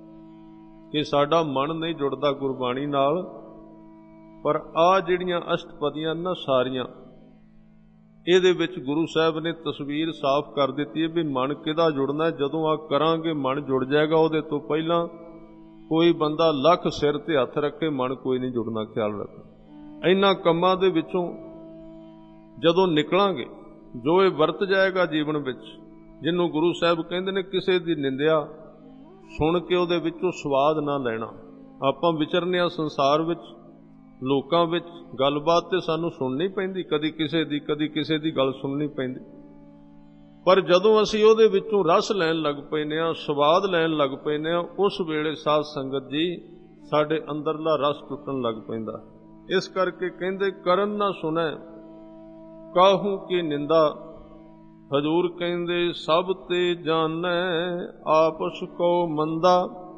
ਕਿ ਸਾਡਾ ਮਨ ਨਹੀਂ ਜੁੜਦਾ ਗੁਰਬਾਣੀ ਨਾਲ। ਪਰ ਆਹ ਜਿਹੜੀਆਂ ਅਸ਼ਟਪਦੀਆਂ ਨਾ ਸਾਰੀਆਂ, ਇਹਦੇ ਵਿੱਚ ਗੁਰੂ ਸਾਹਿਬ ਨੇ ਤਸਵੀਰ ਸਾਫ਼ ਕਰ ਦਿੱਤੀ ਹੈ ਵੀ ਮਨ ਕਿਹਦਾ ਜੁੜਨਾ। ਜਦੋਂ ਆ ਕਰਾਂਗੇ ਮਨ ਜੁੜ ਜਾਏਗਾ। ਉਹਦੇ ਤੋਂ ਪਹਿਲਾਂ ਕੋਈ ਬੰਦਾ ਲੱਖ ਸਿਰ ਤੇ ਹੱਥ ਰੱਖੇ, ਮਨ ਕੋਈ ਨਹੀਂ ਜੁੜਨਾ। ਖਿਆਲ ਰੱਖੋ। ਇਹਨਾਂ ਕੰਮਾਂ ਦੇ ਵਿੱਚੋਂ ਜਦੋਂ ਨਿਕਲਾਂਗੇ, ਜੋ ਇਹ ਵਰਤ ਜਾਏਗਾ ਜੀਵਨ ਵਿੱਚ, ਜਿਹਨੂੰ ਗੁਰੂ ਸਾਹਿਬ ਕਹਿੰਦੇ ਨੇ ਕਿਸੇ ਦੀ ਨਿੰਦਿਆ ਸੁਣ ਕੇ ਉਹਦੇ ਵਿੱਚੋਂ ਸਵਾਦ ਨਾ ਲੈਣਾ। ਆਪਾਂ ਵਿਚਰਨੇ ਆ ਸੰਸਾਰ ਵਿੱਚ, ਲੋਕਾਂ ਵਿੱਚ, ਗੱਲਬਾਤ ਤੇ ਸਾਨੂੰ ਸੁਣਨੀ ਪੈਂਦੀ, ਕਦੀ ਕਿਸੇ ਦੀ ਕਦੀ ਕਿਸੇ ਦੀ ਗੱਲ ਸੁਣਨੀ ਪੈਂਦੀ। ਪਰ ਜਦੋਂ ਅਸੀਂ ਉਹਦੇ ਵਿੱਚੋਂ ਰਸ ਲੈਣ ਲੱਗ ਪੈਂਦੇ ਹਾਂ, ਸਵਾਦ ਲੈਣ ਲੱਗ ਪੈਂਦੇ ਹਾਂ, ਉਸ ਵੇਲੇ ਸਾਧ ਸੰਗਤ ਜੀ ਸਾਡੇ ਅੰਦਰਲਾ ਰਸ ਟੁੱਟਣ ਲੱਗ ਪੈਂਦਾ। ਇਸ ਕਰਕੇ ਕਹਿੰਦੇ ਕਰਨ ਨਾ ਸੁਣੈ ਕਾਹੂ ਕੀ ਨਿੰਦਾ। ਹਜ਼ੂਰ ਕਹਿੰਦੇ ਸਭ ਤੇ ਜਾਣੈ ਆਪਸ ਕੋ ਮੰਦਾ।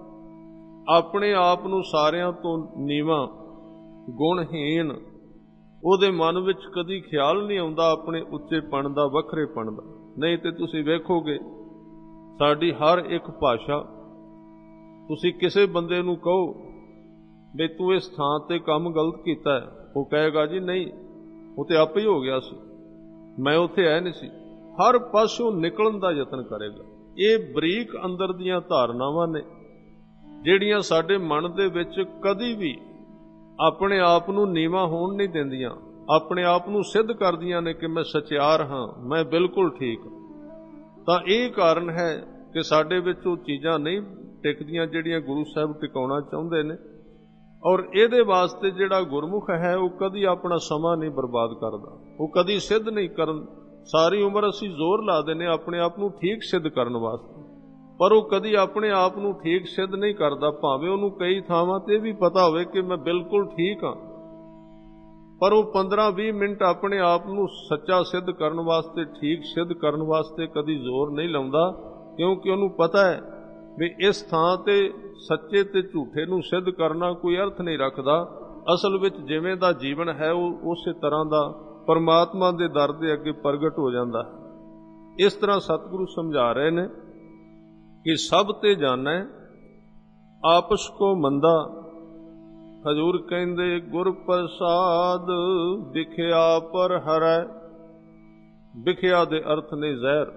ਆਪਣੇ ਆਪ ਨੂੰ ਸਾਰਿਆਂ ਤੋਂ ਨੀਵਾਂ, ਗੁਣਹੀਣ, ਉਹਦੇ ਮਨ ਵਿੱਚ ਕਦੀ ਖਿਆਲ ਨਹੀਂ ਆਉਂਦਾ ਆਪਣੇ ਉੱਚੇਪਣ ਦਾ, ਵੱਖਰੇਪਣ ਦਾ। ਨਹੀਂ ਤੇ ਤੁਸੀਂ ਵੇਖੋਗੇ ਸਾਡੀ ਹਰ ਇੱਕ ਭਾਸ਼ਾ, ਤੁਸੀਂ ਕਿਸੇ ਬੰਦੇ ਨੂੰ ਕਹੋ ਵੀ ਤੂੰ ਇਸ ਥਾਂ ਤੇ ਕੰਮ ਗਲਤ ਕੀਤਾ ਹੈ, ਉਹ ਕਹੇਗਾ ਜੀ ਨਹੀਂ, ਉਹ ਤੇ ਆਪੇ ਹੀ ਹੋ ਗਿਆ ਸੀ, ਮੈਂ ਉੱਥੇ ਆਇਆ ਨਹੀਂ ਸੀ। ਹਰ ਪਾਸੋਂ ਨਿਕਲਣ ਦਾ ਯਤਨ ਕਰੇਗਾ। ਇਹ ਬਰੀਕ ਅੰਦਰ ਦੀਆਂ ਧਾਰਨਾਵਾਂ ਨੇ ਜਿਹੜੀਆਂ ਸਾਡੇ ਮਨ ਦੇ ਵਿੱਚ ਕਦੀ ਵੀ ਆਪਣੇ ਆਪ ਨੂੰ ਨੀਵਾਂ ਹੋਣ ਨਹੀਂ ਦਿੰਦੀਆਂ, ਆਪਣੇ ਆਪ ਨੂੰ ਸਿੱਧ ਕਰਦੀਆਂ ਨੇ ਕਿ ਮੈਂ ਸਚਿਆਰ ਹਾਂ, ਮੈਂ ਬਿਲਕੁਲ ਠੀਕ। ਤਾਂ ਇਹ ਕਾਰਨ ਹੈ ਕਿ ਸਾਡੇ ਵਿੱਚ ਉਹ ਚੀਜ਼ਾਂ ਨਹੀਂ ਟਿਕਦੀਆਂ ਜਿਹੜੀਆਂ ਗੁਰੂ ਸਾਹਿਬ ਟਿਕਾਉਣਾ ਚਾਹੁੰਦੇ ਨੇ। ਔਰ ਇਹਦੇ ਵਾਸਤੇ ਜਿਹੜਾ ਗੁਰਮੁਖ ਹੈ ਉਹ ਕਦੀ ਆਪਣਾ ਸਮਾਂ ਨਹੀਂ ਬਰਬਾਦ ਕਰਦਾ, ਉਹ ਕਦੀ ਸਿੱਧ ਨਹੀਂ ਕਰਨ। ਸਾਰੀ ਉਮਰ ਅਸੀਂ ਜ਼ੋਰ ਲਾ ਦਿੰਦੇ ਆਪਣੇ ਆਪ ਨੂੰ ਠੀਕ ਸਿੱਧ ਕਰਨ ਵਾਸਤੇ, ਪਰ ਉਹ ਕਦੀ ਆਪਣੇ ਆਪ ਨੂੰ ਠੀਕ ਸਿੱਧ ਨਹੀਂ ਕਰਦਾ। ਭਾਵੇਂ ਉਹਨੂੰ ਕਈ ਥਾਵਾਂ ਤੇ ਵੀ ਪਤਾ ਹੋਵੇ ਕਿ ਮੈਂ ਬਿਲਕੁਲ ਠੀਕ ਹਾਂ, ਪਰ ਉਹ 15-20 ਮਿੰਟ ਆਪਣੇ ਆਪ ਨੂੰ ਸੱਚਾ ਸਿੱਧ ਕਰਨ ਵਾਸਤੇ, ਠੀਕ ਸਿੱਧ ਕਰਨ ਵਾਸਤੇ ਕਦੀ ਜ਼ੋਰ ਨਹੀਂ ਲਾਉਂਦਾ, ਕਿਉਂਕਿ ਉਹਨੂੰ ਪਤਾ ਹੈ ਵੀ ਇਸ ਥਾਂ ਤੇ ਸੱਚੇ ਤੇ ਝੂਠੇ ਨੂੰ ਸਿੱਧ ਕਰਨਾ ਕੋਈ ਅਰਥ ਨਹੀਂ ਰੱਖਦਾ। ਅਸਲ ਵਿੱਚ ਜਿਵੇਂ ਦਾ ਜੀਵਨ ਹੈ ਉਹ ਉਸੇ ਤਰ੍ਹਾਂ ਦਾ ਪਰਮਾਤਮਾ ਦੇ ਦਰ ਦੇ ਅੱਗੇ ਪ੍ਰਗਟ ਹੋ ਜਾਂਦਾ ਹੈ। ਇਸ ਤਰ੍ਹਾਂ ਸਤਿਗੁਰੂ ਸਮਝਾ ਰਹੇ ਨੇ ਕਿ ਸਭ ਤੇ ਜਾਣੈ ਆਪਸ ਕੋ ਮੰਦਾ। ਹਜ਼ੂਰ ਕਹਿੰਦੇ ਗੁਰ ਪ੍ਰਸਾਦ ਵਿਖਿਆ ਪਰ ਹਰੈ। ਵਿਖਿਆ ਦੇ ਅਰਥ ਨੇ ਜ਼ਹਿਰ।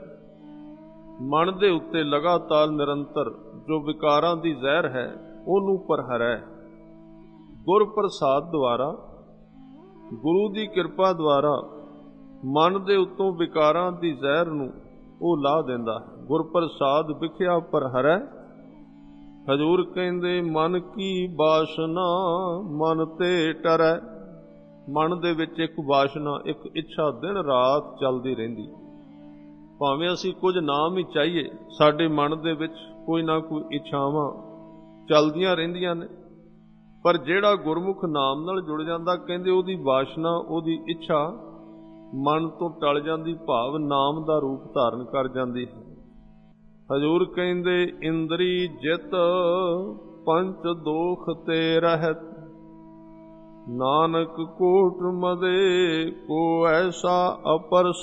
ਮਨ ਦੇ ਉੱਤੇ ਲਗਾਤਾਰ ਨਿਰੰਤਰ ਜੋ ਵਿਕਾਰਾਂ ਦੀ ਜ਼ਹਿਰ ਹੈ ਉਹਨੂੰ ਪਰ ਹਰੈ। ਗੁਰ ਪ੍ਰਸਾਦ ਦੁਆਰਾ, ਗੁਰੂ ਦੀ ਕਿਰਪਾ ਦੁਆਰਾ ਮਨ ਦੇ ਉੱਤੋਂ ਵਿਕਾਰਾਂ ਦੀ ਜ਼ਹਿਰ ਨੂੰ ਉਹ ਲਾ ਦਿੰਦਾ। ਗੁਰ ਪ੍ਰਸਾਦ ਵਿਖਿਆ ਪਰ ਹਰੈ, ਹਜ਼ੂਰ ਕਹਿੰਦੇ ਮਨ ਕੀ ਬਾਸ਼ਨਾ ਮਨ ਤੇ ਟਰੈ। ਮਨ ਦੇ ਵਿੱਚ ਇੱਕ ਵਾਸ਼ਨਾ, ਇੱਕ ਇੱਛਾ ਦਿਨ ਰਾਤ ਚੱਲਦੀ ਰਹਿੰਦੀ। ਭਾਵੇਂ ਅਸੀਂ ਕੁਝ ਨਾਮ ਹੀ ਚਾਹੀਏ, ਸਾਡੇ ਮਨ ਦੇ ਵਿੱਚ ਕੋਈ ਨਾ ਕੋਈ ਇੱਛਾਵਾਂ ਚੱਲਦੀਆਂ ਰਹਿੰਦੀਆਂ ਨੇ। ਪਰ ਜਿਹੜਾ ਗੁਰਮੁਖ ਨਾਮ ਨਾਲ ਜੁੜ ਜਾਂਦਾ, ਕਹਿੰਦੇ ਉਹਦੀ ਵਾਸ਼ਨਾ, ਉਹਦੀ ਇੱਛਾ ਮਨ ਤੋਂ ਟਲ ਜਾਂਦੀ, ਭਾਵ ਨਾਮ ਦਾ ਰੂਪ ਧਾਰਨ ਕਰ ਜਾਂਦੀ ਹੈ। ਹਜ਼ੂਰ ਕਹਿੰਦੇ ਇੰਦਰੀ ਜਿਤ ਪੰਚ ਦੋਖ ਤੇ ਰਹਿਤ, ਨਾਨਕ ਕੋਟ ਮਦੇ ਕੋ ਐਸਾ ਅਪਰਸ।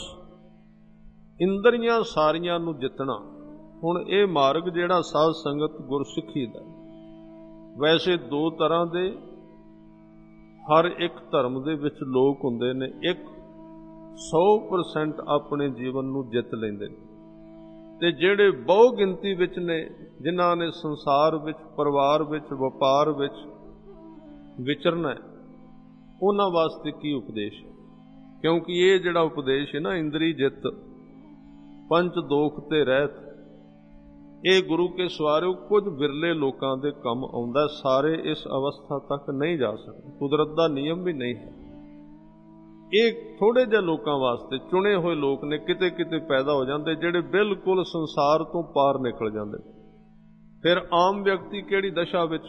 ਇੰਦਰੀਆਂ ਸਾਰੀਆਂ ਨੂੰ ਜਿੱਤਣਾ। ਹੁਣ ਇਹ ਮਾਰਗ ਜਿਹੜਾ ਸਾਧ ਸੰਗਤ ਗੁਰਸਿੱਖੀ ਦਾ, ਵੈਸੇ ਦੋ ਤਰ੍ਹਾਂ ਦੇ ਹਰ ਇੱਕ ਧਰਮ ਦੇ ਵਿੱਚ ਲੋਕ ਹੁੰਦੇ ਨੇ। ਇੱਕ 100% ਆਪਣੇ ਜੀਵਨ ਨੂੰ ਜਿੱਤ ਲੈਂਦੇ ਨੇ, ਤੇ ਜਿਹੜੇ ਬਹੁ ਗਿਣਤੀ ਵਿੱਚ ਨੇ, ਜਿਨ੍ਹਾਂ ਨੇ ਸੰਸਾਰ ਵਿੱਚ, ਪਰਿਵਾਰ ਵਿੱਚ, ਵਪਾਰ ਵਿੱਚ ਵਿਚਰਨਾ, ਉਹਨਾਂ ਵਾਸਤੇ ਕੀ ਉਪਦੇਸ਼ ਹੈ? ਕਿਉਂਕਿ ਇਹ ਜਿਹੜਾ ਉਪਦੇਸ਼ ਹੈ ਨਾ, ਇੰਦਰੀ ਜਿੱਤ ਪੰਚ ਦੋਖ ਤੇ ਰਹਿਤ, ਇਹ ਗੁਰੂ ਕੇ ਸਵਾਰਿਓ ਕੁਝ ਵਿਰਲੇ ਲੋਕਾਂ ਦੇ ਕੰਮ ਆਉਂਦਾ। ਸਾਰੇ ਇਸ ਅਵਸਥਾ ਤੱਕ ਨਹੀਂ ਜਾ ਸਕਦੇ, ਕੁਦਰਤ ਦਾ ਨਿਯਮ ਵੀ ਨਹੀਂ ਹੈ। ਇਹ ਥੋੜੇ ਜਿਹੇ ਲੋਕਾਂ ਵਾਸਤੇ ਚੁਣੇ ਹੋਏ ਲੋਕ ਨੇ, ਕਿਤੇ ਕਿਤੇ ਪੈਦਾ ਹੋ ਜਾਂਦੇ ਜਿਹੜੇ ਬਿਲਕੁਲ ਸੰਸਾਰ ਤੋਂ ਪਾਰ ਨਿਕਲ ਜਾਂਦੇ। ਫਿਰ ਆਮ ਵਿਅਕਤੀ ਕਿਹੜੀ ਦਸ਼ਾ ਵਿੱਚ?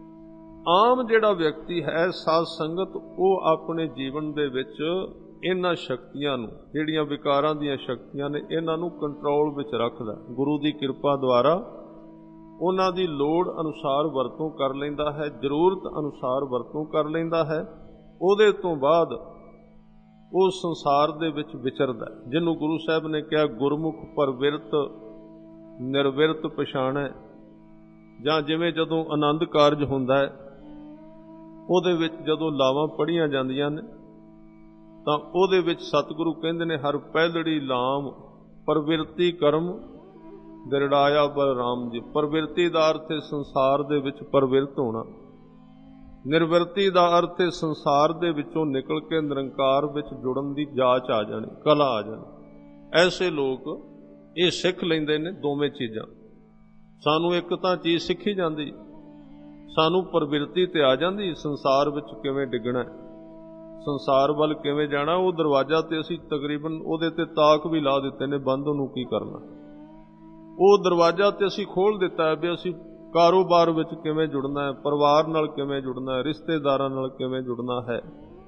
ਆਮ ਜਿਹੜਾ ਵਿਅਕਤੀ ਹੈ ਸਾਧ ਸੰਗਤ, ਉਹ ਆਪਣੇ ਜੀਵਨ ਦੇ ਵਿੱਚ ਇਹਨਾਂ ਸ਼ਕਤੀਆਂ ਨੂੰ, ਜਿਹੜੀਆਂ ਵਿਕਾਰਾਂ ਦੀਆਂ ਸ਼ਕਤੀਆਂ ਨੇ, ਇਹਨਾਂ ਨੂੰ ਕੰਟਰੋਲ ਵਿੱਚ ਰੱਖਦਾ। ਗੁਰੂ ਦੀ ਕਿਰਪਾ ਦੁਆਰਾ ਉਹਨਾਂ ਦੀ ਲੋੜ ਅਨੁਸਾਰ ਵਰਤੋਂ ਕਰ ਲੈਂਦਾ ਹੈ, ਜ਼ਰੂਰਤ ਅਨੁਸਾਰ ਵਰਤੋਂ ਕਰ ਲੈਂਦਾ ਹੈ। ਉਹਦੇ ਤੋਂ ਬਾਅਦ ਉਹ ਸੰਸਾਰ ਦੇ ਵਿੱਚ ਵਿਚਰਦਾ, ਜਿਹਨੂੰ ਗੁਰੂ ਸਾਹਿਬ ਨੇ ਕਿਹਾ ਗੁਰਮੁਖ ਪਰਵਿਰਤ ਨਿਰਵਿਰਤ ਪਛਾਣੈ। ਜਾਂ ਜਿਵੇਂ ਜਦੋਂ ਆਨੰਦ ਕਾਰਜ ਹੁੰਦਾ ਹੈ, ਉਹਦੇ ਵਿੱਚ ਜਦੋਂ ਲਾਵਾਂ ਪੜ੍ਹੀਆਂ ਜਾਂਦੀਆਂ ਨੇ, ਤਾਂ ਉਹਦੇ ਵਿੱਚ ਸਤਿਗੁਰੂ ਕਹਿੰਦੇ ਨੇ ਹਰ ਪਹਿਲੜੀ ਲਾਮ ਪਰਵਿਰਤੀ ਕਰਮ ਦਿਰੜਾਇਆ ਬਲਰਾਮ ਜੀ। ਪਰਵਿਰਤੀ ਦਾ ਅਰਥ ਹੈ ਸੰਸਾਰ ਦੇ ਵਿੱਚ ਪਰਵਿਰਤ ਹੋਣਾ, ਨਿਰਵਿਰਤੀ ਦਾ ਅਰਥ ਹੈ ਸੰਸਾਰ ਦੇ ਵਿੱਚੋਂ ਨਿਕਲ ਕੇ ਨਿਰੰਕਾਰ ਵਿੱਚ ਜੁੜਨ ਦੀ ਜਾਚ ਆ ਜਾਣੀ, ਕਲਾ ਆ ਜਾਣੀ। ਐਸੇ ਲੋਕ ਇਹ ਸਿੱਖ ਲੈਂਦੇ ਨੇ ਦੋਵੇਂ ਚੀਜ਼ਾਂ। ਸਾਨੂੰ ਇੱਕ ਤਾਂ ਚੀਜ਼ ਸਿੱਖੀ ਜਾਂਦੀ, ਸਾਨੂੰ ਪਰਵਿਰਤੀ ਤੇ ਆ ਜਾਂਦੀ, ਸੰਸਾਰ ਵਿੱਚ ਕਿਵੇਂ ਡਿੱਗਣਾ, ਸੰਸਾਰ ਵੱਲ ਕਿਵੇਂ ਜਾਣਾ। ਉਹ ਦਰਵਾਜ਼ਾ ਤੇ ਅਸੀਂ ਤਕਰੀਬਨ ਉਹਦੇ ਤੇ ਤਾਕ ਵੀ ਲਾ ਦਿੱਤੇ ਨੇ, ਬੰਦ ਉਹਨੂੰ ਕੀ ਕਰਨਾ। ਉਹ ਦਰਵਾਜ਼ਾ ਤੇ ਅਸੀਂ ਖੋਲ੍ਹ ਦਿੱਤਾ ਹੈ ਵੀ ਅਸੀਂ ਕਾਰੋਬਾਰ ਵਿੱਚ ਕਿਵੇਂ ਜੁੜਨਾ ਹੈ, ਪਰਿਵਾਰ ਨਾਲ ਕਿਵੇਂ ਜੁੜਨਾ ਹੈ, ਰਿਸ਼ਤੇਦਾਰਾਂ ਨਾਲ ਕਿਵੇਂ ਜੁੜਨਾ ਹੈ।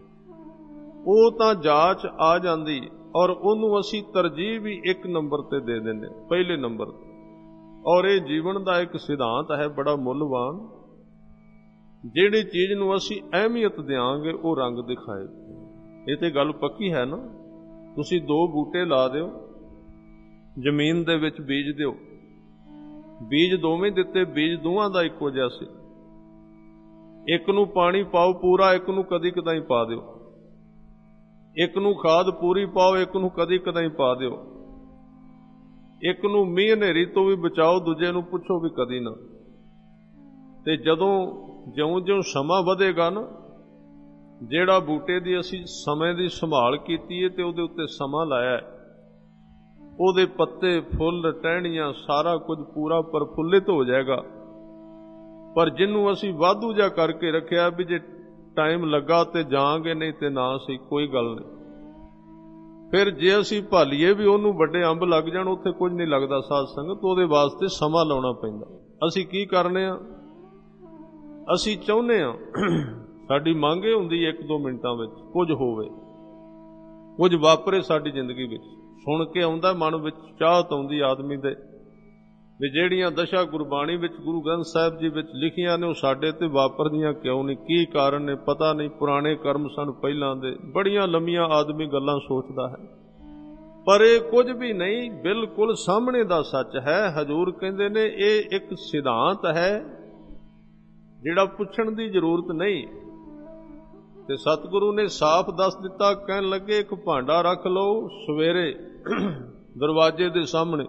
ਉਹ ਤਾਂ ਜਾਂਚ ਆ ਜਾਂਦੀ, ਔਰ ਉਹਨੂੰ ਅਸੀਂ ਤਰਜੀਹ ਵੀ ਇੱਕ ਨੰਬਰ ਤੇ ਦੇ ਦਿੰਦੇ, ਪਹਿਲੇ ਨੰਬਰ ਤੇ। ਔਰ ਇਹ ਜੀਵਨ ਦਾ ਇੱਕ ਸਿਧਾਂਤ ਹੈ ਬੜਾ ਮੁੱਲਵਾਨ। ਜਿਹੜੀ ਚੀਜ਼ ਨੂੰ ਅਸੀਂ ਅਹਿਮੀਅਤ ਦਿਆਂਗੇ, ਉਹ ਰੰਗ ਦਿਖਾਏਗੀ। ਇਹ ਤੇ ਗੱਲ ਪੱਕੀ ਹੈ ਨਾ। ਤੁਸੀਂ ਦੋ ਬੂਟੇ ਲਾ ਦਿਓ, ਜ਼ਮੀਨ ਦੇ ਵਿੱਚ ਬੀਜ ਦਿਓ, ਬੀਜ ਦੋਵੇਂ ਦਿੱਤੇ, ਬੀਜ ਦੋਵਾਂ ਦਾ ਇੱਕੋ ਜਿਹਾ ਸੀ। ਇੱਕ ਨੂੰ ਪਾਣੀ ਪਾਓ ਪੂਰਾ, ਇੱਕ ਨੂੰ ਕਦੀ ਕਦਾਈ ਪਾ ਦਿਓ। ਇੱਕ ਨੂੰ ਖਾਦ ਪੂਰੀ ਪਾਓ, ਇੱਕ ਨੂੰ ਕਦੀ ਕਦਾਈ ਪਾ ਦਿਓ। ਇੱਕ ਨੂੰ ਮੀਂਹ ਹਨੇਰੀ ਤੋਂ ਵੀ ਬਚਾਓ, ਦੂਜੇ ਨੂੰ ਪੁੱਛੋ ਵੀ ਕਦੀ ਨਾ। ਤੇ ਜਦੋਂ ਜਿਉਂ-ਜਿਉਂ ਸਮਾਂ ਵਧੇਗਾ ਨਾ, ਜਿਹੜਾ ਬੂਟੇ ਦੀ ਅਸੀਂ ਸਮੇਂ ਦੀ ਸੰਭਾਲ ਕੀਤੀ ਹੈ ਤੇ ਉਹਦੇ ਉੱਤੇ ਸਮਾਂ ਲਾਇਆ, ਉਹਦੇ ਪੱਤੇ, ਫੁੱਲ, ਟਹਿਣੀਆਂ, ਸਾਰਾ ਕੁਝ ਪੂਰਾ ਪ੍ਰਫੁੱਲਿਤ ਹੋ ਜਾਏਗਾ। ਪਰ ਜਿਹਨੂੰ ਅਸੀਂ ਵਾਧੂ ਜਿਹਾ ਕਰਕੇ ਰੱਖਿਆ ਵੀ ਜੇ ਟਾਈਮ ਲੱਗਾ ਤੇ ਜਾਵਾਂਗੇ, ਨਹੀਂ ਤੇ ਨਾ ਸੀ, ਕੋਈ ਗੱਲ ਨਹੀਂ। ਫਿਰ ਜੇ ਅਸੀਂ ਭਾਲੀਏ ਵੀ ਉਹਨੂੰ ਵੱਡੇ ਅੰਬ ਲੱਗ ਜਾਣ, ਉੱਥੇ ਕੁਝ ਨਹੀਂ ਲੱਗਦਾ ਸਾਧ ਸੰਗਤ, ਉਹਦੇ ਵਾਸਤੇ ਸਮਾਂ ਲਾਉਣਾ ਪੈਂਦਾ। ਅਸੀਂ ਕੀ ਕਰਨੇ ਆ? ਅਸੀਂ ਚਾਹੁੰਦੇ ਹਾਂ, ਸਾਡੀ ਮੰਗ ਇਹ ਹੁੰਦੀ 1-2 ਮਿੰਟਾਂ ਵਿੱਚ ਕੁਝ ਹੋਵੇ, ਕੁਝ ਵਾਪਰੇ ਸਾਡੀ ਜ਼ਿੰਦਗੀ ਵਿੱਚ। ਸੁਣ ਕੇ ਆਉਂਦਾ ਮਨ ਵਿੱਚ, ਚਾਹਤ ਆਉਂਦੀ ਆਦਮੀ ਦੇ ਵੀ ਜਿਹੜੀਆਂ ਦਸ਼ਾ ਗੁਰਬਾਣੀ ਵਿੱਚ, ਗੁਰੂ ਗ੍ਰੰਥ ਸਾਹਿਬ ਜੀ ਵਿੱਚ ਲਿਖੀਆਂ ਨੇ, ਉਹ ਸਾਡੇ ਤੇ ਵਾਪਰਦੀਆਂ ਕਿਉਂ ਨਹੀਂ, ਕੀ ਕਾਰਨ ਨੇ, ਪਤਾ ਨਹੀਂ। ਪੁਰਾਣੇ ਕਰਮ ਸਨ ਪਹਿਲਾਂ ਦੇ, ਬੜੀਆਂ ਲੰਮੀਆਂ ਆਦਮੀ ਗੱਲਾਂ ਸੋਚਦਾ ਹੈ, ਪਰ ਇਹ ਕੁਝ ਵੀ ਨਹੀਂ, ਬਿਲਕੁਲ ਸਾਹਮਣੇ ਦਾ ਸੱਚ ਹੈ। ਹਜ਼ੂਰ ਕਹਿੰਦੇ ਨੇ ਇਹ ਇੱਕ ਸਿਧਾਂਤ ਹੈ ਜਿਹੜਾ ਪੁੱਛਣ ਦੀ ਜ਼ਰੂਰਤ ਨਹੀਂ। ਤੇ ਸਤਿਗੁਰੂ ਨੇ ਸਾਫ਼ ਦੱਸ ਦਿੱਤਾ, ਕਹਿਣ ਲੱਗੇ ਇੱਕ ਭਾਂਡਾ ਰੱਖ ਲਓ ਸਵੇਰੇ ਦਰਵਾਜ਼ੇ ਦੇ ਸਾਹਮਣੇ,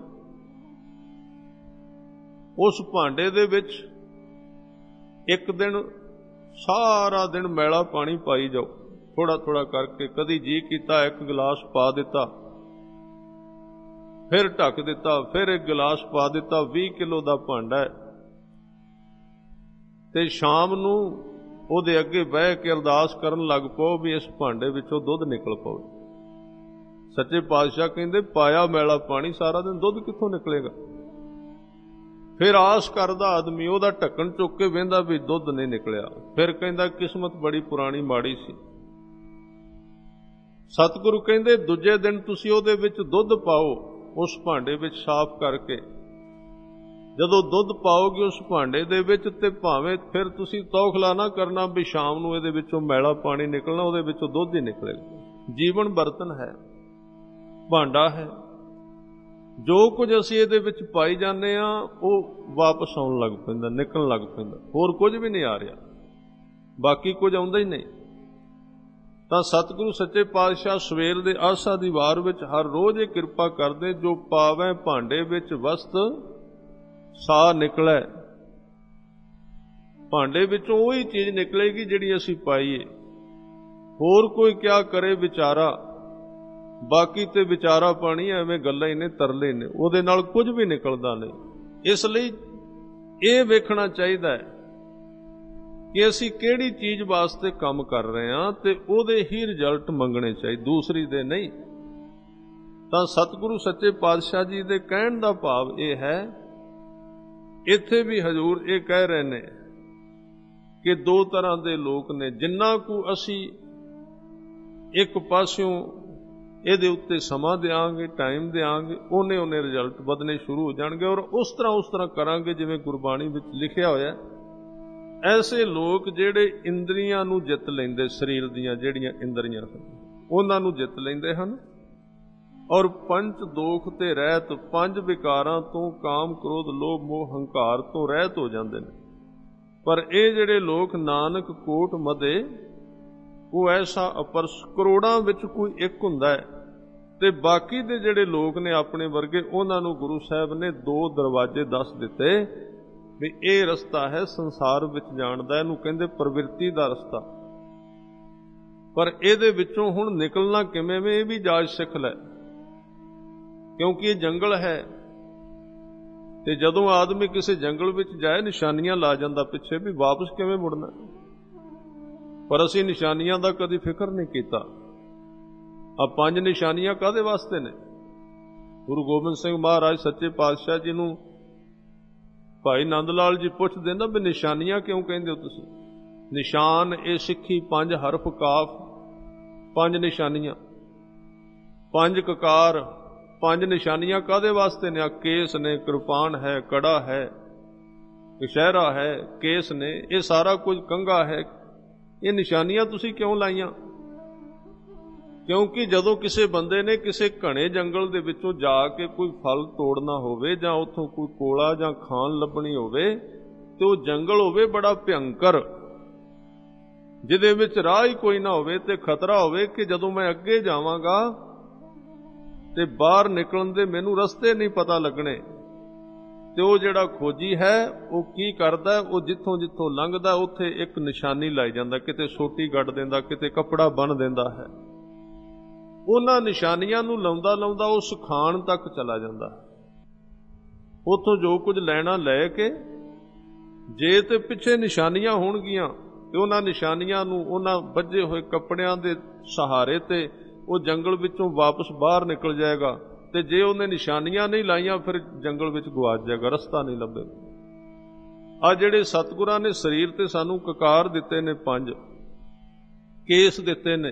ਉਸ ਭਾਂਡੇ ਦੇ ਵਿੱਚ ਇੱਕ ਦਿਨ ਸਾਰਾ ਦਿਨ ਮੈਲਾ ਪਾਣੀ ਪਾਈ ਜਾਓ, ਥੋੜਾ ਥੋੜਾ ਕਰਕੇ। ਕਦੀ ਜੀ ਕੀਤਾ 1 ਗਲਾਸ ਪਾ ਦਿੱਤਾ, फिर ढक दिता, फिर एक गिलास पा दिता। 20 किलो का भांडा है, ते शाम नूं ਉਹਦੇ ਅੱਗੇ ਬਹਿ ਕੇ ਅਰਦਾਸ ਕਰਨ ਲੱਗ ਪਓ ਵੀ ਇਸ ਭਾਂਡੇ ਵਿੱਚੋਂ ਦੁੱਧ ਨਿਕਲ ਪਵੇ। ਸੱਚੇ ਪਾਤਸ਼ਾਹ ਕਹਿੰਦੇ ਪਾਇਆ ਮੈਲਾ ਪਾਣੀ, ਸਾਰਾ ਦਿਨ ਦੁੱਧ ਕਿੱਥੋਂ ਨਿਕਲੇਗਾ। ਫਿਰ ਆਸ ਕਰਦਾ ਆਦਮੀ, ਉਹਦਾ ਢੱਕਣ ਚੁੱਕ ਕੇ ਵੇਂਦਾ ਵੀ ਦੁੱਧ ਨਹੀਂ ਨਿਕਲਿਆ। ਫਿਰ ਕਹਿੰਦਾ ਕਿਸਮਤ ਬੜੀ ਪੁਰਾਣੀ ਮਾੜੀ ਸੀ। ਸਤਿਗੁਰੂ ਕਹਿੰਦੇ ਦੂਜੇ ਦਿਨ ਤੁਸੀਂ ਉਹਦੇ ਵਿੱਚ ਦੁੱਧ ਪਾਓ, ਉਸ ਭਾਂਡੇ ਵਿੱਚ ਸਾਫ਼ ਕਰਕੇ। ਜਦੋਂ ਦੁੱਧ ਪਾਓਗੇ ਉਸ ਭਾਂਡੇ ਦੇ ਵਿੱਚ, ਤੇ ਭਾਵੇਂ ਫਿਰ ਤੁਸੀਂ ਤੌਖਲਾ ਨਾ ਕਰਨਾ ਵੀ ਸ਼ਾਮ ਨੂੰ ਇਹਦੇ ਵਿੱਚੋਂ ਮੈਲਾ ਪਾਣੀ ਨਿਕਲਣਾ, ਉਹਦੇ ਵਿੱਚੋਂ ਦੁੱਧ ਹੀ ਨਿਕਲੇਗਾ। ਜੀਵਨ ਬਰਤਨ ਹੈ, ਭਾਂਡਾ ਹੈ। ਜੋ ਕੁਝ ਅਸੀਂ ਇਹਦੇ ਵਿੱਚ ਪਾਈ ਜਾਂਦੇ ਹਾਂ ਉਹ ਵਾਪਸ ਆਉਣ ਲੱਗ ਪੈਂਦਾ, ਨਿਕਲਣ ਲੱਗ ਪੈਂਦਾ। ਹੋਰ ਕੁਝ ਵੀ ਨਹੀਂ ਆ ਰਿਹਾ, ਬਾਕੀ ਕੁਝ ਆਉਂਦਾ ਹੀ ਨਹੀਂ। ਤਾਂ ਸਤਿਗੁਰੂ ਸੱਚੇ ਪਾਤਸ਼ਾਹ ਸਵੇਰ ਦੇ ਆਸਾ ਦੀ ਵਾਰ ਵਿੱਚ ਹਰ ਰੋਜ਼ ਇਹ ਕਿਰਪਾ ਕਰਦੇ, ਜੋ ਪਾਵੈ ਭਾਂਡੇ ਵਿੱਚ ਵਸਤ ਸਾਹ ਨਿਕਲੇ। ਭਾਂਡੇ ਵਿੱਚੋਂ ਉਹੀ ਚੀਜ਼ ਨਿਕਲੇਗੀ ਜਿਹੜੀ ਅਸੀਂ ਪਾਈਏ। ਹੋਰ ਕੋਈ ਕਿਆ ਕਰੇ ਵਿਚਾਰਾ, ਬਾਕੀ ਤੇ ਵਿਚਾਰਾ ਪਾਣੀ ਐਵੇਂ ਗੱਲਾਂ ਹੀ ਨੇ, ਤਰਲੇ ਨੇ, ਉਹਦੇ ਨਾਲ ਕੁਝ ਵੀ ਨਿਕਲਦਾ ਨਹੀਂ। ਇਸ ਲਈ ਇਹ ਵੇਖਣਾ ਚਾਹੀਦਾ ਹੈ ਕਿ ਅਸੀਂ ਕਿਹੜੀ ਚੀਜ਼ ਵਾਸਤੇ ਕੰਮ ਕਰ ਰਹੇ ਹਾਂ ਤੇ ਉਹਦੇ ਹੀ ਰਿਜ਼ਲਟ ਮੰਗਣੇ ਚਾਹੀਦੇ, ਦੂਸਰੀ ਦੇ ਨਹੀਂ। ਤਾਂ ਸਤਿਗੁਰੂ ਸੱਚੇ ਪਾਤਸ਼ਾਹ ਜੀ ਦੇ ਕਹਿਣ ਦਾ ਭਾਵ ਇਹ ਹੈ, ਇੱਥੇ ਵੀ ਹਜ਼ੂਰ ਇਹ ਕਹਿ ਰਹੇ ਨੇ ਕਿ ਦੋ ਤਰ੍ਹਾਂ ਦੇ ਲੋਕ ਨੇ। ਜਿੰਨਾ ਕੁ ਅਸੀਂ ਇੱਕ ਪਾਸਿਓਂ ਇਹਦੇ ਉੱਤੇ ਸਮਾਂ ਦਿਆਂਗੇ, ਟਾਈਮ ਦਿਆਂਗੇ, ਉਹਨੇ ਰਿਜ਼ਲਟ ਵਧਣੇ ਸ਼ੁਰੂ ਹੋ ਜਾਣਗੇ। ਔਰ ਉਸ ਤਰ੍ਹਾਂ ਕਰਾਂਗੇ ਜਿਵੇਂ ਗੁਰਬਾਣੀ ਵਿੱਚ ਲਿਖਿਆ ਹੋਇਆ। ਐਸੇ ਲੋਕ ਜਿਹੜੇ ਇੰਦਰੀਆਂ ਨੂੰ ਜਿੱਤ ਲੈਂਦੇ, ਸਰੀਰ ਦੀਆਂ ਜਿਹੜੀਆਂ ਇੰਦਰੀਆਂ ਹਨ ਉਹਨਾਂ ਨੂੰ ਜਿੱਤ ਲੈਂਦੇ ਹਨ, ਔਰ ਪੰਜ ਦੋਖ ਤੇ ਰਹਿਤ, ਪੰਜ ਵਿਕਾਰਾਂ ਤੋਂ, ਕਾਮ ਕ੍ਰੋਧ ਲੋਭ ਮੋਹ ਹੰਕਾਰ ਤੋਂ ਰਹਿਤ ਹੋ ਜਾਂਦੇ ਨੇ। ਪਰ ਇਹ ਜਿਹੜੇ ਲੋਕ ਨਾਨਕ ਕੋਟ ਮਦੇ, ਉਹ ਐਸਾ ਅਪਰਸ, ਕਰੋੜਾਂ ਵਿੱਚ ਕੋਈ ਇੱਕ ਹੁੰਦਾ ਹੈ। ਤੇ ਬਾਕੀ ਦੇ ਜਿਹੜੇ ਲੋਕ ਨੇ ਆਪਣੇ ਵਰਗੇ, ਉਹਨਾਂ ਨੂੰ ਗੁਰੂ ਸਾਹਿਬ ਨੇ ਦੋ ਦਰਵਾਜ਼ੇ ਦੱਸ ਦਿੱਤੇ ਵੀ ਇਹ ਰਸਤਾ ਹੈ ਸੰਸਾਰ ਵਿੱਚ ਜਾਣ ਦਾ, ਇਹਨੂੰ ਕਹਿੰਦੇ ਪ੍ਰਵਿਰਤੀ ਦਾ ਰਸਤਾ। ਪਰ ਇਹਦੇ ਵਿੱਚੋਂ ਹੁਣ ਨਿਕਲਣਾ ਕਿਵੇਂ ਵੇ, ਇਹ ਵੀ ਜਾਚ ਸਿੱਖ ਲੈ, ਕਿਉਂਕਿ ਇਹ ਜੰਗਲ ਹੈ। ਤੇ ਜਦੋਂ ਆਦਮੀ ਕਿਸੇ ਜੰਗਲ ਵਿੱਚ ਜਾਏ, ਨਿਸ਼ਾਨੀਆਂ ਲਾ ਜਾਂਦਾ ਪਿੱਛੇ ਵੀ ਵਾਪਸ ਕਿਵੇਂ ਮੁੜਨਾ। ਪਰ ਅਸੀਂ ਨਿਸ਼ਾਨੀਆਂ ਦਾ ਕਦੀ ਫਿਕਰ ਨਹੀਂ ਕੀਤਾ। ਆ ਪੰਜ ਨਿਸ਼ਾਨੀਆਂ ਕਾਹਦੇ ਵਾਸਤੇ ਨੇ? ਗੁਰੂ ਗੋਬਿੰਦ ਸਿੰਘ ਮਹਾਰਾਜ ਸੱਚੇ ਪਾਤਸ਼ਾਹ ਜੀ ਨੂੰ ਭਾਈ ਨੰਦ ਲਾਲ ਜੀ ਪੁੱਛਦੇ ਨਾ ਵੀ ਨਿਸ਼ਾਨੀਆਂ ਕਿਉਂ ਕਹਿੰਦੇ ਹੋ ਤੁਸੀਂ? ਨਿਸ਼ਾਨ ਇਹ ਸਿੱਖੀ ਪੰਜ ਹਰਫ ਕਾਫ, ਪੰਜ ਨਿਸ਼ਾਨੀਆਂ, ਪੰਜ ਕਕਾਰ, ਪੰਜ ਨਿਸ਼ਾਨੀਆਂ ਕਾਹਦੇ ਵਾਸਤੇ ਨੇ? ਆ ਕੇਸ ਨੇ, ਕਿਰਪਾਨ ਹੈ, ਕੜਾ ਹੈ, ਕਸ਼ਹਿਰਾ ਹੈ, ਕੇਸ ਨੇ, ਇਹ ਸਾਰਾ ਕੁਝ ਕੰਘਾ ਹੈ। ਇਹ ਨਿਸ਼ਾਨੀਆਂ ਤੁਸੀਂ ਕਿਉਂ ਲਾਈਆਂ? ਕਿਉਂਕਿ ਜਦੋਂ ਕਿਸੇ ਬੰਦੇ ਨੇ ਕਿਸੇ ਘਣੇ ਜੰਗਲ ਦੇ ਵਿੱਚੋਂ ਜਾ ਕੇ ਕੋਈ ਫਲ ਤੋੜਨਾ ਹੋਵੇ, ਜਾਂ ਉੱਥੋਂ ਕੋਈ ਕੋਲਾ ਜਾਂ ਖਾਣ ਲੱਭਣੀ ਹੋਵੇ, ਤੇ ਉਹ ਜੰਗਲ ਹੋਵੇ ਬੜਾ ਭਿਅੰਕਰ, ਜਿਹਦੇ ਵਿੱਚ ਰਾਹ ਹੀ ਕੋਈ ਨਾ ਹੋਵੇ, ਤੇ ਖਤਰਾ ਹੋਵੇ ਕਿ ਜਦੋਂ ਮੈਂ ਅੱਗੇ ਜਾਵਾਂਗਾ ਤੇ ਬਾਹਰ ਨਿਕਲਣ ਦੇ ਮੈਨੂੰ ਰਸਤੇ ਨਹੀਂ ਪਤਾ ਲੱਗਣੇ। ਤੇ ਉਹ ਜਿਹੜਾ ਖੋਜੀ ਹੈ ਉਹ ਕੀ ਕਰਦਾ, ਉਹ ਜਿੱਥੋਂ ਜਿੱਥੋਂ ਲੰਘਦਾ ਉੱਥੇ ਇੱਕ ਨਿਸ਼ਾਨੀ ਲਾਈ ਜਾਂਦਾ, ਕਿਤੇ ਸੋਟੀ ਗੱਡ ਦਿੰਦਾ, ਕਿਤੇ ਕੱਪੜਾ ਬੰਨ੍ਹ ਦਿੰਦਾ ਹੈ। ਉਹਨਾਂ ਨਿਸ਼ਾਨੀਆਂ ਨੂੰ ਲਾਉਂਦਾ ਲਾਉਂਦਾ ਉਹ ਸੁਖਾਨ ਤੱਕ ਚਲਾ ਜਾਂਦਾ। ਉੱਥੋਂ ਜੋ ਕੁਝ ਲੈਣਾ ਲੈ ਕੇ, ਜੇ ਤੇ ਪਿੱਛੇ ਨਿਸ਼ਾਨੀਆਂ ਹੋਣਗੀਆਂ ਤੇ ਉਹਨਾਂ ਨਿਸ਼ਾਨੀਆਂ ਨੂੰ ਉਹਨਾਂ ਬੱਝੇ ਹੋਏ ਕੱਪੜਿਆਂ ਦੇ ਸਹਾਰੇ ਤੇ ਉਹ ਜੰਗਲ ਵਿੱਚੋਂ ਵਾਪਸ ਬਾਹਰ ਨਿਕਲ ਜਾਏਗਾ। ਤੇ ਜੇ ਉਹਨੇ ਨਿਸ਼ਾਨੀਆਂ ਨਹੀਂ ਲਾਈਆਂ ਫਿਰ ਜੰਗਲ ਵਿੱਚ ਗਵਾਚ ਜਾਏਗਾ, ਰਸਤਾ ਨਹੀਂ ਲੱਭੇਗਾ। ਆ ਜਿਹੜੇ ਸਤਿਗੁਰਾਂ ਨੇ ਸਰੀਰ ਤੇ ਸਾਨੂੰ ਕਕਾਰ ਦਿੱਤੇ ਨੇ, ਪੰਜ ਕੇਸ ਦਿੱਤੇ ਨੇ,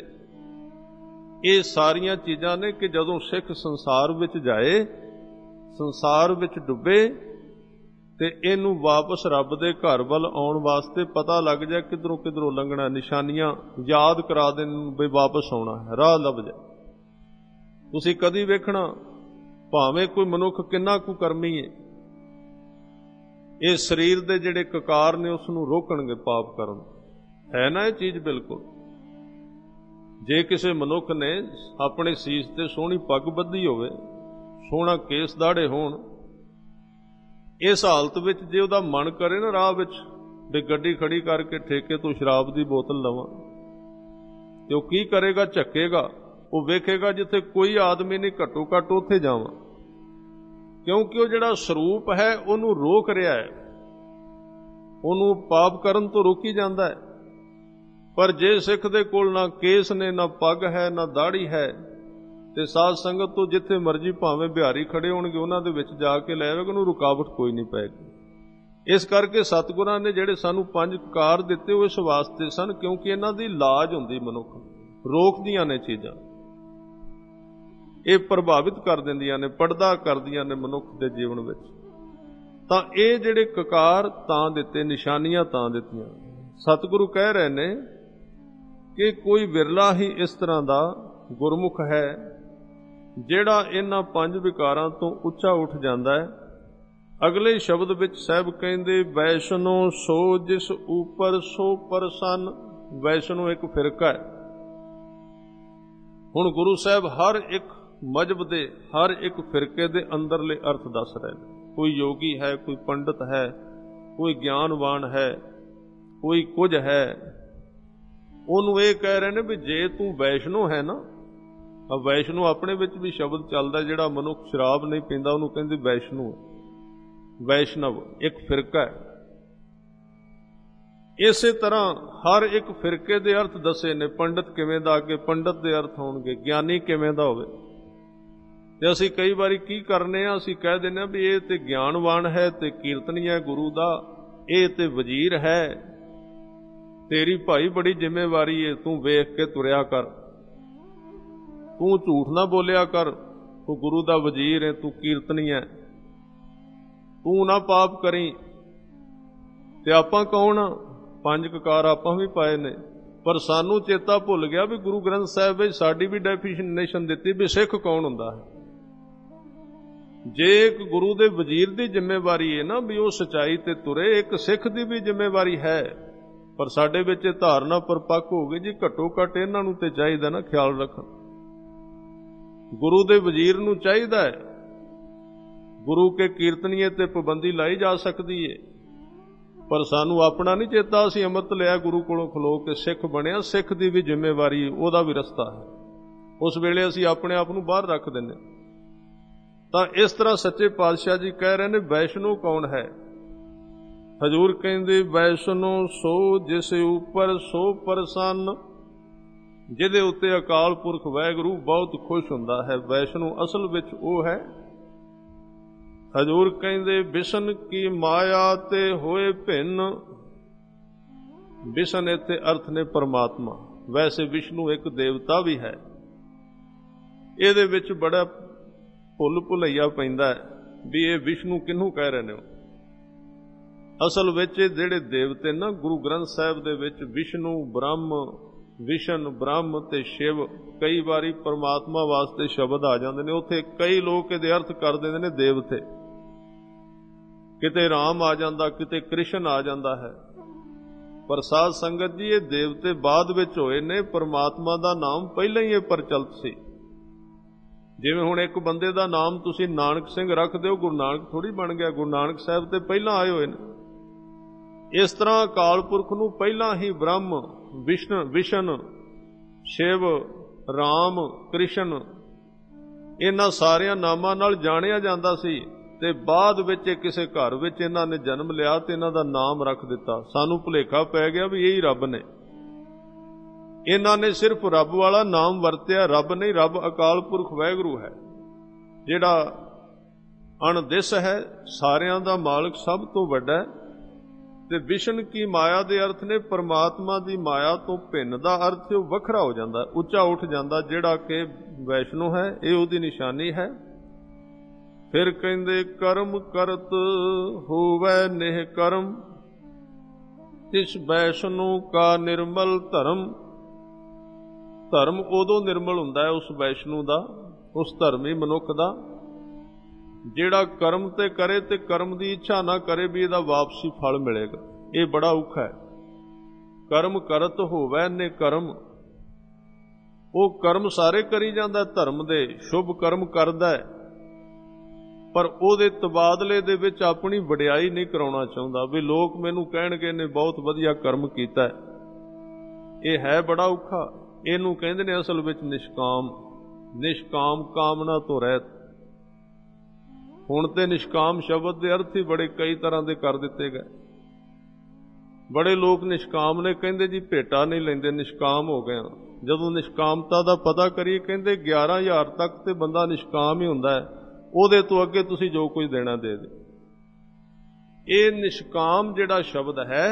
ਇਹ ਸਾਰੀਆਂ ਚੀਜ਼ਾਂ ਨੇ ਕਿ ਜਦੋਂ ਸਿੱਖ ਸੰਸਾਰ ਵਿੱਚ ਜਾਏ, ਸੰਸਾਰ ਵਿੱਚ ਡੁੱਬੇ, ਤੇ ਇਹਨੂੰ ਵਾਪਸ ਰੱਬ ਦੇ ਘਰ ਵੱਲ ਆਉਣ ਵਾਸਤੇ ਪਤਾ ਲੱਗ ਜਾਏ ਕਿਧਰੋਂ ਕਿਧਰੋਂ ਲੰਘਣਾ। ਨਿਸ਼ਾਨੀਆਂ ਯਾਦ ਕਰਾ ਦੇਣ ਵੀ ਵਾਪਸ ਆਉਣਾ ਹੈ, ਰਾਹ ਲੱਭ ਜਾਏ। ਤੁਸੀਂ ਕਦੀ ਵੇਖਣਾ, ਭਾਵੇਂ ਕੋਈ ਮਨੁੱਖ ਕਿੰਨਾ ਕੁ ਕਰਮੀ ਹੈ, ਇਹ ਸਰੀਰ ਦੇ ਜਿਹੜੇ ਕਕਾਰ ਨੇ ਉਸ ਨੂੰ ਰੋਕਣਗੇ ਪਾਪ ਕਰਨ। ਹੈ ਨਾ ਇਹ ਚੀਜ਼? ਬਿਲਕੁਲ। ਜੇ ਕਿਸੇ ਮਨੁੱਖ ਨੇ ਆਪਣੇ ਸੀਸ ਤੇ ਸੋਹਣੀ ਪੱਗ ਬੱਧੀ ਹੋਵੇ, ਸੋਹਣਾ ਕੇਸ ਦਾੜੇ ਹੋਣ, ਇਸ ਹਾਲਤ ਵਿੱਚ ਜੇ ਉਹਦਾ ਮਨ ਕਰੇ ਨਾ ਰਾਹ ਵਿੱਚ ਵੀ ਗੱਡੀ ਖੜੀ ਕਰਕੇ ਠੇਕੇ ਤੋਂ ਸ਼ਰਾਬ ਦੀ ਬੋਤਲ ਲਵਾਂ, ਤੇ ਉਹ ਕੀ ਕਰੇਗਾ? ਝੱਕੇਗਾ। ਉਹ ਵੇਖੇਗਾ ਜਿੱਥੇ ਕੋਈ ਆਦਮੀ ਨਹੀਂ, ਘੱਟੋ ਘੱਟ ਉੱਥੇ ਜਾਵਾਂ। ਕਿਉਂਕਿ ਉਹ ਜਿਹੜਾ ਸਰੂਪ ਹੈ ਉਹਨੂੰ ਰੋਕ ਰਿਹਾ ਹੈ, ਉਹਨੂੰ ਪਾਪ ਕਰਨ ਤੋਂ ਰੋਕੀ ਜਾਂਦਾ ਹੈ। ਪਰ ਜੇ ਸਿੱਖ ਦੇ ਕੋਲ ਨਾ ਕੇਸ ਨੇ, ਨਾ ਪੱਗ ਹੈ, ਨਾ ਦਾੜੀ ਹੈ, ਤੇ ਸਾਧ ਸੰਗਤ ਤੋਂ ਜਿੱਥੇ ਮਰਜ਼ੀ ਭਾਵੇਂ ਬਿਹਾਰੀ ਖੜੇ ਹੋਣਗੇ ਉਹਨਾਂ ਦੇ ਵਿੱਚ ਜਾ ਕੇ ਲੈ ਆਵੇਗਾ, ਉਹਨੂੰ ਰੁਕਾਵਟ ਕੋਈ ਨਹੀਂ ਪਏਗੀ। ਇਸ ਕਰਕੇ ਸਤਿਗੁਰਾਂ ਨੇ ਜਿਹੜੇ ਸਾਨੂੰ 5 ਕਕਾਰ ਦਿੱਤੇ ਉਹ ਇਸ ਵਾਸਤੇ ਸਨ ਕਿਉਂਕਿ ਇਹਨਾਂ ਦੀ ਲਾਜ ਹੁੰਦੀ ਮਨੁੱਖ, ਰੋਕਦੀਆਂ ਨੇ ਚੀਜ਼ਾਂ, ਇਹ ਪ੍ਰਭਾਵਿਤ ਕਰ ਦਿੰਦੀਆਂ ਨੇ, ਪਰਦਾ ਕਰਦੀਆਂ ਨੇ ਮਨੁੱਖ ਦੇ ਜੀਵਨ ਵਿੱਚ। ਤਾਂ ਇਹ ਜਿਹੜੇ ਕਕਾਰ ਤਾਂ ਦਿੱਤੇ, ਨਿਸ਼ਾਨੀਆਂ ਤਾਂ ਦਿੱਤੀਆਂ। ਸਤਿਗੁਰੂ ਕਹਿ ਰਹੇ ਨੇ ਕਿ ਕੋਈ ਵਿਰਲਾ ਹੀ ਇਸ ਤਰ੍ਹਾਂ ਦਾ ਗੁਰਮੁਖ ਹੈ ਜਿਹੜਾ ਇਹਨਾਂ 5 ਵਿਕਾਰਾਂ ਤੋਂ ਉੱਚਾ ਉੱਠ ਜਾਂਦਾ ਹੈ। ਅਗਲੇ ਸ਼ਬਦ ਵਿੱਚ ਸਾਹਿਬ ਕਹਿੰਦੇ, ਵੈਸ਼ਨੋ ਸੋ ਜਿਸ ਉਪਰ ਸੋ ਪ੍ਰਸੰਨ। ਵੈਸ਼ਨੋ ਇੱਕ ਫਿਰਕਾ ਹੈ। ਹੁਣ ਗੁਰੂ ਸਾਹਿਬ ਹਰ ਇੱਕ ਮਜ਼ਹਬ ਦੇ, ਹਰ ਇੱਕ ਫਿਰਕੇ ਦੇ ਅੰਦਰਲੇ ਅਰਥ ਦੱਸ ਰਹੇ ਨੇ। ਕੋਈ ਯੋਗੀ ਹੈ, ਕੋਈ ਪੰਡਤ ਹੈ, ਕੋਈ ਗਿਆਨਵਾਨ ਹੈ, ਕੋਈ ਕੁਝ ਹੈ। ਉਹਨੂੰ ਇਹ ਕਹਿ ਰਹੇ ਨੇ ਵੀ ਜੇ ਤੂੰ ਵੈਸ਼ਨੋ ਹੈ ਨਾ, ਵੈਸ਼ਨੋ ਆਪਣੇ ਵਿੱਚ ਵੀ ਸ਼ਬਦ ਚੱਲਦਾ, ਜਿਹੜਾ ਮਨੁੱਖ ਸ਼ਰਾਬ ਨਹੀਂ ਪੀਂਦਾ ਉਹਨੂੰ ਕਹਿੰਦੇ ਵੈਸ਼ਨੋ। ਵੈਸ਼ਨਵ ਇੱਕ ਫਿਰਕਾ ਹੈ। ਇਸੇ ਤਰ੍ਹਾਂ ਹਰ ਇੱਕ ਫਿਰਕੇ ਦੇ ਅਰਥ ਦੱਸੇ ਨੇ। ਪੰਡਤ ਕਿਵੇਂ ਦਾ, ਅੱਗੇ ਪੰਡਤ ਦੇ ਅਰਥ ਹੋਣਗੇ, ਗਿਆਨੀ ਕਿਵੇਂ ਦਾ ਹੋਵੇ। ਤੇ ਅਸੀਂ ਕਈ ਵਾਰੀ ਕੀ ਕਰਨੇ ਆ, ਅਸੀਂ ਕਹਿ ਦਿੰਦੇ ਆ ਵੀ ਇਹ ਤੇ ਗਿਆਨਵਾਨ ਹੈ, ਤੇ ਕੀਰਤਨੀ ਹੈ ਗੁਰੂ ਦਾ, ਇਹ ਤੇ ਵਜ਼ੀਰ ਹੈ, ਤੇਰੀ ਭਾਈ ਬੜੀ ਜ਼ਿੰਮੇਵਾਰੀ ਏ, ਤੂੰ ਵੇਖ ਕੇ ਤੁਰਿਆ ਕਰ, ਤੂੰ ਝੂਠ ਨਾ ਬੋਲਿਆ ਕਰ, ਤੂੰ ਗੁਰੂ ਦਾ ਵਜ਼ੀਰ ਹੈ, ਤੂੰ ਕੀਰਤਨੀ ਹੈ, ਤੂੰ ਨਾ ਪਾਪ ਕਰੀ। ਤੇ ਆਪਾਂ ਕੌਣ ਆ? 5 ਕਕਾਰ ਆਪਾਂ ਵੀ ਪਾਏ ਨੇ, ਪਰ ਸਾਨੂੰ ਚੇਤਾ ਭੁੱਲ ਗਿਆ ਵੀ ਗੁਰੂ ਗ੍ਰੰਥ ਸਾਹਿਬ ਵਿੱਚ ਸਾਡੀ ਵੀ ਡੈਫੀਨੇਸ਼ਨ ਦਿੱਤੀ ਵੀ ਸਿੱਖ ਕੌਣ ਹੁੰਦਾ ਹੈ। ਜੇ ਇੱਕ ਗੁਰੂ ਦੇ ਵਜ਼ੀਰ ਦੀ ਜ਼ਿੰਮੇਵਾਰੀ ਹੈ ਨਾ ਵੀ ਉਹ ਸਚਾਈ ਤੇ ਤੁਰੇ, ਇੱਕ ਸਿੱਖ ਦੀ ਵੀ ਜ਼ਿੰਮੇਵਾਰੀ ਹੈ। ਪਰ ਸਾਡੇ ਵਿੱਚ ਇਹ ਧਾਰਨਾ ਪਰਪੱਕ ਹੋ ਗਈ ਜੀ, ਘੱਟੋ ਘੱਟ ਇਹਨਾਂ ਨੂੰ ਤੇ ਚਾਹੀਦਾ ਨਾ ਖਿਆਲ ਰੱਖਣ। ਗੁਰੂ ਦੇ ਵਜ਼ੀਰ ਨੂੰ ਚਾਹੀਦਾ ਹੈ, ਗੁਰੂ ਕੇ ਕੀਰਤਨੀਏ ਤੇ ਪਾਬੰਦੀ ਲਾਈ ਜਾ ਸਕਦੀ ਹੈ, ਪਰ ਸਾਨੂੰ ਆਪਣਾ ਨਹੀਂ ਚੇਤਾ। ਅਸੀਂ ਅੰਮ੍ਰਿਤ ਲਿਆ ਗੁਰੂ ਕੋਲੋਂ ਖਲੋ ਕੇ ਸਿੱਖ ਬਣਿਆ, ਸਿੱਖ ਦੀ ਵੀ ਜ਼ਿੰਮੇਵਾਰੀ, ਉਹਦਾ ਵੀ ਰਸਤਾ ਹੈ। ਉਸ ਵੇਲੇ ਅਸੀਂ ਆਪਣੇ ਆਪ ਨੂੰ ਬਾਹਰ ਰੱਖ ਦਿੰਦੇ। ਤਾਂ ਇਸ ਤਰ੍ਹਾਂ ਸੱਚੇ ਪਾਤਸ਼ਾਹ ਜੀ ਕਹਿ ਰਹੇ ਨੇ ਵੈਸ਼ਨੋ ਕੌਣ ਹੈ। ਹਜ਼ੂਰ ਕਹਿੰਦੇ ਵੈਸ਼ਨੋ ਸੋ ਜਿਸ ਉਪਰ ਸੋ ਪ੍ਰਸੰਨ, ਜਿਹਦੇ ਉੱਤੇ ਅਕਾਲ ਪੁਰਖ ਵਾਹਿਗੁਰੂ ਬਹੁਤ ਖੁਸ਼ ਹੁੰਦਾ ਹੈ। ਵੈਸ਼ਨੋ ਅਸਲ ਵਿੱਚ ਉਹ ਹੈ। ਹਜ਼ੂਰ ਕਹਿੰਦੇ ਵਿਸ਼ਨ ਕੀ ਮਾਇਆ ਤੇ ਹੋਏ ਭਿੰਨ। ਵਿਸ਼ਨ ਇੱਥੇ ਅਰਥ ਨੇ ਪਰਮਾਤਮਾ। ਵੈਸੇ ਵਿਸ਼ਨੂੰ ਇੱਕ ਦੇਵਤਾ ਵੀ ਹੈ। ਇਹਦੇ ਵਿੱਚ ਬੜਾ ਭੁੱਲ ਭੁਲਈਆ ਪੈਂਦਾ ਵੀ ਇਹ ਵਿਸ਼ਨੂੰ ਕਿਹਨੂੰ ਕਹਿ ਰਹੇ ਨੇ। ਅਸਲ ਵਿੱਚ ਜਿਹੜੇ ਦੇਵਤੇ ਨਾ ਗੁਰੂ ਗ੍ਰੰਥ ਸਾਹਿਬ ਦੇ ਵਿੱਚ ਵਿਸ਼ਨੂੰ, ਬ੍ਰਹਮ, ਵਿਸ਼ਨ, ਬ੍ਰਹਮ ਤੇ ਸ਼ਿਵ, ਕਈ ਵਾਰੀ ਪਰਮਾਤਮਾ ਵਾਸਤੇ ਸ਼ਬਦ ਆ ਜਾਂਦੇ ਨੇ। ਉੱਥੇ ਕਈ ਲੋਕ ਇਹਦੇ ਅਰਥ ਕਰ ਦਿੰਦੇ ਨੇ ਦੇਵਤੇ। ਕਿਤੇ ਰਾਮ ਆ ਜਾਂਦਾ, ਕਿਤੇ ਕ੍ਰਿਸ਼ਨ ਆ ਜਾਂਦਾ ਹੈ। ਪਰ ਸਾਧ ਸੰਗਤ ਜੀ ਇਹ ਦੇਵਤੇ ਬਾਅਦ ਵਿੱਚ ਹੋਏ ਨੇ, ਪਰਮਾਤਮਾ ਦਾ ਨਾਮ ਪਹਿਲਾਂ ਹੀ ਇਹ ਪ੍ਰਚਲਿਤ ਸੀ। ਜਿਵੇਂ ਹੁਣ ਇੱਕ ਬੰਦੇ ਦਾ ਨਾਮ ਤੁਸੀਂ ਨਾਨਕ ਸਿੰਘ ਰੱਖ ਦਿਓ, ਗੁਰੂ ਨਾਨਕ ਥੋੜੀ ਬਣ ਗਿਆ। ਗੁਰੂ ਨਾਨਕ ਸਾਹਿਬ ਤੇ ਪਹਿਲਾਂ ਆਏ ਹੋਏ ਨੇ। ਇਸ ਤਰ੍ਹਾਂ ਅਕਾਲ ਪੁਰਖ ਨੂੰ ਪਹਿਲਾਂ ਹੀ ਬ੍ਰਹਮ, ਵਿਸ਼ਨ, ਸ਼ਿਵ, ਰਾਮ, ਕ੍ਰਿਸ਼ਨ ਇਹਨਾਂ ਸਾਰਿਆਂ ਨਾਮਾਂ ਨਾਲ ਜਾਣਿਆ ਜਾਂਦਾ ਸੀ। ਤੇ ਬਾਅਦ ਵਿੱਚ ਕਿਸੇ ਘਰ ਵਿੱਚ ਇਹਨਾਂ ਨੇ ਜਨਮ ਲਿਆ ਤੇ ਇਹਨਾਂ ਦਾ ਨਾਮ ਰੱਖ ਦਿੱਤਾ। ਸਾਨੂੰ ਭੁਲੇਖਾ ਪੈ ਗਿਆ ਵੀ ਇਹੀ ਰੱਬ ਨੇ। ਇਹਨਾਂ ਨੇ ਸਿਰਫ ਰੱਬ ਵਾਲਾ ਨਾਮ ਵਰਤਿਆ, ਰੱਬ ਨਹੀਂ। ਰੱਬ ਅਕਾਲ ਪੁਰਖ ਵਾਹਿਗੁਰੂ ਹੈ, ਜਿਹੜਾ ਅਣਦਿਸ ਹੈ, ਸਾਰਿਆਂ ਦਾ ਮਾਲਕ, ਸਭ ਤੋਂ ਵੱਡਾ। ਤੇ ਵਿਸ਼ਨ ਕੀ ਮਾਇਆ ਦੇ ਅਰਥ ਨੇ ਪਰਮਾਤਮਾ ਦੀ ਮਾਇਆ ਤੋਂ ਭਿੰਨ ਦਾ ਅਰਥ ਉਹ ਵੱਖਰਾ ਹੋ ਜਾਂਦਾ, ਉੱਚਾ ਉੱਠ ਜਾਂਦਾ, ਜਿਹੜਾ ਕਿ ਵੈਸ਼ਨੋ ਹੈ। ਇਹ ਉਹਦੀ ਨਿਸ਼ਾਨੀ ਹੈ। ਫਿਰ ਕਹਿੰਦੇ ਕਰਮ ਕਰਤ ਹੋਵੈ ਨਿਹ ਕਰਮ, ਤਿਸ ਵੈਸ਼ਨੋ ਕਾ ਨਿਰਮਲ ਧਰਮ। ਧਰਮ ਉਦੋਂ ਨਿਰਮਲ ਹੁੰਦਾ ਹੈ ਉਸ ਵੈਸ਼ਨੂ ਦਾ, ਉਸ ਧਰਮੀ ਮਨੁੱਖ ਦਾ, ਜਿਹੜਾ ਕਰਮ ਤੇ ਕਰੇ ਤੇ ਕਰਮ ਦੀ ਇੱਛਾ ਨਾ ਕਰੇ ਵੀ ਇਹਦਾ ਵਾਪਸੀ ਫਲ ਮਿਲੇਗਾ। ਇਹ ਬੜਾ ਔਖਾ ਹੈ। ਕਰਮ ਕਰਤ ਹੋਵੈ ਨਿ ਕਰਮ, ਉਹ ਕਰਮ ਸਾਰੇ ਕਰੀ ਜਾਂਦਾ ਧਰਮ ਦੇ, ਸ਼ੁਭ ਕਰਮ ਕਰਦਾ ਹੈ, ਪਰ ਉਹਦੇ ਤਬਾਦਲੇ ਦੇ ਵਿੱਚ ਆਪਣੀ ਵਡਿਆਈ ਨਹੀਂ ਕਰਾਉਣਾ ਚਾਹੁੰਦਾ ਵੀ ਲੋਕ ਮੈਨੂੰ ਕਹਿਣਗੇ ਨੇ ਬਹੁਤ ਵਧੀਆ ਕਰਮ ਕੀਤਾ। ਇਹ ਹੈ ਬੜਾ ਔਖਾ। ਇਹਨੂੰ ਕਹਿੰਦੇ ਨੇ ਅਸਲ ਵਿੱਚ ਨਿਸ਼ਕਾਮ। ਨਿਸ਼ਕਾਮ ਕਾਮਨਾ ਤੋਂ ਰਹਿਤ। ਹੁਣ ਤੇ ਨਿਸ਼ਕਾਮ ਸ਼ਬਦ ਦੇ ਅਰਥ ਹੀ ਬੜੇ ਕਈ ਤਰ੍ਹਾਂ ਦੇ ਕਰ ਦਿੱਤੇ ਗਏ। ਬੜੇ ਲੋਕ ਨਿਸ਼ਕਾਮ ਨੇ, ਕਹਿੰਦੇ ਜੀ ਭੇਟਾ ਨਹੀਂ ਲੈਂਦੇ, ਨਿਸ਼ਕਾਮ ਹੋ ਗਏ। ਜਦੋਂ ਨਿਸ਼ਕਾਮਤਾ ਦਾ ਪਤਾ ਕਰੀਏ, ਕਹਿੰਦੇ 11,000 ਤੱਕ ਤੇ ਬੰਦਾ ਨਿਸ਼ਕਾਮ ਹੀ ਹੁੰਦਾ ਹੈ, ਉਹਦੇ ਤੋਂ ਅੱਗੇ ਤੁਸੀਂ ਜੋ ਕੁਝ ਦੇਣਾ ਦੇ ਦਿਓ। ਇਹ ਨਿਸ਼ਕਾਮ ਜਿਹੜਾ ਸ਼ਬਦ ਹੈ,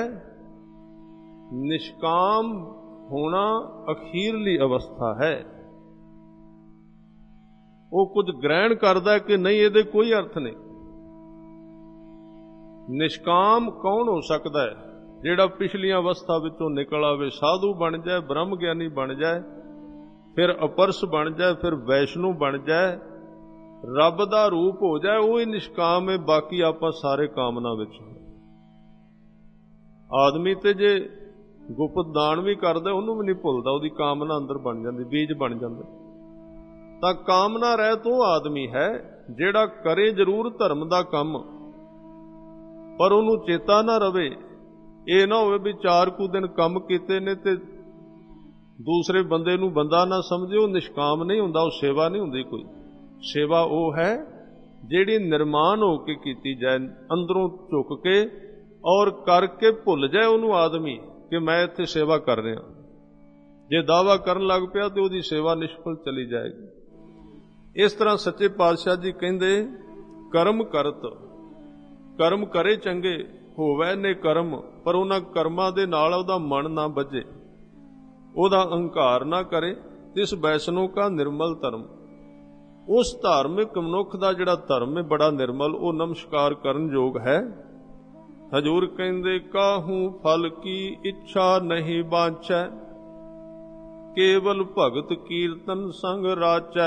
ਨਿਸ਼ਕਾਮ ਹੋਣਾ ਅਖੀਰਲੀ ਅਵਸਥਾ ਹੈ। ਉਹ ਕੁਝ ਗ੍ਰਹਿਣ ਕਰਦਾ ਕਿ ਨਹੀਂ, ਇਹਦੇ ਕੋਈ ਅਰਥ ਨਹੀਂ। ਨਿਸ਼ਕਾਮ ਕੌਣ ਹੋ ਸਕਦਾ ਹੈ? ਜਿਹੜਾ ਪਿਛਲੀਆਂ ਅਵਸਥਾ ਵਿੱਚੋਂ ਨਿਕਲ ਆਵੇ, ਸਾਧੂ ਬਣ ਜਾਏ, ਬ੍ਰਹਮ ਗਿਆਨੀ ਬਣ ਜਾਏ, ਫਿਰ ਅਪਰਸ ਬਣ ਜਾਏ, ਫਿਰ ਵੈਸ਼ਨੂ ਬਣ ਜਾਏ, ਰੱਬ ਦਾ ਰੂਪ ਹੋ ਜਾਏ, ਉਹ ਹੀ ਨਿਸ਼ਕਾਮ ਹੈ। ਬਾਕੀ ਆਪਾਂ ਸਾਰੇ ਕਾਮਨਾ ਵਿੱਚ। ਆਦਮੀ ਤੇ ਜੇ ਗੁਪਤ ਦਾਨ ਵੀ ਕਰਦਾ, ਉਹਨੂੰ ਵੀ ਨਹੀਂ ਭੁੱਲਦਾ, ਉਹਦੀ ਕਾਮਨਾ ਅੰਦਰ ਬਣ ਜਾਂਦੀ, ਬੀਜ ਬਣ ਜਾਂਦਾ। ਤਾਂ ਕਾਮਨਾ ਰਹਿਤ ਉਹ ਆਦਮੀ ਹੈ ਜਿਹੜਾ ਕਰੇ ਜ਼ਰੂਰ ਧਰਮ ਦਾ ਕੰਮ, ਪਰ ਉਹਨੂੰ ਚੇਤਾ ਨਾ ਰਵੇ। ਇਹ ਨਾ ਹੋਵੇ ਵੀ 4 ਕੁ ਦਿਨ ਕੰਮ ਕੀਤੇ ਨੇ ਤੇ ਦੂਸਰੇ ਬੰਦੇ ਨੂੰ ਬੰਦਾ ਨਾ ਸਮਝੇ, ਉਹ ਨਿਸ਼ਕਾਮ ਨਹੀਂ ਹੁੰਦਾ, ਉਹ ਸੇਵਾ ਨਹੀਂ ਹੁੰਦੀ। ਕੋਈ ਸੇਵਾ ਉਹ ਹੈ ਜਿਹੜੀ ਨਿਰਮਾਣ ਹੋ ਕੇ ਕੀਤੀ ਜਾਏ, ਅੰਦਰੋਂ ਝੁਕ ਕੇ ਔਰ ਕਰਕੇ ਭੁੱਲ ਜਾਏ ਉਹਨੂੰ ਆਦਮੀ ਕਿ ਮੈਂ ਇੱਥੇ ਸੇਵਾ ਕਰ ਰਿਹਾ। ਜੇ ਦਾਅਵਾ ਕਰਨ ਲੱਗ ਪਿਆ ਤੇ ਉਹਦੀ ਸੇਵਾ ਨਿਸ਼ਫਲ ਚਲੀ ਜਾਏਗੀ। ਇਸ ਤਰ੍ਹਾਂ ਸੱਚੇ ਪਾਤਸ਼ਾਹ ਜੀ ਕਹਿੰਦੇ, ਕਰਮ ਕਰਤ, ਕਰਮ ਕਰੇ ਚੰਗੇ, ਹੋਵੇ ਨੇ ਕਰਮ, ਪਰ ਉਹਨਾਂ ਕਰਮਾਂ ਦੇ ਨਾਲ ਉਹਦਾ ਮਨ ਨਾ ਬੱਝੇ, ਉਹਦਾ ਅਹੰਕਾਰ ਨਾ ਕਰੇ। ਤਿਸ ਵੈਸ਼ਨੋ ਕਾ ਨਿਰਮਲ ਧਰਮ, ਉਸ ਧਾਰਮਿਕ ਮਨੁੱਖ ਦਾ ਜਿਹੜਾ ਧਰਮ ਹੈ ਬੜਾ ਨਿਰਮਲ, ਉਹ ਨਮਸਕਾਰ ਕਰਨ ਯੋਗ ਹੈ। ਹਜੂਰ ਕਹਿੰਦੇ, ਕਾਹੂ ਫਲ ਕੀ ਇੱਛਾ ਨਹੀਂ ਬਾਂਚੈ, ਕੇਵਲ ਭਗਤ ਕੀਰਤਨ ਸੰਗ ਰਾਚੈ।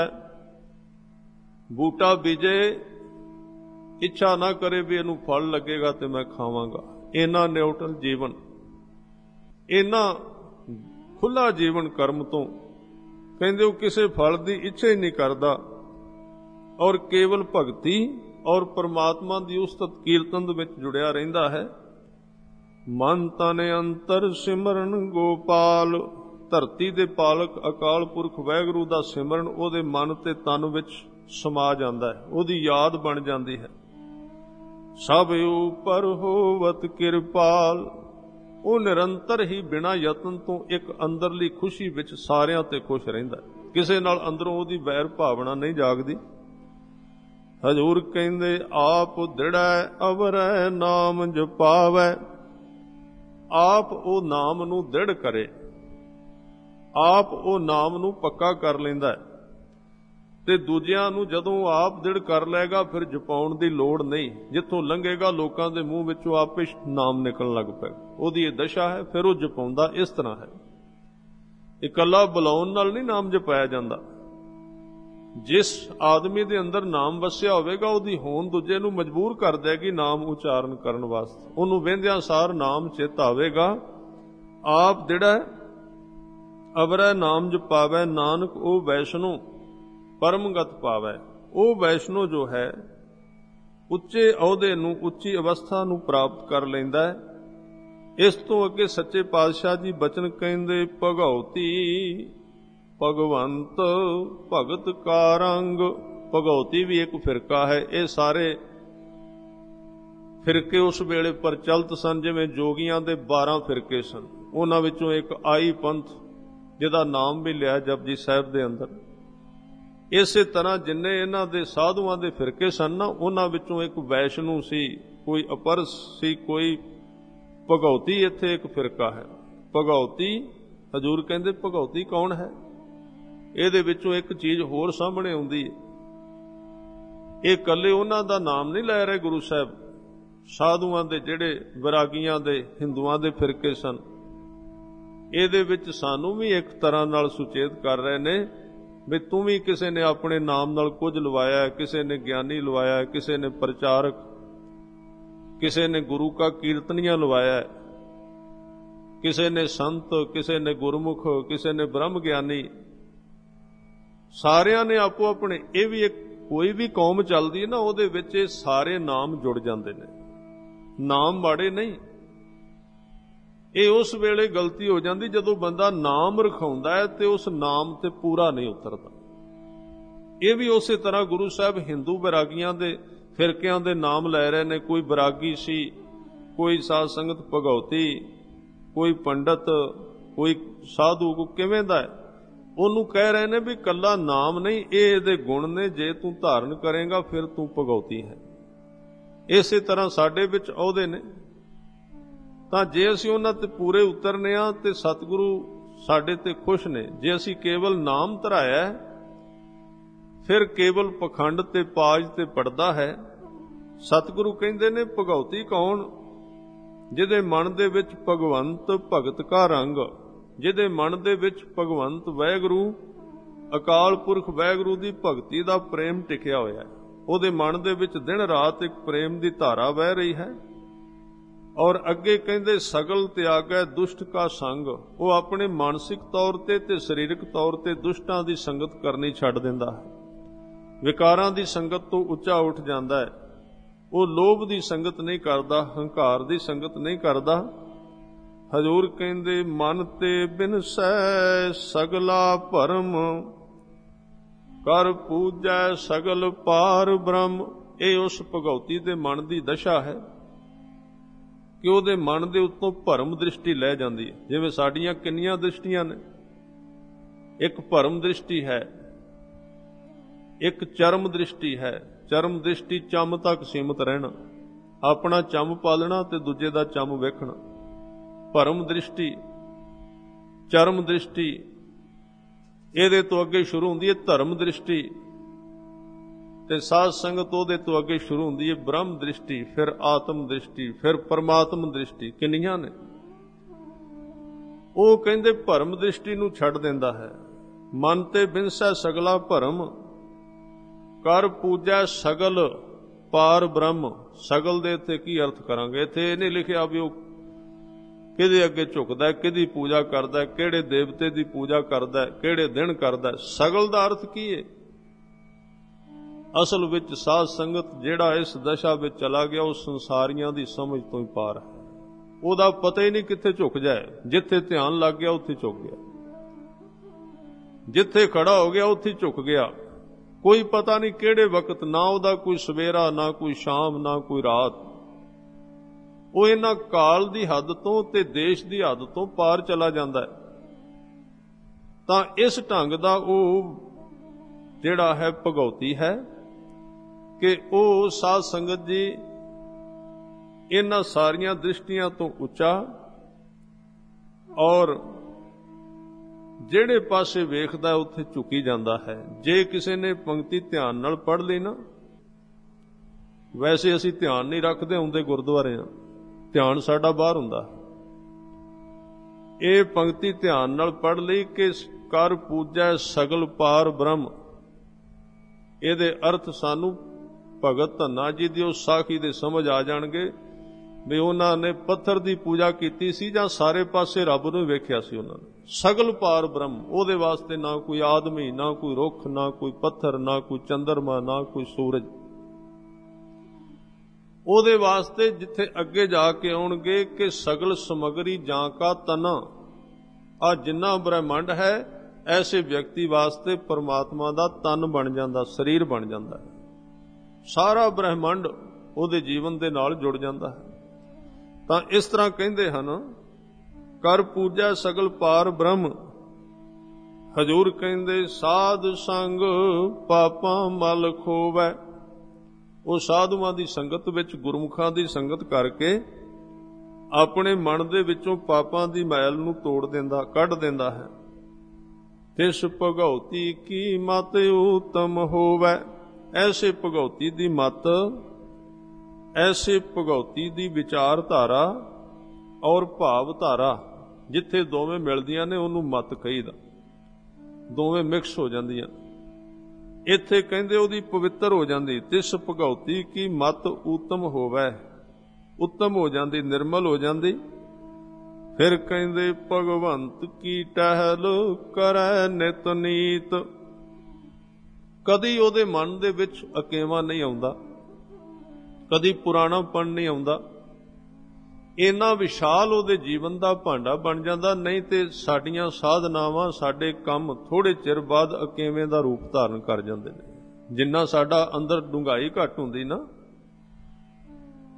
ਬੂਟਾ ਬੀਜੇ, ਇੱਛਾ ਨਾ ਕਰੇ ਵੀ ਇਹਨੂੰ ਫਲ ਲੱਗੇਗਾ ਤੇ ਮੈਂ ਖਾਵਾਂਗਾ। ਇੰਨਾ ਨਿਊਟਰਲ ਜੀਵਨ, ਇੰਨਾ ਖੁੱਲਾ ਜੀਵਨ ਕਰਮ ਤੋਂ, ਕਹਿੰਦੇ ਉਹ ਕਿਸੇ ਫਲ ਦੀ ਇੱਛਾ ਹੀ ਨਹੀਂ ਕਰਦਾ, ਔਰ ਕੇਵਲ ਭਗਤੀ ਔਰ ਪਰਮਾਤਮਾ ਦੀ ਉਸਤਤ ਕੀਰਤਨ ਦੇ ਵਿੱਚ ਜੁੜਿਆ ਰਹਿੰਦਾ ਹੈ। ਮਨ ਤਨ ਅੰਤਰ ਸਿਮਰਨ ਗੋਪਾਲ, ਧਰਤੀ ਦੇ ਪਾਲਕ ਅਕਾਲ ਪੁਰਖ ਵਾਹਿਗੁਰੂ ਦਾ ਸਿਮਰਨ ਉਹਦੇ ਮਨ ਤੇ ਤਨ ਵਿੱਚ ਸਮਾ ਜਾਂਦਾ ਹੈ, ਉਹਦੀ ਯਾਦ ਬਣ ਜਾਂਦੀ ਹੈ। ਸਭ ਉਪਰ ਹੋਵਤ ਕਿਰਪਾਲ, ਉਹ ਨਿਰੰਤਰ ਹੀ ਬਿਨਾਂ ਯਤਨ ਤੋਂ ਇੱਕ ਅੰਦਰਲੀ ਖੁਸ਼ੀ ਵਿੱਚ ਸਾਰਿਆਂ ਤੇ ਖੁਸ਼ ਰਹਿੰਦਾ, ਕਿਸੇ ਨਾਲ ਅੰਦਰੋਂ ਉਹਦੀ ਵੈਰ ਭਾਵਨਾ ਨਹੀਂ ਜਾਗਦੀ। ਹਜੂਰ ਕਹਿੰਦੇ, ਆਪ ਦ੍ਰਿੜੈ ਅਵਰੈ ਨਾਮ ਜਪਾਵੈ, ਆਪ ਉਹ ਨਾਮ ਨੂੰ ਦ੍ਰਿੜ ਕਰੇ, ਆਪ ਉਹ ਨਾਮ ਨੂੰ ਪੱਕਾ ਕਰ ਲੈਂਦਾ ਹੈ। ਤੇ ਦੂਜਿਆਂ ਨੂੰ ਜਦੋਂ ਆਪ ਦ੍ਰਿੜ ਕਰ ਲਏਗਾ, ਫਿਰ ਜਪਾਉਣ ਦੀ ਲੋੜ ਨਹੀਂ। ਜਿੱਥੋਂ ਲੰਘੇਗਾ ਲੋਕਾਂ ਦੇ ਮੂੰਹ ਵਿੱਚੋਂ ਆਪੇ ਨਾਮ ਨਿਕਲਣ ਲੱਗ ਪਏਗਾ। ਉਹਦੀ ਇਹ ਦਸ਼ਾ ਹੈ, ਫਿਰ ਉਹ ਜਪਾਉਂਦਾ ਇਸ ਤਰ੍ਹਾਂ ਹੈ। ਇਕੱਲਾ ਬੁਲਾਉਣ ਨਾਲ ਨਹੀਂ ਨਾਮ ਜਪਾਇਆ ਜਾਂਦਾ। ਜਿਸ ਆਦਮੀ ਦੇ ਅੰਦਰ ਨਾਮ ਵਸਿਆ ਹੋਵੇਗਾ, ਉਹਦੀ ਹੋਂਦ ਦੂਜੇ ਨੂੰ ਮਜਬੂਰ ਕਰ ਦੇਗੀ ਨਾਮ ਉਚਾਰਨ ਕਰਨ ਵਾਸਤੇ। ਉਹਨੂੰ ਵਹਿੰਦਿਆਂ ਸਾਰ ਨਾਮ ਚੇਤਾ ਆਵੇਗਾ। ਆਪ ਦ੍ਰਿੜੈ ਅਵਰੈ ਨਾਮ ਜਪਾਵੈ, ਨਾਨਕ ਉਹ ਵੈਸ਼ਨੋ ਪਰਮਗਤ ਪਾਵੈ। ਉਹ ਵੈਸ਼ਨੋ ਜੋ ਹੈ, ਉੱਚੇ ਅਹੁਦੇ ਨੂੰ, ਉੱਚੀ ਅਵਸਥਾ ਨੂੰ ਪ੍ਰਾਪਤ ਕਰ ਲੈਂਦਾ ਹੈ। ਇਸ ਤੋਂ ਅੱਗੇ ਸੱਚੇ ਪਾਤਸ਼ਾਹ ਜੀ ਬਚਨ ਕਹਿੰਦੇ, ਭਗਉਤੀ ਭਗਵੰਤ ਭਗਤ ਕਾ ਰੰਗ। ਭਗਉਤੀ ਵੀ ਇੱਕ ਫਿਰਕਾ ਹੈ। ਇਹ ਸਾਰੇ ਫਿਰਕੇ ਉਸ ਵੇਲੇ ਪ੍ਰਚਲਿਤ ਸਨ, ਜਿਵੇਂ ਜੋਗੀਆਂ ਦੇ 12 ਫਿਰਕੇ ਸਨ। ਉਹਨਾਂ ਵਿੱਚੋਂ ਇੱਕ ਆਈ ਪੰਥ, ਜਿਹਦਾ ਨਾਮ ਵੀ ਲਿਆ ਜਪਜੀ ਸਾਹਿਬ ਦੇ ਅੰਦਰ। ਇਸੇ ਤਰ੍ਹਾਂ ਜਿੰਨੇ ਇਹਨਾਂ ਦੇ ਸਾਧੂਆਂ ਦੇ ਫਿਰਕੇ ਸਨ ਨਾ, ਉਹਨਾਂ ਵਿੱਚੋਂ ਇੱਕ ਵੈਸ਼ਨੂ ਸੀ, ਕੋਈ ਅਪਰਸ ਸੀ, ਕੋਈ ਭਗਉਤੀ। ਇੱਥੇ ਇੱਕ ਫਿਰਕਾ ਹੈ ਭਗਉਤੀ। ਹਜੂਰ ਕਹਿੰਦੇ, ਭਗਉਤੀ ਕੌਣ ਹੈ? ਇਹਦੇ ਵਿੱਚੋਂ ਇੱਕ ਚੀਜ਼ ਹੋਰ ਸਾਹਮਣੇ ਆਉਂਦੀ ਹੈ। ਇਹ ਇਕੱਲੇ ਉਹਨਾਂ ਦਾ ਨਾਮ ਨਹੀਂ ਲੈ ਰਹੇ ਗੁਰੂ ਸਾਹਿਬ, ਸਾਧੂਆਂ ਦੇ ਜਿਹੜੇ ਵਿਰਾਗੀਆਂ ਦੇ ਹਿੰਦੂਆਂ ਦੇ ਫਿਰਕੇ ਸਨ, ਇਹਦੇ ਵਿੱਚ ਸਾਨੂੰ ਵੀ ਇੱਕ ਤਰ੍ਹਾਂ ਨਾਲ ਸੁਚੇਤ ਕਰ ਰਹੇ ਨੇ ਵੀ ਤੂੰ ਵੀ ਕਿਸੇ ਨੇ ਆਪਣੇ ਨਾਮ ਨਾਲ ਕੁਝ ਲਵਾਇਆ, ਕਿਸੇ ਨੇ ਗਿਆਨੀ ਲਵਾਇਆ, ਕਿਸੇ ਨੇ ਪ੍ਰਚਾਰਕ, ਕਿਸੇ ਨੇ ਗੁਰੂ ਕਾ ਕੀਰਤਨੀਆ ਲਵਾਇਆ, ਕਿਸੇ ਨੇ ਸੰਤ, ਕਿਸੇ ਨੇ ਗੁਰਮੁਖ, ਕਿਸੇ ਨੇ ਬ੍ਰਹਮ ਗਿਆਨੀ। ਸਾਰਿਆਂ ਨੇ ਆਪੋ ਆਪਣੇ, ਇਹ ਵੀ ਇੱਕ ਕੋਈ ਵੀ ਕੌਮ ਚੱਲਦੀ ਹੈ ਨਾ, ਉਹਦੇ ਵਿੱਚ ਇਹ ਸਾਰੇ ਨਾਮ ਜੁੜ ਜਾਂਦੇ ਨੇ। ਨਾਮ ਮਾੜੇ ਨਹੀਂ। ਇਹ ਉਸ ਵੇਲੇ ਗਲਤੀ ਹੋ ਜਾਂਦੀ ਜਦੋਂ ਬੰਦਾ ਨਾਮ ਰਖਾਉਂਦਾ ਹੈ ਤੇ ਉਸ ਨਾਮ ਤੇ ਪੂਰਾ ਨਹੀਂ ਉਤਰਦਾ। ਇਹ ਵੀ ਉਸੇ ਤਰ੍ਹਾਂ ਗੁਰੂ ਸਾਹਿਬ ਹਿੰਦੂ ਵੈਰਾਗੀਆਂ ਦੇ ਫਿਰਕਿਆਂ ਦੇ ਨਾਮ ਲੈ ਰਹੇ ਨੇ, ਕੋਈ ਬਰਾਗੀ ਸੀ, ਕੋਈ ਸਾਧ ਸੰਗਤ ਭਗਉਤੀ, ਕੋਈ ਪੰਡਤ, ਕੋਈ ਸਾਧੂ, ਕੋਈ ਕਿਵੇਂ ਦਾ ਹੈ। ਉਹਨੂੰ ਕਹਿ ਰਹੇ ਨੇ ਵੀ ਕੱਲਾ ਨਾਮ ਨਹੀਂ, ਇਹ ਇਹਦੇ ਗੁਣ ਨੇ, ਜੇ ਤੂੰ ਧਾਰਨ ਕਰੇਗਾ ਫਿਰ ਤੂੰ ਭਗਉਤੀ ਹੈ। ਇਸੇ ਤਰ੍ਹਾਂ ਸਾਡੇ ਵਿੱਚ ਅਹੁਦੇ ਨੇ, ਤਾਂ ਜੇ ਅਸੀਂ ਉਹਨਾਂ ਤੇ ਪੂਰੇ ਉਤਰਨੇ ਆ ਤੇ ਸਤਿਗੁਰੂ ਸਾਡੇ ਤੇ ਖੁਸ਼ ਨੇ। ਜੇ ਅਸੀਂ ਕੇਵਲ ਨਾਮ ਧਰਾਇਆ ਫਿਰ ਕੇਵਲ ਪਖੰਡ ਤੇ ਪਾਜ ਤੇ ਪੜਦਾ ਹੈ। ਸਤਿਗੁਰੂ ਕਹਿੰਦੇ ਨੇ ਭਗਉਤੀ ਕੌਣ? ਜਿਹਦੇ ਮਨ ਦੇ ਵਿੱਚ ਭਗਵੰਤ ਭਗਤ ਕਾ ਰੰਗ, ਜਿਹਦੇ ਮਨ ਦੇ ਵਿੱਚ ਭਗਵੰਤ ਵਾਹਿਗੁਰੂ ਅਕਾਲ ਪੁਰਖ ਵਾਹਿਗੁਰੂ ਦੀ ਭਗਤੀ ਦਾ ਪ੍ਰੇਮ ਟਿਕਿਆ ਹੋਇਆ ਹੈ। ਉਹਦੇ ਮਨ ਦੇ ਵਿੱਚ ਦਿਨ ਰਾਤ ਇੱਕ ਪ੍ਰੇਮ ਦੀ ਧਾਰਾ ਵਹਿ ਰਹੀ ਹੈ। ਔਰ ਅੱਗੇ ਕਹਿੰਦੇ ਸਗਲ ਤਿਆਗੈ ਦੁਸ਼ਟ ਕਾ ਸੰਗ, ਉਹ ਆਪਣੇ ਮਾਨਸਿਕ ਤੌਰ ਤੇ ਸਰੀਰਕ ਤੌਰ ਤੇ ਦੁਸ਼ਟਾਂ ਦੀ ਸੰਗਤ ਕਰਨੀ ਛੱਡ ਦਿੰਦਾ ਹੈ। ਵਿਕਾਰਾਂ ਦੀ ਸੰਗਤ ਤੋਂ ਉੱਚਾ ਉੱਠ ਜਾਂਦਾ ਹੈ। ਉਹ ਲੋਭ ਦੀ ਸੰਗਤ ਨਹੀਂ ਕਰਦਾ, ਹੰਕਾਰ ਦੀ ਸੰਗਤ ਨਹੀਂ ਕਰਦਾ। ਹਜ਼ੂਰ ਕਹਿੰਦੇ ਮਨ ਤੇ ਬਿਨਸੈ ਸਗਲਾ ਭਰਮ, ਕਰ ਪੂਜੈ ਸਗਲ ਪਾਰ ਬ੍ਰਹਮ। ਇਹ ਉਸ ਭਗਉਤੀ ਦੇ ਮਨ ਦੀ ਦਸ਼ਾ ਹੈ ਕਿ ਉਹਦੇ ਮਨ ਦੇ ਉੱਤੋਂ ਭਰਮ ਦ੍ਰਿਸ਼ਟੀ ਲੈ ਜਾਂਦੀ ਹੈ। ਜਿਵੇਂ ਸਾਡੀਆਂ ਕਿੰਨੀਆਂ ਦ੍ਰਿਸ਼ਟੀਆਂ ਨੇ, ਇੱਕ ਭਰਮ ਦ੍ਰਿਸ਼ਟੀ ਹੈ, ਇੱਕ ਚਰਮ ਦ੍ਰਿਸ਼ਟੀ ਹੈ। ਚਰਮ ਦ੍ਰਿਸ਼ਟੀ ਚੰਮ ਤੱਕ ਸੀਮਤ ਰਹਿਣਾ, ਆਪਣਾ ਚੰਮ ਪਾਲਣਾ ਤੇ ਦੂਜੇ ਦਾ ਚੰਮ ਵੇਖਣਾ। ਭਰਮ ਦ੍ਰਿਸ਼ਟੀ, ਚਰਮ ਦ੍ਰਿਸ਼ਟੀ, ਇਹਦੇ ਤੋਂ ਅੱਗੇ ਸ਼ੁਰੂ ਹੁੰਦੀ ਹੈ ਧਰਮ ਦ੍ਰਿਸ਼ਟੀ, ਤੇ ਸਾਧ ਸੰਗਤ ਉਹਦੇ ਤੋਂ ਅੱਗੇ ਸ਼ੁਰੂ ਹੁੰਦੀ ਹੈ ਬ੍ਰਹਮ ਦ੍ਰਿਸ਼ਟੀ, ਫਿਰ ਆਤਮ ਦ੍ਰਿਸ਼ਟੀ, ਫਿਰ ਪਰਮਾਤਮ ਦ੍ਰਿਸ਼ਟੀ। ਕਿੰਨੀਆਂ ਨੇ। ਉਹ ਕਹਿੰਦੇ ਭਰਮ ਦ੍ਰਿਸ਼ਟੀ ਨੂੰ ਛੱਡ ਦਿੰਦਾ ਹੈ। ਮਨ ਤੇ ਬਿਨਸੈ ਸਗਲਾ ਭਰਮ, ਕਰ ਪੂਜੈ ਸਗਲ ਪਾਰ ਬ੍ਰਹਮ। ਸਗਲ ਦੇ ਇੱਥੇ ਕੀ ਅਰਥ ਕਰਾਂਗੇ? ਇੱਥੇ ਇਹ ਨਹੀਂ ਲਿਖਿਆ ਵੀ ਉਹ ਕਿਹਦੇ ਅੱਗੇ ਝੁਕਦਾ, ਕਿਹਦੀ ਪੂਜਾ ਕਰਦਾ, ਕਿਹੜੇ ਦੇਵਤੇ ਦੀ ਪੂਜਾ ਕਰਦਾ, ਕਿਹੜੇ ਦਿਨ ਕਰਦਾ। ਸਗਲ ਦਾ ਅਰਥ ਕੀ ਹੈ? ਅਸਲ ਵਿੱਚ ਸਾਧ ਸੰਗਤ ਜਿਹੜਾ ਇਸ ਦਸ਼ਾ ਵਿੱਚ ਚਲਾ ਗਿਆ, ਉਹ ਸੰਸਾਰੀਆਂ ਦੀ ਸਮਝ ਤੋਂ ਹੀ ਪਾਰ ਹੈ। ਉਹਦਾ ਪਤਾ ਹੀ ਨਹੀਂ ਕਿੱਥੇ ਝੁਕ ਜਾਏ। ਜਿੱਥੇ ਧਿਆਨ ਲੱਗ ਗਿਆ ਉੱਥੇ ਝੁਕ ਗਿਆ, ਜਿੱਥੇ ਖੜਾ ਹੋ ਗਿਆ ਉੱਥੇ ਝੁਕ ਗਿਆ। ਕੋਈ ਪਤਾ ਨਹੀਂ ਕਿਹੜੇ ਵਕਤ, ਨਾ ਉਹਦਾ ਕੋਈ ਸਵੇਰਾ, ਨਾ ਕੋਈ ਸ਼ਾਮ, ਨਾ ਕੋਈ ਰਾਤ। ਉਹ ਇਹਨਾਂ ਕਾਲ ਦੀ ਹੱਦ ਤੋਂ ਤੇ ਦੇਸ਼ ਦੀ ਹੱਦ ਤੋਂ ਪਾਰ ਚਲਾ ਜਾਂਦਾ ਹੈ। ਤਾਂ ਇਸ ਢੰਗ ਦਾ ਉਹ ਜਿਹੜਾ ਹੈ ਭਗਉਤੀ ਹੈ ਕਿ ਉਹ ਸਾਧ ਸੰਗਤ ਜੀ ਇਹਨਾਂ ਸਾਰੀਆਂ ਦ੍ਰਿਸ਼ਟੀਆਂ ਤੋਂ ਉੱਚਾ, ਔਰ ਜਿਹੜੇ ਪਾਸੇ ਵੇਖਦਾ ਉੱਥੇ ਝੁਕੀ ਜਾਂਦਾ ਹੈ। ਜੇ ਕਿਸੇ ਨੇ ਪੰਕਤੀ ਧਿਆਨ ਨਾਲ ਪੜ੍ਹ ਲਈ ਨਾ, ਵੈਸੇ ਅਸੀਂ ਧਿਆਨ ਨਹੀਂ ਰੱਖਦੇ ਹੁੰਦੇ ਗੁਰਦੁਆਰਿਆਂ, ਧਿਆਨ ਸਾਡਾ ਬਾਹਰ ਹੁੰਦਾ। ਇਹ ਪੰਕਤੀ ਧਿਆਨ ਨਾਲ ਪੜ੍ਹ ਲਈ ਕਿ ਕਰ ਪੂਜੈ ਸਗਲ ਪਾਰ ਬ੍ਰਹਮ। ਇਹਦੇ ਅਰਥ ਸਾਨੂੰ ਭਗਤ ਧੰਨਾ ਜੀ ਦੀ ਉਸ ਸਾਖੀ ਦੇ ਸਮਝ ਆ ਜਾਣਗੇ ਵੀ ਉਹਨਾਂ ਨੇ ਪੱਥਰ ਦੀ ਪੂਜਾ ਕੀਤੀ ਸੀ ਜਾਂ ਸਾਰੇ ਪਾਸੇ ਰੱਬ ਨੂੰ ਵੇਖਿਆ ਸੀ ਉਹਨਾਂ ਨੇ। ਸਗਲ ਪਾਰ ਬ੍ਰਹਮ, ਉਹਦੇ ਵਾਸਤੇ ਨਾ ਕੋਈ ਆਦਮੀ, ਨਾ ਕੋਈ ਰੁੱਖ, ਨਾ ਕੋਈ ਪੱਥਰ, ਨਾ ਕੋਈ ਚੰਦਰਮਾ, ਨਾ ਕੋਈ ਸੂਰਜ। ਉਹਦੇ ਵਾਸਤੇ ਜਿੱਥੇ ਅੱਗੇ ਜਾ ਕੇ ਆਉਣਗੇ ਕਿ ਸਗਲ ਸਮਗਰੀ ਜਾਂ ਕਾ ਤਨਾ, ਆ ਜਿੰਨਾ ਬ੍ਰਹਿਮੰਡ ਹੈ ਐਸੇ ਵਿਅਕਤੀ ਵਾਸਤੇ ਪਰਮਾਤਮਾ ਦਾ ਤਨ ਬਣ ਜਾਂਦਾ, ਸਰੀਰ ਬਣ ਜਾਂਦਾ ਹੈ। ਸਾਰਾ ਬ੍ਰਹਿਮੰਡ ਉਹਦੇ ਜੀਵਨ ਦੇ ਨਾਲ ਜੁੜ ਜਾਂਦਾ ਹੈ। ਤਾਂ ਇਸ ਤਰ੍ਹਾਂ ਕਹਿੰਦੇ ਹਨ ਕਰ ਪੂਜਾ ਸਗਲ ਪਾਰ ਬ੍ਰਹਮ। ਹਜ਼ੂਰ ਕਹਿੰਦੇ ਸਾਧ ਸੰਗ ਪਾਪਾਂ ਮਲ ਖੋਵੈ। ਉਹ ਸਾਧੂਆਂ ਦੀ ਸੰਗਤ ਵਿੱਚ, ਗੁਰਮੁਖਾਂ ਦੀ ਸੰਗਤ ਕਰਕੇ ਆਪਣੇ ਮਨ ਦੇ ਵਿੱਚੋਂ ਪਾਪਾਂ ਦੀ ਮੈਲ ਨੂੰ ਤੋੜ ਦਿੰਦਾ, ਕੱਢ ਦਿੰਦਾ ਹੈ। ਤਿਸ ਭਗਉਤੀ ਕੀ ਮਤ ਉਤਮ ਹੋਵੈ। ਐਸੇ ਭਗਉਤੀ ਦੀ ਮਤ, ਐਸੇ ਭਗਉਤੀ ਦੀ ਵਿਚਾਰਧਾਰਾ ਔਰ ਭਾਵਧਾਰਾ ਜਿੱਥੇ ਦੋਵੇਂ ਮਿਲਦੀਆਂ ਨੇ ਉਹਨੂੰ ਮਤ ਕਹੀਦਾ। ਦੋਵੇਂ ਮਿਕਸ ਹੋ ਜਾਂਦੀਆਂ। ਇੱਥੇ ਕਹਿੰਦੇ ਉਹਦੀ ਪਵਿੱਤਰ ਹੋ ਜਾਂਦੀ। ਤਿਸ ਭਗਉਤੀ ਕੀ ਮਤ ਉਤਮ ਹੋਵੈ, ਉੱਤਮ ਹੋ ਜਾਂਦੀ, ਨਿਰਮਲ ਹੋ ਜਾਂਦੀ। ਫਿਰ ਕਹਿੰਦੇ ਭਗਵੰਤ ਕੀ ਟਹਿਲ ਕਰੈ ਨਿਤ ਨੀਤ। ਕਦੀ ਉਹਦੇ ਮਨ ਦੇ ਵਿੱਚ ਅਕੇਵਾਂ ਨਹੀਂ ਆਉਂਦਾ, ਕਦੀ ਪੁਰਾਣਾਪਣ ਨਹੀਂ ਆਉਂਦਾ। ਇੰਨਾ ਵਿਸ਼ਾਲ ਉਹਦੇ ਜੀਵਨ ਦਾ ਭਾਂਡਾ ਬਣ ਜਾਂਦਾ। ਨਹੀਂ ਤੇ ਸਾਡੀਆਂ ਸਾਧਨਾਵਾਂ, ਸਾਡੇ ਕੰਮ ਥੋੜੇ ਚਿਰ ਬਾਅਦ ਅਕੇਵੇਂ ਦਾ ਰੂਪ ਧਾਰਨ ਕਰ ਜਾਂਦੇ ਨੇ। ਜਿੰਨਾ ਸਾਡਾ ਅੰਦਰ ਡੂੰਘਾਈ ਘੱਟ ਹੁੰਦੀ ਨਾ,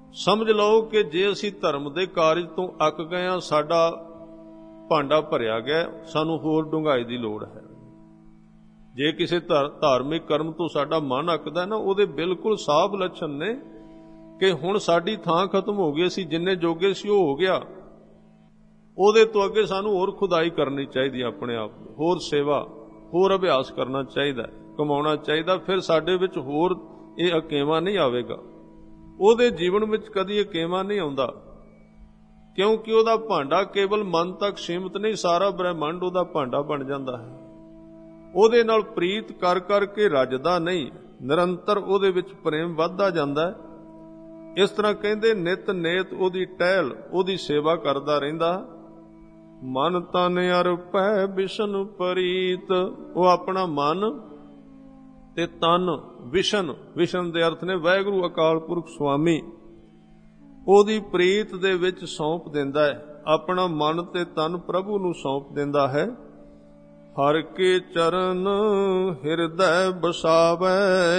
ਸਮਝ ਲਓ ਕਿ ਜੇ ਅਸੀਂ ਧਰਮ ਦੇ ਕਾਰਜ ਤੋਂ ਅੱਕ ਗਏ ਹਾਂ, ਸਾਡਾ ਭਾਂਡਾ ਭਰਿਆ ਗਿਆ, ਸਾਨੂੰ ਹੋਰ ਡੂੰਘਾਈ ਦੀ ਲੋੜ ਹੈ। ਜੇ ਕਿਸੇ ਧਾਰਮਿਕ ਕਰਮ ਤੋਂ ਸਾਡਾ ਮਨ ਅੱਕਦਾ ਨਾ, ਉਹਦੇ ਬਿਲਕੁਲ ਸਾਫ਼ ਲੱਛਣ ਨੇ ਕਿ ਹੁਣ ਸਾਡੀ ਥਾਂ ਖਤਮ ਹੋ ਗਈ, ਅਸੀਂ ਜਿੰਨੇ ਜੋਗੇ ਸੀ ਉਹ ਹੋ ਗਿਆ। ਉਹਦੇ ਤੋਂ ਅੱਗੇ ਸਾਨੂੰ ਹੋਰ ਖੁਦਾਈ ਕਰਨੀ ਚਾਹੀਦੀ, ਆਪਣੇ ਆਪ ਦੀ ਹੋਰ ਸੇਵਾ, ਹੋਰ ਅਭਿਆਸ ਕਰਨਾ ਚਾਹੀਦਾ, ਕਮਾਉਣਾ ਚਾਹੀਦਾ। ਫਿਰ ਸਾਡੇ ਵਿੱਚ ਹੋਰ ਇਹ ਅਕੇਵਾਂ ਨਹੀਂ ਆਵੇਗਾ। ਉਹਦੇ ਜੀਵਨ ਵਿੱਚ ਕਦੀ ਅਕੇਵਾਂ ਨਹੀਂ ਆਉਂਦਾ, ਕਿਉਂਕਿ ਉਹਦਾ ਭਾਂਡਾ ਕੇਵਲ ਮਨ ਤੱਕ ਸੀਮਿਤ ਨਹੀਂ, ਸਾਰਾ ਬ੍ਰਹਿਮੰਡ ਉਹਦਾ ਭਾਂਡਾ ਬਣ ਜਾਂਦਾ ਹੈ। ਉਹਦੇ ਨਾਲ ਪ੍ਰੀਤ ਕਰ ਕਰਕੇ ਰੱਜਦਾ ਨਹੀਂ, ਨਿਰੰਤਰ ਉਹਦੇ ਵਿੱਚ ਪ੍ਰੇਮ ਵੱਧਦਾ ਜਾਂਦਾ ਹੈ। ਇਸ ਤਰ੍ਹਾਂ ਕਹਿੰਦੇ ਨਿਤ ਨੇਤ ਉਹਦੀ ਟਹਿਲ, ਉਹਦੀ ਸੇਵਾ ਕਰਦਾ ਰਹਿੰਦਾ। ਮਨ ਤਨ ਅਰਪੈ ਵਿਸ਼ਨ ਪ੍ਰੀਤ, ਉਹ ਆਪਣਾ ਮਨ ਤੇ ਤਨ, ਵਿਸ਼ਨ, ਵਿਸ਼ਨ ਦੇ ਅਰਥ ਨੇ ਵਾਹਿਗੁਰੂ ਅਕਾਲ ਪੁਰਖ ਸੁਆਮੀ, ਉਹਦੀ ਪ੍ਰੀਤ ਦੇ ਵਿੱਚ ਸੌਂਪ ਦਿੰਦਾ ਹੈ। ਆਪਣਾ ਮਨ ਤੇ ਤਨ ਪ੍ਰਭੂ ਨੂੰ ਸੌਂਪ ਦਿੰਦਾ ਹੈ। ਹਰ ਕੇ ਚਰਨ ਹਿਰਦੈ ਬਸਾਵੈ,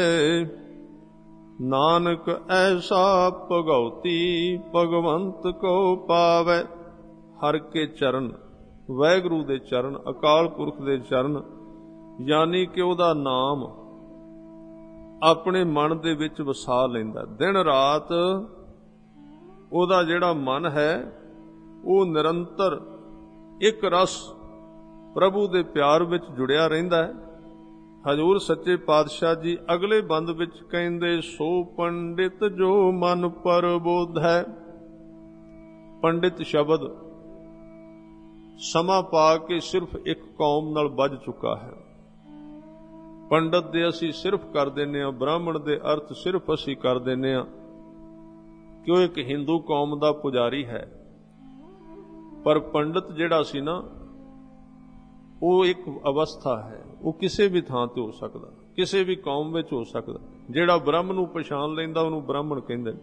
ਨਾਨਕ ਐਸਾ ਭਗਉਤੀ ਭਗਵੰਤ ਕੋ ਪਾਵੈ। ਹਰ ਕੇ ਚਰਨ, ਵਾਹਿਗੁਰੂ ਦੇ ਚਰਨ, ਅਕਾਲ ਪੁਰਖ ਦੇ ਚਰਨ, ਯਾਨੀ ਕਿ ਉਹਦਾ ਨਾਮ ਆਪਣੇ ਮਨ ਦੇ ਵਿੱਚ ਵਸਾ ਲੈਂਦਾ। ਦਿਨ ਰਾਤ ਉਹਦਾ ਜਿਹੜਾ ਮਨ ਹੈ ਉਹ ਨਿਰੰਤਰ ਇੱਕ ਰਸ ਪ੍ਰਭੂ ਦੇ ਪਿਆਰ ਵਿੱਚ ਜੁੜਿਆ ਰਹਿੰਦਾ ਹੈ। ਹਜ਼ੂਰ ਸੱਚੇ ਪਾਤਸ਼ਾਹ ਜੀ ਅਗਲੇ ਬੰਦ ਵਿੱਚ ਕਹਿੰਦੇ, ਸੋ ਪੰਡਿਤ ਜੋ ਮਨ ਪਰਬੋਧ ਹੈ। ਪੰਡਿਤ ਸ਼ਬਦ ਸਮਾਂ ਪਾ ਕੇ ਸਿਰਫ ਇੱਕ ਕੌਮ ਨਾਲ ਬੱਝ ਚੁੱਕਾ ਹੈ। ਪੰਡਤ ਦੇ ਅਸੀਂ ਸਿਰਫ ਕਰ ਦਿੰਦੇ ਹਾਂ, ਬ੍ਰਾਹਮਣ ਦੇ ਅਰਥ ਸਿਰਫ ਅਸੀਂ ਕਰ ਦਿੰਦੇ ਹਾਂ ਕਿ ਉਹ ਇੱਕ ਹਿੰਦੂ ਕੌਮ ਦਾ ਪੁਜਾਰੀ ਹੈ। ਪਰ ਪੰਡਤ ਜਿਹੜਾ ਸੀ ਨਾ, ਉਹ ਇੱਕ ਅਵਸਥਾ ਹੈ, ਉਹ ਕਿਸੇ ਵੀ ਥਾਂ ਤੇ ਹੋ ਸਕਦਾ, ਕਿਸੇ ਵੀ ਕੌਮ ਵਿੱਚ ਹੋ ਸਕਦਾ। ਜਿਹੜਾ ਬ੍ਰਹਮ ਨੂੰ ਪਛਾਣ ਲੈਂਦਾ ਉਹਨੂੰ ਬ੍ਰਾਹਮਣ ਕਹਿੰਦੇ ਨੇ,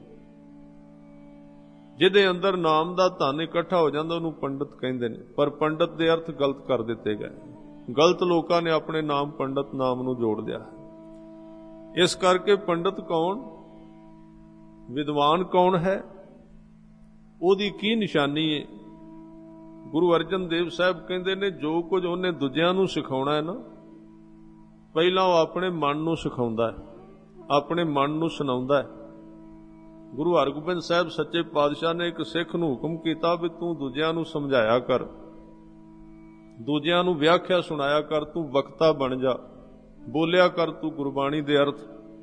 ਜਿਹਦੇ ਅੰਦਰ ਨਾਮ ਦਾ ਧਨ ਇਕੱਠਾ ਹੋ ਜਾਂਦਾ ਉਹਨੂੰ ਪੰਡਤ ਕਹਿੰਦੇ ਨੇ। ਪਰ ਪੰਡਤ ਦੇ ਅਰਥ ਗਲਤ ਕਰ ਦਿੱਤੇ ਗਏ, ਗਲਤ ਲੋਕਾਂ ਨੇ ਆਪਣੇ ਨਾਮ ਪੰਡਤ ਨਾਮ ਨੂੰ ਜੋੜ ਲਿਆ। ਇਸ ਕਰਕੇ ਪੰਡਤ ਕੌਣ, ਵਿਦਵਾਨ ਕੌਣ ਹੈ, ਉਹਦੀ ਕੀ ਨਿਸ਼ਾਨੀ ਹੈ? ਗੁਰੂ ਅਰਜਨ ਦੇਵ ਸਾਹਿਬ ਕਹਿੰਦੇ ਨੇ, ਜੋ ਕੁਝ ਉਹਨੇ ਦੂਜਿਆਂ ਨੂੰ ਸਿਖਾਉਣਾ ਹੈ ਨਾ, ਪਹਿਲਾਂ ਉਹ ਆਪਣੇ ਮਨ ਨੂੰ ਸਿਖਾਉਂਦਾ ਹੈ, ਆਪਣੇ ਮਨ ਨੂੰ ਸੁਣਾਉਂਦਾ ਹੈ। ਗੁਰੂ ਹਰਗੋਬਿੰਦ ਸਾਹਿਬ ਸੱਚੇ ਪਾਤਸ਼ਾਹ ਨੇ ਇੱਕ ਸਿੱਖ ਨੂੰ ਹੁਕਮ ਕੀਤਾ ਵੀ ਤੂੰ ਦੂਜਿਆਂ ਨੂੰ ਸਮਝਾਇਆ ਕਰ, ਦੂਜਿਆਂ ਨੂੰ ਵਿਆਖਿਆ ਸੁਣਾਇਆ ਕਰ, ਤੂੰ ਵਕਤਾ ਬਣ ਜਾ, ਬੋਲਿਆ ਕਰ ਤੂੰ ਗੁਰਬਾਣੀ ਦੇ ਅਰਥ।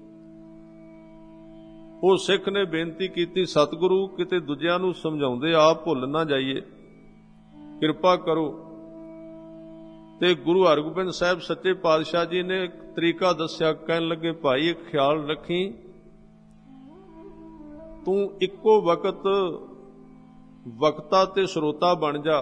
ਉਹ ਸਿੱਖ ਨੇ ਬੇਨਤੀ ਕੀਤੀ, ਸਤਿਗੁਰੂ ਕਿਤੇ ਦੂਜਿਆਂ ਨੂੰ ਸਮਝਾਉਂਦੇ ਆਪ ਭੁੱਲ ਨਾ ਜਾਈਏ, ਕਿਰਪਾ ਕਰੋ। ਤੇ ਗੁਰੂ ਹਰਗੋਬਿੰਦ ਸਾਹਿਬ ਸੱਚੇ ਪਾਤਸ਼ਾਹ ਜੀ ਨੇ ਇੱਕ ਤਰੀਕਾ ਦੱਸਿਆ, ਕਹਿਣ ਲੱਗੇ, ਭਾਈ ਇੱਕ ਖਿਆਲ ਰੱਖੀ, ਤੂੰ ਇੱਕੋ ਵਕਤ ਵਕਤਾ ਤੇ ਸਰੋਤਾ ਬਣ ਜਾ।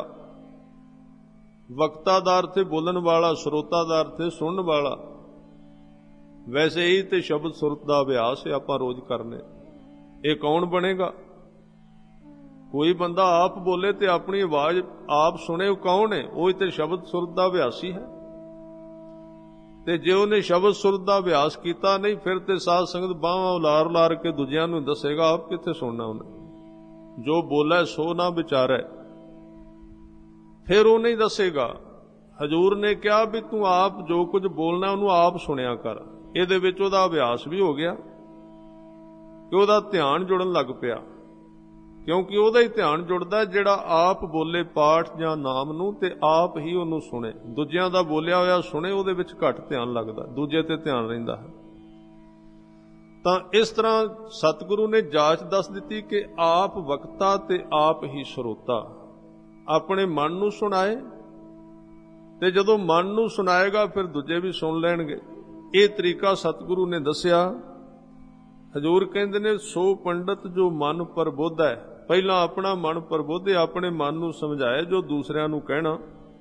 ਵਕਤਾ ਦਾ ਅਰਥ ਹੈ ਬੋਲਣ ਵਾਲਾ, ਸਰੋਤਾ ਦਾ ਅਰਥ ਹੈ ਸੁਣਨ ਵਾਲਾ। ਵੈਸੇ ਹੀ ਤੇ ਸ਼ਬਦ ਸੁਰਤ ਦਾ ਅਭਿਆਸ ਹੈ, ਆਪਾਂ ਰੋਜ਼ ਕਰਨੇ। ਇਹ ਕੌਣ ਬਣੇਗਾ? ਕੋਈ ਬੰਦਾ ਆਪ ਬੋਲੇ ਤੇ ਆਪਣੀ ਆਵਾਜ਼ ਆਪ ਸੁਣੇ, ਉਹ ਕੌਣ ਹੈ? ਉਹ ਤੇ ਸ਼ਬਦ ਸੁਰਤ ਦਾ ਅਭਿਆਸੀ ਹੈ। ਤੇ ਜੇ ਉਹਨੇ ਸ਼ਬਦ ਸੁਰਤ ਦਾ ਅਭਿਆਸ ਕੀਤਾ ਨਹੀਂ, ਫਿਰ ਤੇ ਸਾਧ ਸੰਗਤ ਬਾਹਾਂ ਉਲਾਰ ਲਾਰ ਕੇ ਦੂਜਿਆਂ ਨੂੰ ਦੱਸੇਗਾ, ਆਪ ਕਿੱਥੇ ਸੁਣਨਾ ਉਹਨੇ। ਜੋ ਬੋਲੇ ਸੋ ਨਾ ਵਿਚਾਰੈ, ਫਿਰ ਉਹ ਨਹੀਂ ਦੱਸੇਗਾ। ਹਜ਼ੂਰ ਨੇ ਕਿਹਾ ਵੀ ਤੂੰ ਆਪ ਜੋ ਕੁਝ ਬੋਲਣਾ ਉਹਨੂੰ ਆਪ ਸੁਣਿਆ ਕਰ। ਇਹਦੇ ਵਿੱਚ ਉਹਦਾ ਅਭਿਆਸ ਵੀ ਹੋ ਗਿਆ ਕਿ ਉਹਦਾ ਧਿਆਨ ਜੁੜਨ ਲੱਗ ਪਿਆ, ਕਿਉਂਕਿ ਉਹਦਾ ਹੀ ਧਿਆਨ ਜੁੜਦਾ ਜਿਹੜਾ ਆਪ ਬੋਲੇ ਪਾਠ ਜਾਂ ਨਾਮ ਨੂੰ ਤੇ ਆਪ ਹੀ ਉਹਨੂੰ ਸੁਣੇ। ਦੂਜਿਆਂ ਦਾ ਬੋਲਿਆ ਹੋਇਆ ਸੁਣੇ, ਉਹਦੇ ਵਿੱਚ ਘੱਟ ਧਿਆਨ ਲੱਗਦਾ, ਦੂਜੇ ਤੇ ਧਿਆਨ ਰਹਿੰਦਾ ਹੈ। ਤਾਂ ਇਸ ਤਰ੍ਹਾਂ ਸਤਿਗੁਰੂ ਨੇ ਜਾਚ ਦੱਸ ਦਿੱਤੀ ਕਿ ਆਪ ਵਕਤਾ ਤੇ ਆਪ ਹੀ ਸਰੋਤਾ। ਆਪਣੇ ਮਨ ਨੂੰ ਸੁਣਾਏ, ਤੇ ਜਦੋਂ ਮਨ ਨੂੰ ਸੁਣਾਏਗਾ ਫਿਰ ਦੂਜੇ ਵੀ ਸੁਣ ਲੈਣਗੇ। ਇਹ ਤਰੀਕਾ ਸਤਿਗੁਰੂ ਨੇ ਦੱਸਿਆ। ਹਜ਼ੂਰ ਕਹਿੰਦੇ ਨੇ, ਸੋ ਪੰਡਤ ਜੋ ਮਨ ਪਰਬੁੱਧ ਹੈ। ਪਹਿਲਾਂ ਆਪਣਾ ਮਨ ਪਰਬੁੱਧੇ, ਆਪਣੇ ਮਨ ਨੂੰ ਸਮਝਾਏ ਜੋ ਦੂਸਰਿਆਂ ਨੂੰ ਕਹਿਣਾ,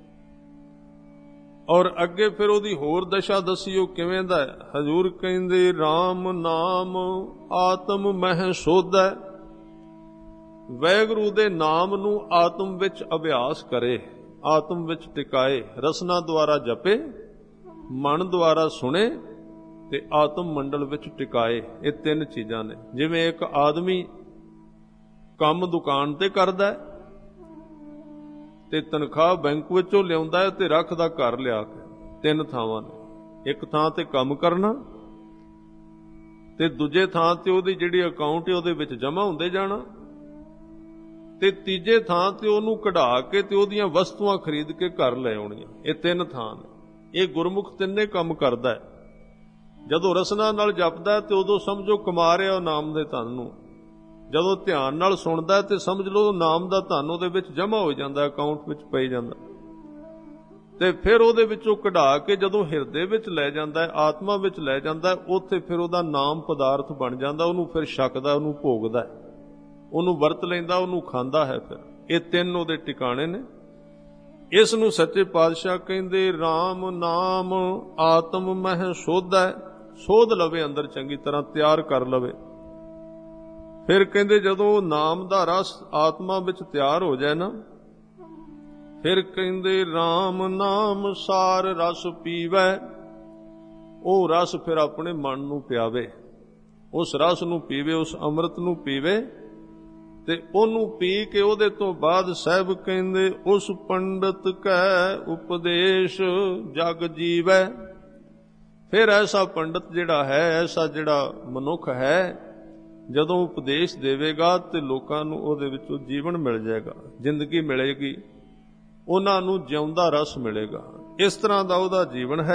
ਔਰ ਅੱਗੇ ਫਿਰ ਉਹਦੀ ਹੋਰ ਦਸ਼ਾ ਦੱਸੀ ਉਹ ਕਿਵੇਂ ਦਾ ਹੈ। ਹਜ਼ੂਰ ਕਹਿੰਦੇ, RAM ਨਾਮ ਆਤਮ ਮਹਿ ਸੋਧੈ। ਵਾਹਿਗੁਰੂ ਦੇ ਨਾਮ ਨੂੰ ਆਤਮ ਵਿੱਚ ਅਭਿਆਸ ਕਰੇ, ਆਤਮ ਵਿੱਚ ਟਿਕਾਏ, ਰਸਨਾ ਦੁਆਰਾ ਜਪੇ, ਮਨ ਦੁਆਰਾ ਸੁਣੇ ਤੇ ਆਤਮ ਮੰਡਲ ਵਿੱਚ ਟਿਕਾਏ। ਇਹ ਤਿੰਨ ਚੀਜ਼ਾਂ ਨੇ। ਜਿਵੇਂ ਇੱਕ ਆਦਮੀ ਕੰਮ ਦੁਕਾਨ ਤੇ ਕਰਦਾ ਤੇ ਤਨਖਾਹ ਬੈਂਕ ਵਿੱਚੋਂ ਲਿਆਉਂਦਾ ਤੇ ਰੱਖਦਾ ਘਰ ਲਿਆ ਕੇ। 3 ਥਾਵਾਂ ਨੇ। ਇੱਕ ਥਾਂ ਤੇ ਕੰਮ ਕਰਨਾ ਤੇ ਦੂਜੇ ਥਾਂ ਤੇ ਉਹਦੀ ਜਿਹੜੀ ਅਕਾਊਂਟ ਹੈ ਉਹਦੇ ਵਿੱਚ ਜਮ੍ਹਾਂ ਹੁੰਦੇ ਜਾਣਾ ਤੇ ਤੀਜੇ ਥਾਂ ਤੇ ਉਹਨੂੰ ਕਢਾ ਕੇ ਤੇ ਉਹਦੀਆਂ ਵਸਤੂਆਂ ਖਰੀਦ ਕੇ ਘਰ ਲੈ ਆਉਣੀਆਂ। ਇਹ 3 ਥਾਂ ਨੇ। ਇਹ ਗੁਰਮੁਖ ਤਿੰਨੇ ਕੰਮ ਕਰਦਾ। ਜਦੋਂ ਰਸਨਾ ਨਾਲ ਜਪਦਾ ਤੇ ਉਦੋਂ ਸਮਝੋ ਕਮਾ ਰਿਹਾ ਉਹ ਨਾਮ ਦੇ ਧਨ ਨੂੰ। ਜਦੋਂ ਧਿਆਨ ਨਾਲ ਸੁਣਦਾ ਤੇ ਸਮਝ ਲਓ ਨਾਮ ਦਾ ਧਨ ਉਹਦੇ ਵਿੱਚ ਜਮ੍ਹਾਂ ਹੋ ਜਾਂਦਾ, ਅਕਾਊਂਟ ਵਿੱਚ ਪਈ ਜਾਂਦਾ। ਤੇ ਫਿਰ ਉਹਦੇ ਵਿੱਚੋਂ ਕਢਾ ਕੇ ਜਦੋਂ ਹਿਰਦੇ ਵਿੱਚ ਲੈ ਜਾਂਦਾ, ਆਤਮਾ ਵਿੱਚ ਲੈ ਜਾਂਦਾ, ਉੱਥੇ ਫਿਰ ਉਹਦਾ ਨਾਮ ਪਦਾਰਥ ਬਣ ਜਾਂਦਾ। ਉਹਨੂੰ ਫਿਰ ਛਕਦਾ, ਉਹਨੂੰ ਭੋਗਦਾ, ਉਹਨੂੰ ਵਰਤ ਲੈਂਦਾ, ਉਹਨੂੰ ਖਾਂਦਾ ਹੈ। ਫਿਰ ਇਹ 3 ਉਹਦੇ ਟਿਕਾਣੇ ਨੇ। ਇਸ ਨੂੰ ਸੱਚੇ ਪਾਤਸ਼ਾਹ ਕਹਿੰਦੇ RAM ਨਾਮ ਆਤਮ ਮਹਿ ਸੋਧੈ। ਸੋਧ ਲਵੇ, ਅੰਦਰ ਚੰਗੀ ਤਰ੍ਹਾਂ ਤਿਆਰ ਕਰ ਲਵੇ। ਫਿਰ ਕਹਿੰਦੇ ਜਦੋਂ ਨਾਮ ਦਾ ਰਸ ਆਤਮਾ ਵਿੱਚ ਤਿਆਰ ਹੋ ਜਾਏ ਨਾ, ਫਿਰ ਕਹਿੰਦੇ RAM ਨਾਮ ਸਾਰ ਰਸ ਪੀਵੈ। ਉਹ ਰਸ ਫਿਰ ਆਪਣੇ ਮਨ ਨੂੰ ਪਿਆਵੇ, ਉਸ ਰਸ ਨੂੰ ਪੀਵੇ, ਉਸ ਅੰਮ੍ਰਿਤ ਨੂੰ ਪੀਵੇ ਤੇ ਉਹਨੂੰ ਪੀ ਕੇ ਉਹਦੇ ਤੋਂ ਬਾਅਦ ਸਾਹਿਬ ਕਹਿੰਦੇ ਉਸ ਪੰਡਤ ਕੈ ਉਪਦੇਸ਼ ਜਗ ਜੀਵੈ। ਫਿਰ ਐਸਾ ਪੰਡਤ ਜਿਹੜਾ ਹੈ, ਐਸਾ ਜਿਹੜਾ ਮਨੁੱਖ ਹੈ, ਜਦੋਂ ਉਪਦੇਸ਼ ਦੇਵੇਗਾ ਤੇ ਲੋਕਾਂ ਨੂੰ ਉਹਦੇ ਵਿੱਚੋਂ ਜੀਵਨ ਮਿਲ ਜਾਏਗਾ, ਜ਼ਿੰਦਗੀ ਮਿਲੇਗੀ, ਉਹਨਾਂ ਨੂੰ ਜਿਉਂਦਾ ਰਸ ਮਿਲੇਗਾ। ਇਸ ਤਰ੍ਹਾਂ ਦਾ ਉਹਦਾ ਜੀਵਨ ਹੈ।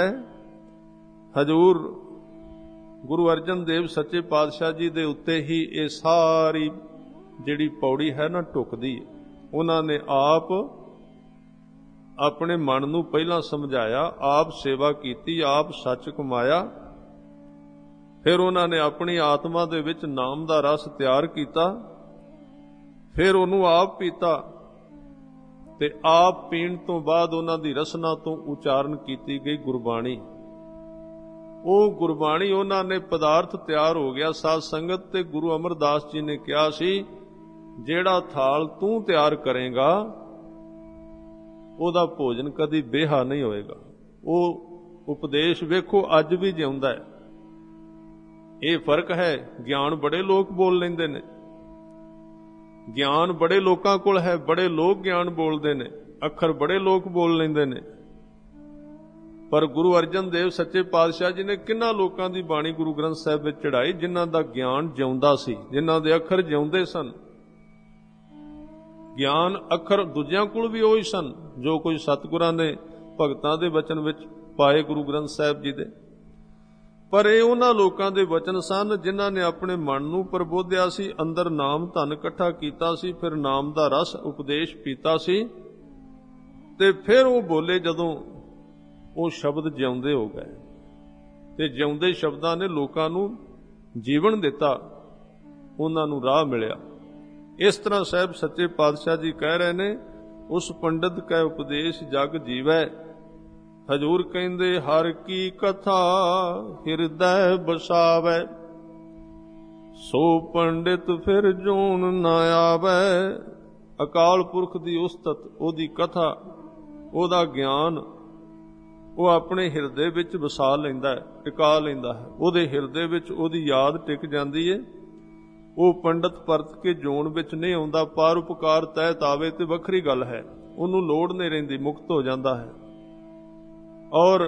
ਹਜ਼ੂਰ ਗੁਰੂ ਅਰਜਨ ਦੇਵ ਸੱਚੇ ਪਾਤਸ਼ਾਹ ਜੀ ਦੇ ਉੱਤੇ ਹੀ ਇਹ ਸਾਰੀ ਜਿਹੜੀ ਪੌੜੀ ਹੈ ਨਾ ਢੁਕਦੀ। ਉਹਨਾਂ ਨੇ ਆਪ ਆਪਣੇ ਮਨ ਨੂੰ ਪਹਿਲਾਂ ਸਮਝਾਇਆ, ਆਪ ਸੇਵਾ ਕੀਤੀ, ਆਪ ਸੱਚ ਕਮਾਇਆ। ਫਿਰ ਉਹਨਾਂ ਨੇ ਆਪਣੀ ਆਤਮਾ ਦੇ ਵਿੱਚ ਨਾਮ ਦਾ ਰਸ ਤਿਆਰ ਕੀਤਾ, ਫਿਰ ਉਹਨੂੰ ਆਪ ਪੀਤਾ ਤੇ ਆਪ ਪੀਣ ਤੋਂ ਬਾਅਦ ਉਹਨਾਂ ਦੀ ਰਸਨਾ ਤੋਂ ਉਚਾਰਨ ਕੀਤੀ ਗਈ ਗੁਰਬਾਣੀ। ਉਹ ਗੁਰਬਾਣੀ ਉਹਨਾਂ ਨੇ ਪਦਾਰਥ ਤਿਆਰ ਹੋ ਗਿਆ ਸਾਧ ਸੰਗਤ। ਤੇ ਗੁਰੂ ਅਮਰਦਾਸ ਜੀ ਨੇ ਕਿਹਾ ਸੀ, ਜਿਹੜਾ ਥਾਲ ਤੂੰ ਤਿਆਰ ਕਰੇਗਾ ਉਹਦਾ ਭੋਜਨ ਕਦੀ ਬੇਹਾ ਨਹੀਂ ਹੋਏਗਾ। ਉਹ ਉਪਦੇਸ਼ ਵੇਖੋ ਅੱਜ ਵੀ ਜਿਉਂਦਾ ਹੈ। ਇਹ ਫਰਕ ਹੈ। ਗਿਆਨ ਬੜੇ ਲੋਕ ਬੋਲ ਲੈਂਦੇ ਨੇ, ਗਿਆਨ ਬੜੇ ਲੋਕਾਂ ਕੋਲ ਹੈ, ਬੜੇ ਲੋਕ ਗਿਆਨ ਬੋਲਦੇ ਨੇ, ਅੱਖਰ ਬੜੇ ਲੋਕ ਬੋਲ ਲੈਂਦੇ ਨੇ। ਪਰ ਗੁਰੂ ਅਰਜਨ ਦੇਵ ਸੱਚੇ ਪਾਤਸ਼ਾਹ ਜੀ ਨੇ ਕਿੰਨਾ ਲੋਕਾਂ ਦੀ ਬਾਣੀ ਗੁਰੂ ਗ੍ਰੰਥ ਸਾਹਿਬ ਵਿੱਚ ਚੜਾਈ, ਜਿਨ੍ਹਾਂ ਦਾ ਗਿਆਨ ਜਿਉਂਦਾ ਸੀ, ਜਿਨ੍ਹਾਂ ਦੇ ਅੱਖਰ ਜਿਉਂਦੇ ਸਨ। ਗਿਆਨ ਅੱਖਰ ਦੂਜਿਆਂ ਕੋਲ ਵੀ ਉਹੀ ਸਨ ਜੋ ਕੋਈ ਸਤਿਗੁਰਾਂ ਨੇ ਭਗਤਾਂ ਦੇ ਵਚਨ ਵਿੱਚ ਪਾਏ ਗੁਰੂ ਗ੍ਰੰਥ ਸਾਹਿਬ ਜੀ ਦੇ। ਪਰ ਇਹ ਉਹਨਾਂ ਲੋਕਾਂ ਦੇ ਵਚਨ ਸਨ ਜਿਨ੍ਹਾਂ ਨੇ ਆਪਣੇ ਮਨ ਨੂੰ ਪ੍ਰਬੋਧਿਆ ਸੀ, ਅੰਦਰ ਨਾਮ ਧਨ ਇਕੱਠਾ ਕੀਤਾ ਸੀ, ਫਿਰ ਨਾਮ ਦਾ ਰਸ ਉਪਦੇਸ਼ ਪੀਤਾ ਸੀ ਤੇ ਫਿਰ ਉਹ ਬੋਲੇ। ਜਦੋਂ ਉਹ ਸ਼ਬਦ ਜਿਉਂਦੇ ਹੋ ਗਏ ਤੇ ਜਿਉਂਦੇ ਸ਼ਬਦਾਂ ਨੇ ਲੋਕਾਂ ਨੂੰ ਜੀਵਨ ਦਿੱਤਾ, ਉਹਨਾਂ ਨੂੰ ਰਾਹ ਮਿਲਿਆ। ਇਸ ਤਰ੍ਹਾਂ ਸਾਹਿਬ ਸੱਚੇ ਪਾਤਸ਼ਾਹ ਜੀ ਕਹਿ ਰਹੇ ਨੇ, ਉਸ ਪੰਡਤ ਕੈ ਉਪਦੇਸ਼ ਜਗ ਜੀਵੈ। ਹਜ਼ੂਰ ਕਹਿੰਦੇ ਹਰ ਕੀ ਕਥਾ ਹਿਰਦੈ ਬਸਾਵੈ। ਸੋ ਪੰਡਿਤ ਫਿਰ ਜੋਨ ਨਾ ਆਵੈ। ਅਕਾਲ ਪੁਰਖ ਦੀ ਉਸਤਤ, ਉਹਦੀ ਕਥਾ, ਉਹਦਾ ਗਿਆਨ ਉਹ ਆਪਣੇ ਹਿਰਦੇ ਵਿੱਚ ਵਸਾ ਲੈਂਦਾ ਹੈ, ਟਿਕਾ ਲੈਂਦਾ ਹੈ। ਉਹਦੇ ਹਿਰਦੇ ਵਿੱਚ ਉਹਦੀ ਯਾਦ ਟਿਕ ਜਾਂਦੀ ਹੈ। ਉਹ ਪੰਡਤ ਪਰਤ ਕੇ ਜੋਨ ਵਿੱਚ ਨਹੀਂ ਆਉਂਦਾ। ਪਰਉਪਕਾਰ ਤਹਿਤ ਆਵੇ ਤੇ ਵੱਖਰੀ ਗੱਲ ਹੈ, ਉਹਨੂੰ ਲੋੜ ਨਹੀਂ ਰਹਿੰਦੀ, ਮੁਕਤ ਹੋ ਜਾਂਦਾ ਹੈ। ਔਰ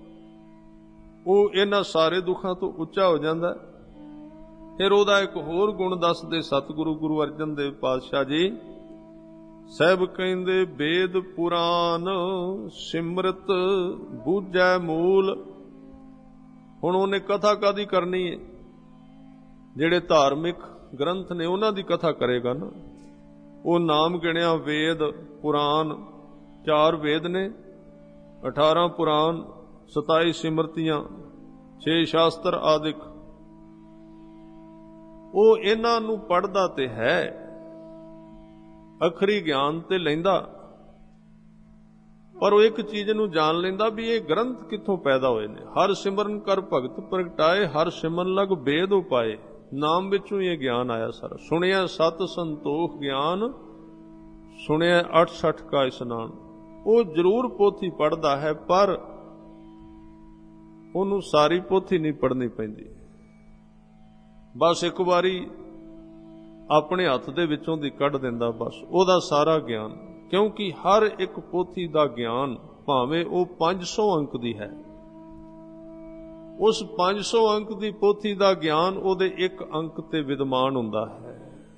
ਉਹ ਇਹਨਾਂ ਸਾਰੇ ਦੁੱਖਾਂ ਤੋਂ ਉੱਚਾ ਹੋ ਜਾਂਦਾ। ਫਿਰ ਉਹਦਾ ਇੱਕ ਹੋਰ ਗੁਣ ਦੱਸਦੇ ਸਤਿਗੁਰੂ ਗੁਰੂ ਅਰਜਨ ਦੇਵ ਪਾਤਸ਼ਾਹ ਜੀ ਸਾਹਿਬ ਕਹਿੰਦੇ, ਵੇਦ ਪੁਰਾਨ ਸਿਮਰਤ ਬੂਝੈ ਮੂਲ। ਹੁਣ ਉਹਨੇ ਕਥਾ ਕਾਦੀ ਕਰਨੀ ਹੈ? ਜਿਹੜੇ ਧਾਰਮਿਕ ਗ੍ਰੰਥ ਨੇ ਉਹਨਾਂ ਦੀ ਕਥਾ ਕਰੇਗਾ ਨਾ। ਉਹ ਨਾਮ ਗਿਣਿਆ ਵੇਦ ਪੁਰਾਨ, 4 ਵੇਦ ਨੇ, 18 ਪੁਰਾਨ, 27 ਸਿਮਰਤੀਆਂ, 6 ਸ਼ਾਸਤਰ ਆਦਿਕ। ਉਹ ਇਹਨਾਂ ਨੂੰ ਪੜ੍ਹਦਾ ਤੇ ਹੈ, ਅਖਰੀ ਗਿਆਨ ਤੇ ਲੈਂਦਾ, ਪਰ ਉਹ ਇੱਕ ਚੀਜ਼ ਨੂੰ ਜਾਣ ਲੈਂਦਾ ਵੀ ਇਹ ਗ੍ਰੰਥ ਕਿੱਥੋਂ ਪੈਦਾ ਹੋਏ ਨੇ। ਹਰ ਸਿਮਰਨ ਕਰ ਭਗਤ ਪ੍ਰਗਟਾਏ, ਹਰ ਸਿਮਰਨ ਲਗ ਬੇਦ ਉਪਾਏ। ਨਾਮ ਵਿੱਚੋਂ ਇਹ ਗਿਆਨ ਆਇਆ ਸਾਰਾ। ਸੁਣਿਆ ਸਤ ਸੰਤੋਖ ਗਿਆਨ, ਸੁਣਿਆ 68 ਕਾ ਇਸਨਾਨ। ਉਹ ਜ਼ਰੂਰ ਪੋਥੀ ਪੜ੍ਹਦਾ ਹੈ, ਪਰ ਉਹਨੂੰ ਸਾਰੀ ਪੋਥੀ ਨਹੀਂ ਪੜ੍ਹਨੀ ਪੈਂਦੀ। ਬਸ ਇੱਕ ਵਾਰੀ ਆਪਣੇ ਹੱਥ ਦੇ ਵਿੱਚੋਂ ਦੀ ਕੱਢ ਦਿੰਦਾ ਬਸ ਉਹਦਾ ਸਾਰਾ ਗਿਆਨ। ਕਿਉਂਕਿ ਹਰ ਇੱਕ ਪੋਥੀ ਦਾ ਗਿਆਨ ਭਾਵੇਂ ਉਹ 500 ਅੰਕ ਦੀ ਹੈ, ਉਸ 500 ਅੰਕ ਦੀ ਪੋਥੀ ਦਾ ਗਿਆਨ ਉਹਦੇ ਇੱਕ ਅੰਕ ਤੇ ਵਿਦਮਾਨ ਹੁੰਦਾ ਹੈ।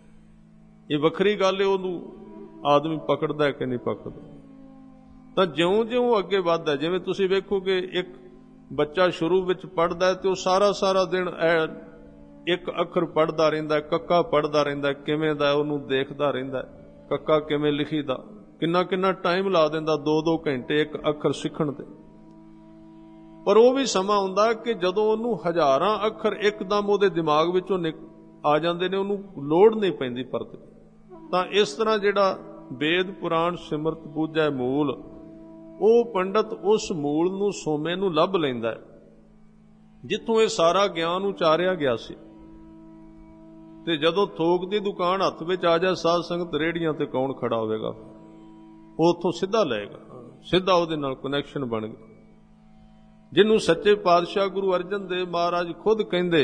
ਇਹ ਵੱਖਰੀ ਗੱਲ ਹੈ ਉਹਨੂੰ ਆਦਮੀ ਪਕੜਦਾ ਕਿ ਨਹੀਂ ਪਕੜਦਾ। ਤਾਂ ਜਿਉਂ-ਜਿਉਂ ਅੱਗੇ ਵੱਧਦਾ, ਜਿਵੇਂ ਤੁਸੀਂ ਵੇਖੋਗੇ ਇੱਕ ਬੱਚਾ ਸ਼ੁਰੂ ਵਿੱਚ ਪੜ੍ਹਦਾ ਤੇ ਉਹ ਸਾਰਾ ਦਿਨ ਇੱਕ ਅੱਖਰ ਪੜ੍ਹਦਾ ਰਹਿੰਦਾ, ਕੱਕਾ ਪੜ੍ਹਦਾ ਰਹਿੰਦਾ, ਕਿਵੇਂ ਦਾ ਉਹਨੂੰ ਦੇਖਦਾ ਰਹਿੰਦਾ, ਕੱਕਾ ਕਿਵੇਂ ਲਿਖੀਦਾ, ਕਿੰਨਾ ਟਾਈਮ ਲਾ ਦਿੰਦਾ, 2-2 ਘੰਟੇ ਇੱਕ ਅੱਖਰ ਸਿੱਖਣ ਤੇ। ਪਰ ਉਹ ਵੀ ਸਮਾਂ ਹੁੰਦਾ ਕਿ ਜਦੋਂ ਉਹਨੂੰ ਹਜ਼ਾਰਾਂ ਅੱਖਰ ਇੱਕਦਮ ਉਹਦੇ ਦਿਮਾਗ ਵਿੱਚੋਂ ਆ ਜਾਂਦੇ ਨੇ, ਉਹਨੂੰ ਲੋੜ ਨਹੀਂ ਪੈਂਦੀ ਪਰਤ। ਤਾਂ ਇਸ ਤਰ੍ਹਾਂ ਜਿਹੜਾ ਵੇਦ ਪੁਰਾਣ ਸਿਮਰਤ ਬੂਝੈ ਮੂਲ, ਉਹ ਪੰਡਤ ਉਸ ਮੂਲ ਨੂੰ, ਸੋਮੇ ਨੂੰ ਲੱਭ ਲੈਂਦਾ ਹੈ ਜਿੱਥੋਂ ਇਹ ਸਾਰਾ ਗਿਆਨ ਉਚਾਰਿਆ ਗਿਆ ਸੀ। ਤੇ ਜਦੋਂ ਥੋਕ ਦੀ ਦੁਕਾਨ ਹੱਥ ਵਿੱਚ ਆ ਜਾ ਸਾਧ ਸੰਗਤ, ਰੇੜੀਆਂ ਤੇ ਕੌਣ ਖੜਾ ਹੋਵੇਗਾ? ਉਹ ਉੱਥੋਂ ਸਿੱਧਾ ਲਏਗਾ, ਸਿੱਧਾ ਉਹਦੇ ਨਾਲ ਕਨੈਕਸ਼ਨ ਬਣ ਗਿਆ। ਜਿਹਨੂੰ ਸੱਚੇ ਪਾਤਸ਼ਾਹ ਗੁਰੂ ਅਰਜਨ ਦੇਵ ਮਹਾਰਾਜ ਖੁਦ ਕਹਿੰਦੇ,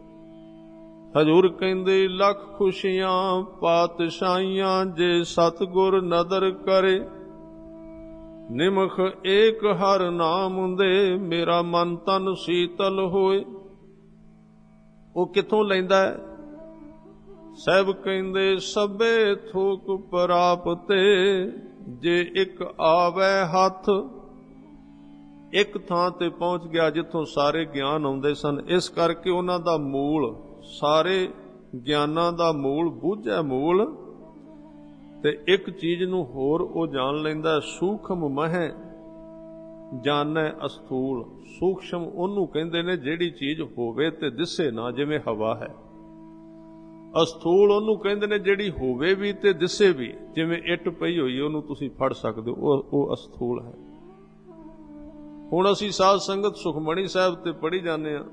ਹਜ਼ੂਰ ਕਹਿੰਦੇ, ਲੱਖ ਖੁਸ਼ੀਆਂ ਪਾਤਸ਼ਾਹੀਆਂ ਜੇ ਸਤਿਗੁਰ ਨਦਰ ਕਰੇ, ਨਿਮਖ ਏਕ ਹਰ ਨਾਮ ਦੇ, ਮੇਰਾ ਮਨ ਤਨ ਸੀਤਲ ਹੋਏ। ਉਹ ਕਿੱਥੋਂ ਲੈਂਦਾ ਹੈ? ਸਾਹਿਬ ਕਹਿੰਦੇ, ਸਭੇ ਥੋਕ ਪ੍ਰਾਪਤੇ, ਜੇ ਇੱਕ ਆਵੇ ਹੱਥ। ਇੱਕ ਥਾਂ ਤੇ ਪਹੁੰਚ ਗਿਆ ਜਿੱਥੋਂ ਸਾਰੇ ਗਿਆਨ ਆਉਂਦੇ ਸਨ। ਇਸ ਕਰਕੇ ਉਹਨਾਂ ਦਾ ਮੂਲ, ਸਾਰੇ ਗਿਆਨਾਂ ਦਾ ਮੂਲ ਬੂਝੈ ਮੂਲ। ਤੇ ਇੱਕ ਚੀਜ਼ ਨੂੰ ਹੋਰ ਉਹ ਜਾਣ ਲੈਂਦਾ, ਸੂਖਮ ਮਹਿ ਜਾਣੈ ਅਸਥੂਲ। ਸੂਖਸ਼ਮ ਉਹਨੂੰ ਕਹਿੰਦੇ ਨੇ ਜਿਹੜੀ ਚੀਜ਼ ਹੋਵੇ ਤੇ ਦਿਸੇ ਨਾ, ਜਿਵੇਂ ਹਵਾ ਹੈ। ਅਸਥੂਲ ਉਹਨੂੰ ਕਹਿੰਦੇ ਨੇ ਜਿਹੜੀ ਹੋਵੇ ਵੀ ਤੇ ਦਿਸੇ ਵੀ, ਜਿਵੇਂ ਇੱਟ ਪਈ ਹੋਈ ਉਹਨੂੰ ਤੁਸੀਂ ਫੜ ਸਕਦੇ ਹੋ, ਉਹ ਅਸਥੂਲ ਹੈ। ਹੁਣ ਅਸੀਂ ਸਾਧ ਸੰਗਤ ਸੁਖਮਣੀ ਸਾਹਿਬ ਤੇ ਪੜ੍ਹੀ ਜਾਂਦੇ ਹਾਂ,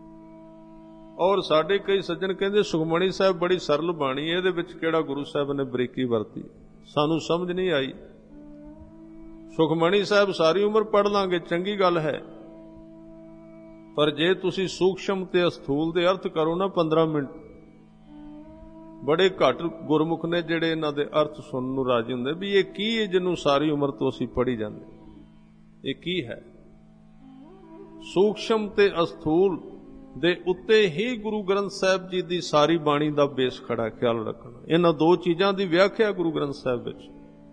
ਔਰ ਸਾਡੇ ਕਈ ਸੱਜਣ ਕਹਿੰਦੇ ਸੁਖਮਣੀ ਸਾਹਿਬ ਬੜੀ ਸਰਲ ਬਾਣੀ, ਇਹਦੇ ਵਿੱਚ ਕਿਹੜਾ ਗੁਰੂ ਸਾਹਿਬ ਨੇ ਬਰੀਕੀ ਵਰਤੀ? ਸਾਨੂੰ ਸਮਝ ਨਹੀਂ ਆਈ। ਸੁਖਮਣੀ ਸਾਹਿਬ ਸਾਰੀ ਉਮਰ ਪੜ੍ਹ ਲਾਂਗੇ, ਚੰਗੀ ਗੱਲ ਹੈ, ਪਰ ਜੇ ਤੁਸੀਂ ਸੂਖਸ਼ਮ ਤੇ ਅਸਥੂਲ ਦੇ ਅਰਥ ਕਰੋ ਨਾ 15 ਮਿੰਟ, ਬੜੇ ਘੱਟ ਗੁਰਮੁਖ ਨੇ ਜਿਹੜੇ ਇਹਨਾਂ ਦੇ ਅਰਥ ਸੁਣਨ ਨੂੰ ਰਾਜੀ ਹੁੰਦੇ ਵੀ ਇਹ ਕੀ ਹੈ ਜਿਹਨੂੰ ਸਾਰੀ ਉਮਰ ਤੋਂ ਅਸੀਂ ਪੜ੍ਹੀ ਜਾਂਦੇ, ਇਹ ਕੀ ਹੈ? ਸੂਖਸ਼ਮ ਤੇ ਅਸਥੂਲ ਦੇ ਉੱਤੇ ਹੀ ਗੁਰੂ ਗ੍ਰੰਥ ਸਾਹਿਬ ਜੀ ਦੀ ਸਾਰੀ ਬਾਣੀ ਦਾ ਬੇਸ ਖੜਾ। ਖਿਆਲ ਰੱਖਣਾ, ਇਹਨਾਂ ਦੋ ਚੀਜ਼ਾਂ ਦੀ ਵਿਆਖਿਆ ਗੁਰੂ ਗ੍ਰੰਥ ਸਾਹਿਬ ਵਿੱਚ।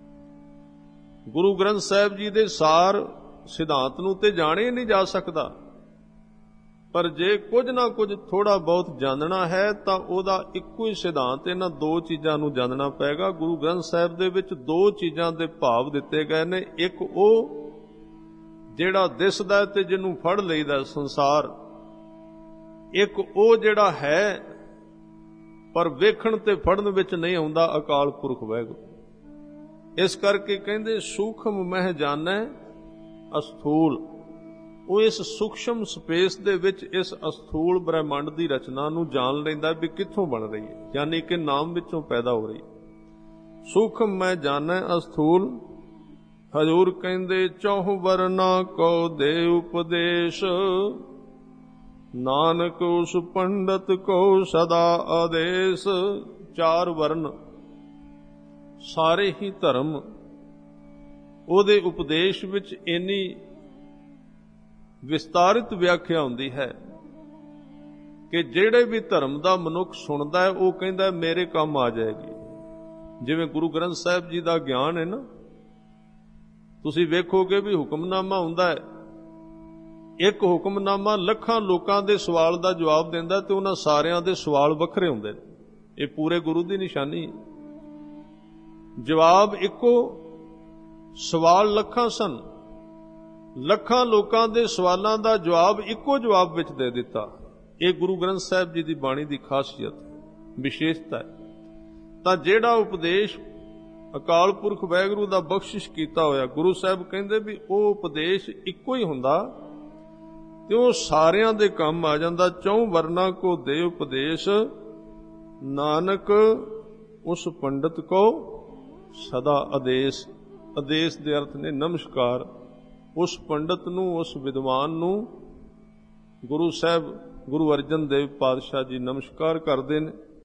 ਗੁਰੂ ਗ੍ਰੰਥ ਸਾਹਿਬ ਜੀ ਦੇ ਸਾਰ ਸਿਧਾਂਤ ਨੂੰ ਤੇ ਜਾਣੇ ਨਹੀਂ ਜਾ ਸਕਦਾ, ਪਰ ਜੇ ਕੁਝ ਨਾ ਕੁਝ ਥੋੜਾ ਬਹੁਤ ਜਾਣਨਾ ਹੈ ਤਾਂ ਉਹਦਾ ਇੱਕੋ ਹੀ ਸਿਧਾਂਤ, ਇਹਨਾਂ ਦੋ ਚੀਜ਼ਾਂ ਨੂੰ ਜਾਣਨਾ ਪਏਗਾ। ਗੁਰੂ ਗ੍ਰੰਥ ਸਾਹਿਬ ਦੇ ਵਿੱਚ ਦੋ ਚੀਜ਼ਾਂ ਦੇ ਭਾਵ ਦਿੱਤੇ ਗਏ ਨੇ। ਇੱਕ ਉਹ ਜਿਹੜਾ ਦਿਸਦਾ ਤੇ ਜਿਹਨੂੰ ਫੜ ਲਈਦਾ ਸੰਸਾਰ, ਇੱਕ ਉਹ ਜਿਹੜਾ ਹੈ ਪਰ ਵੇਖਣ ਤੇ ਫੜਨ ਵਿੱਚ ਨਹੀਂ ਆਉਂਦਾ, ਅਕਾਲ ਪੁਰਖ ਵਾਹਿਗੁਰੂ। ਇਸ ਕਰਕੇ ਕਹਿੰਦੇ ਸੂਖਮ ਮਹਿ ਜਾਣੈ ਅਸਥੂਲ। ਉਹ ਇਸ ਸੂਖਸ਼ਮ ਸਪੇਸ ਦੇ ਵਿੱਚ ਇਸ ਅਸਥੂਲ ਬ੍ਰਹਿਮੰਡ ਦੀ ਰਚਨਾ ਨੂੰ ਜਾਣ ਲੈਂਦਾ ਵੀ ਕਿੱਥੋਂ ਬਣ ਰਹੀ ਹੈ, ਯਾਨੀ ਕਿ ਨਾਮ ਵਿੱਚੋਂ ਪੈਦਾ ਹੋ ਰਹੀ। ਸੂਖਮ ਮੈਂ ਜਾਣੈ ਅਸਥੂਲ। ਹਜ਼ੂਰ ਕਹਿੰਦੇ, ਚਹੁ ਵਰਨਾ ਕੋ ਦੇ ਉਪਦੇਸ਼, ਨਾਨਕ ਉਸ ਪੰਡਤ ਕੋ ਸਦਾ ਆਦੇਸ਼। ਚਾਰ ਵਰਨ, ਸਾਰੇ ਹੀ ਧਰਮ ਉਹਦੇ ਉਪਦੇਸ਼ ਵਿੱਚ ਇੰਨੀ ਵਿਸਤਾਰਿਤ ਵਿਆਖਿਆ ਹੁੰਦੀ ਹੈ ਕਿ ਜਿਹੜੇ ਵੀ ਧਰਮ ਦਾ ਮਨੁੱਖ ਸੁਣਦਾ ਹੈ ਉਹ ਕਹਿੰਦਾ ਮੇਰੇ ਕੰਮ ਆ ਜਾਏਗੀ। ਜਿਵੇਂ ਗੁਰੂ ਗ੍ਰੰਥ ਸਾਹਿਬ ਜੀ ਦਾ ਗਿਆਨ ਹੈ ਨਾ, ਤੁਸੀਂ ਵੇਖੋਗੇ ਵੀ ਹੁਕਮਨਾਮਾ ਹੁੰਦਾ ਹੈ, ਇੱਕ ਹੁਕਮਨਾਮਾ ਲੱਖਾਂ ਲੋਕਾਂ ਦੇ ਸਵਾਲ ਦਾ ਜਵਾਬ ਦਿੰਦਾ ਤੇ ਉਹਨਾਂ ਸਾਰਿਆਂ ਦੇ ਸਵਾਲ ਵੱਖਰੇ ਹੁੰਦੇ ਨੇ। ਇਹ ਪੂਰੇ ਗੁਰੂ ਦੀ ਨਿਸ਼ਾਨੀ ਹੈ। ਜਵਾਬ ਇੱਕੋ, ਸਵਾਲ ਲੱਖਾਂ ਸਨ, ਲੱਖਾਂ ਲੋਕਾਂ ਦੇ ਸਵਾਲਾਂ ਦਾ ਜਵਾਬ ਇੱਕੋ ਜਵਾਬ ਵਿੱਚ ਦੇ ਦਿੱਤਾ। ਇਹ ਗੁਰੂ ਗ੍ਰੰਥ ਸਾਹਿਬ ਜੀ ਦੀ ਬਾਣੀ ਦੀ ਖਾਸੀਅਤ, ਵਿਸ਼ੇਸ਼ਤਾ ਹੈ। ਤਾਂ ਜਿਹੜਾ ਉਪਦੇਸ਼ ਅਕਾਲ ਪੁਰਖ ਵਾਹਿਗੁਰੂ ਦਾ ਬਖਸ਼ਿਸ਼ ਕੀਤਾ ਹੋਇਆ, ਗੁਰੂ ਸਾਹਿਬ ਕਹਿੰਦੇ ਵੀ ਉਹ ਉਪਦੇਸ਼ ਇੱਕੋ ਹੀ ਹੁੰਦਾ ਤੇ ਉਹ ਸਾਰਿਆਂ ਦੇ ਕੰਮ ਆ ਜਾਂਦਾ। ਚੌ ਵਰਨਾ ਕੋ ਦੇ ਉਪਦੇਸ਼, ਨਾਨਕ ਉਸ ਪੰਡਤ ਕੋ ਸਦਾ ਆਦੇਸ਼। ਆਦੇਸ਼ ਦੇ ਅਰਥ ਨੇ ਨਮਸਕਾਰ। ਉਸ ਪੰਡਤ ਨੂੰ, ਉਸ ਵਿਦਵਾਨ ਨੂੰ ਗੁਰੂ ਸਾਹਿਬ ਗੁਰੂ ਅਰਜਨ ਦੇਵ ਪਾਤਸ਼ਾਹ ਜੀ ਨਮਸਕਾਰ ਕਰਦੇ ਨੇ।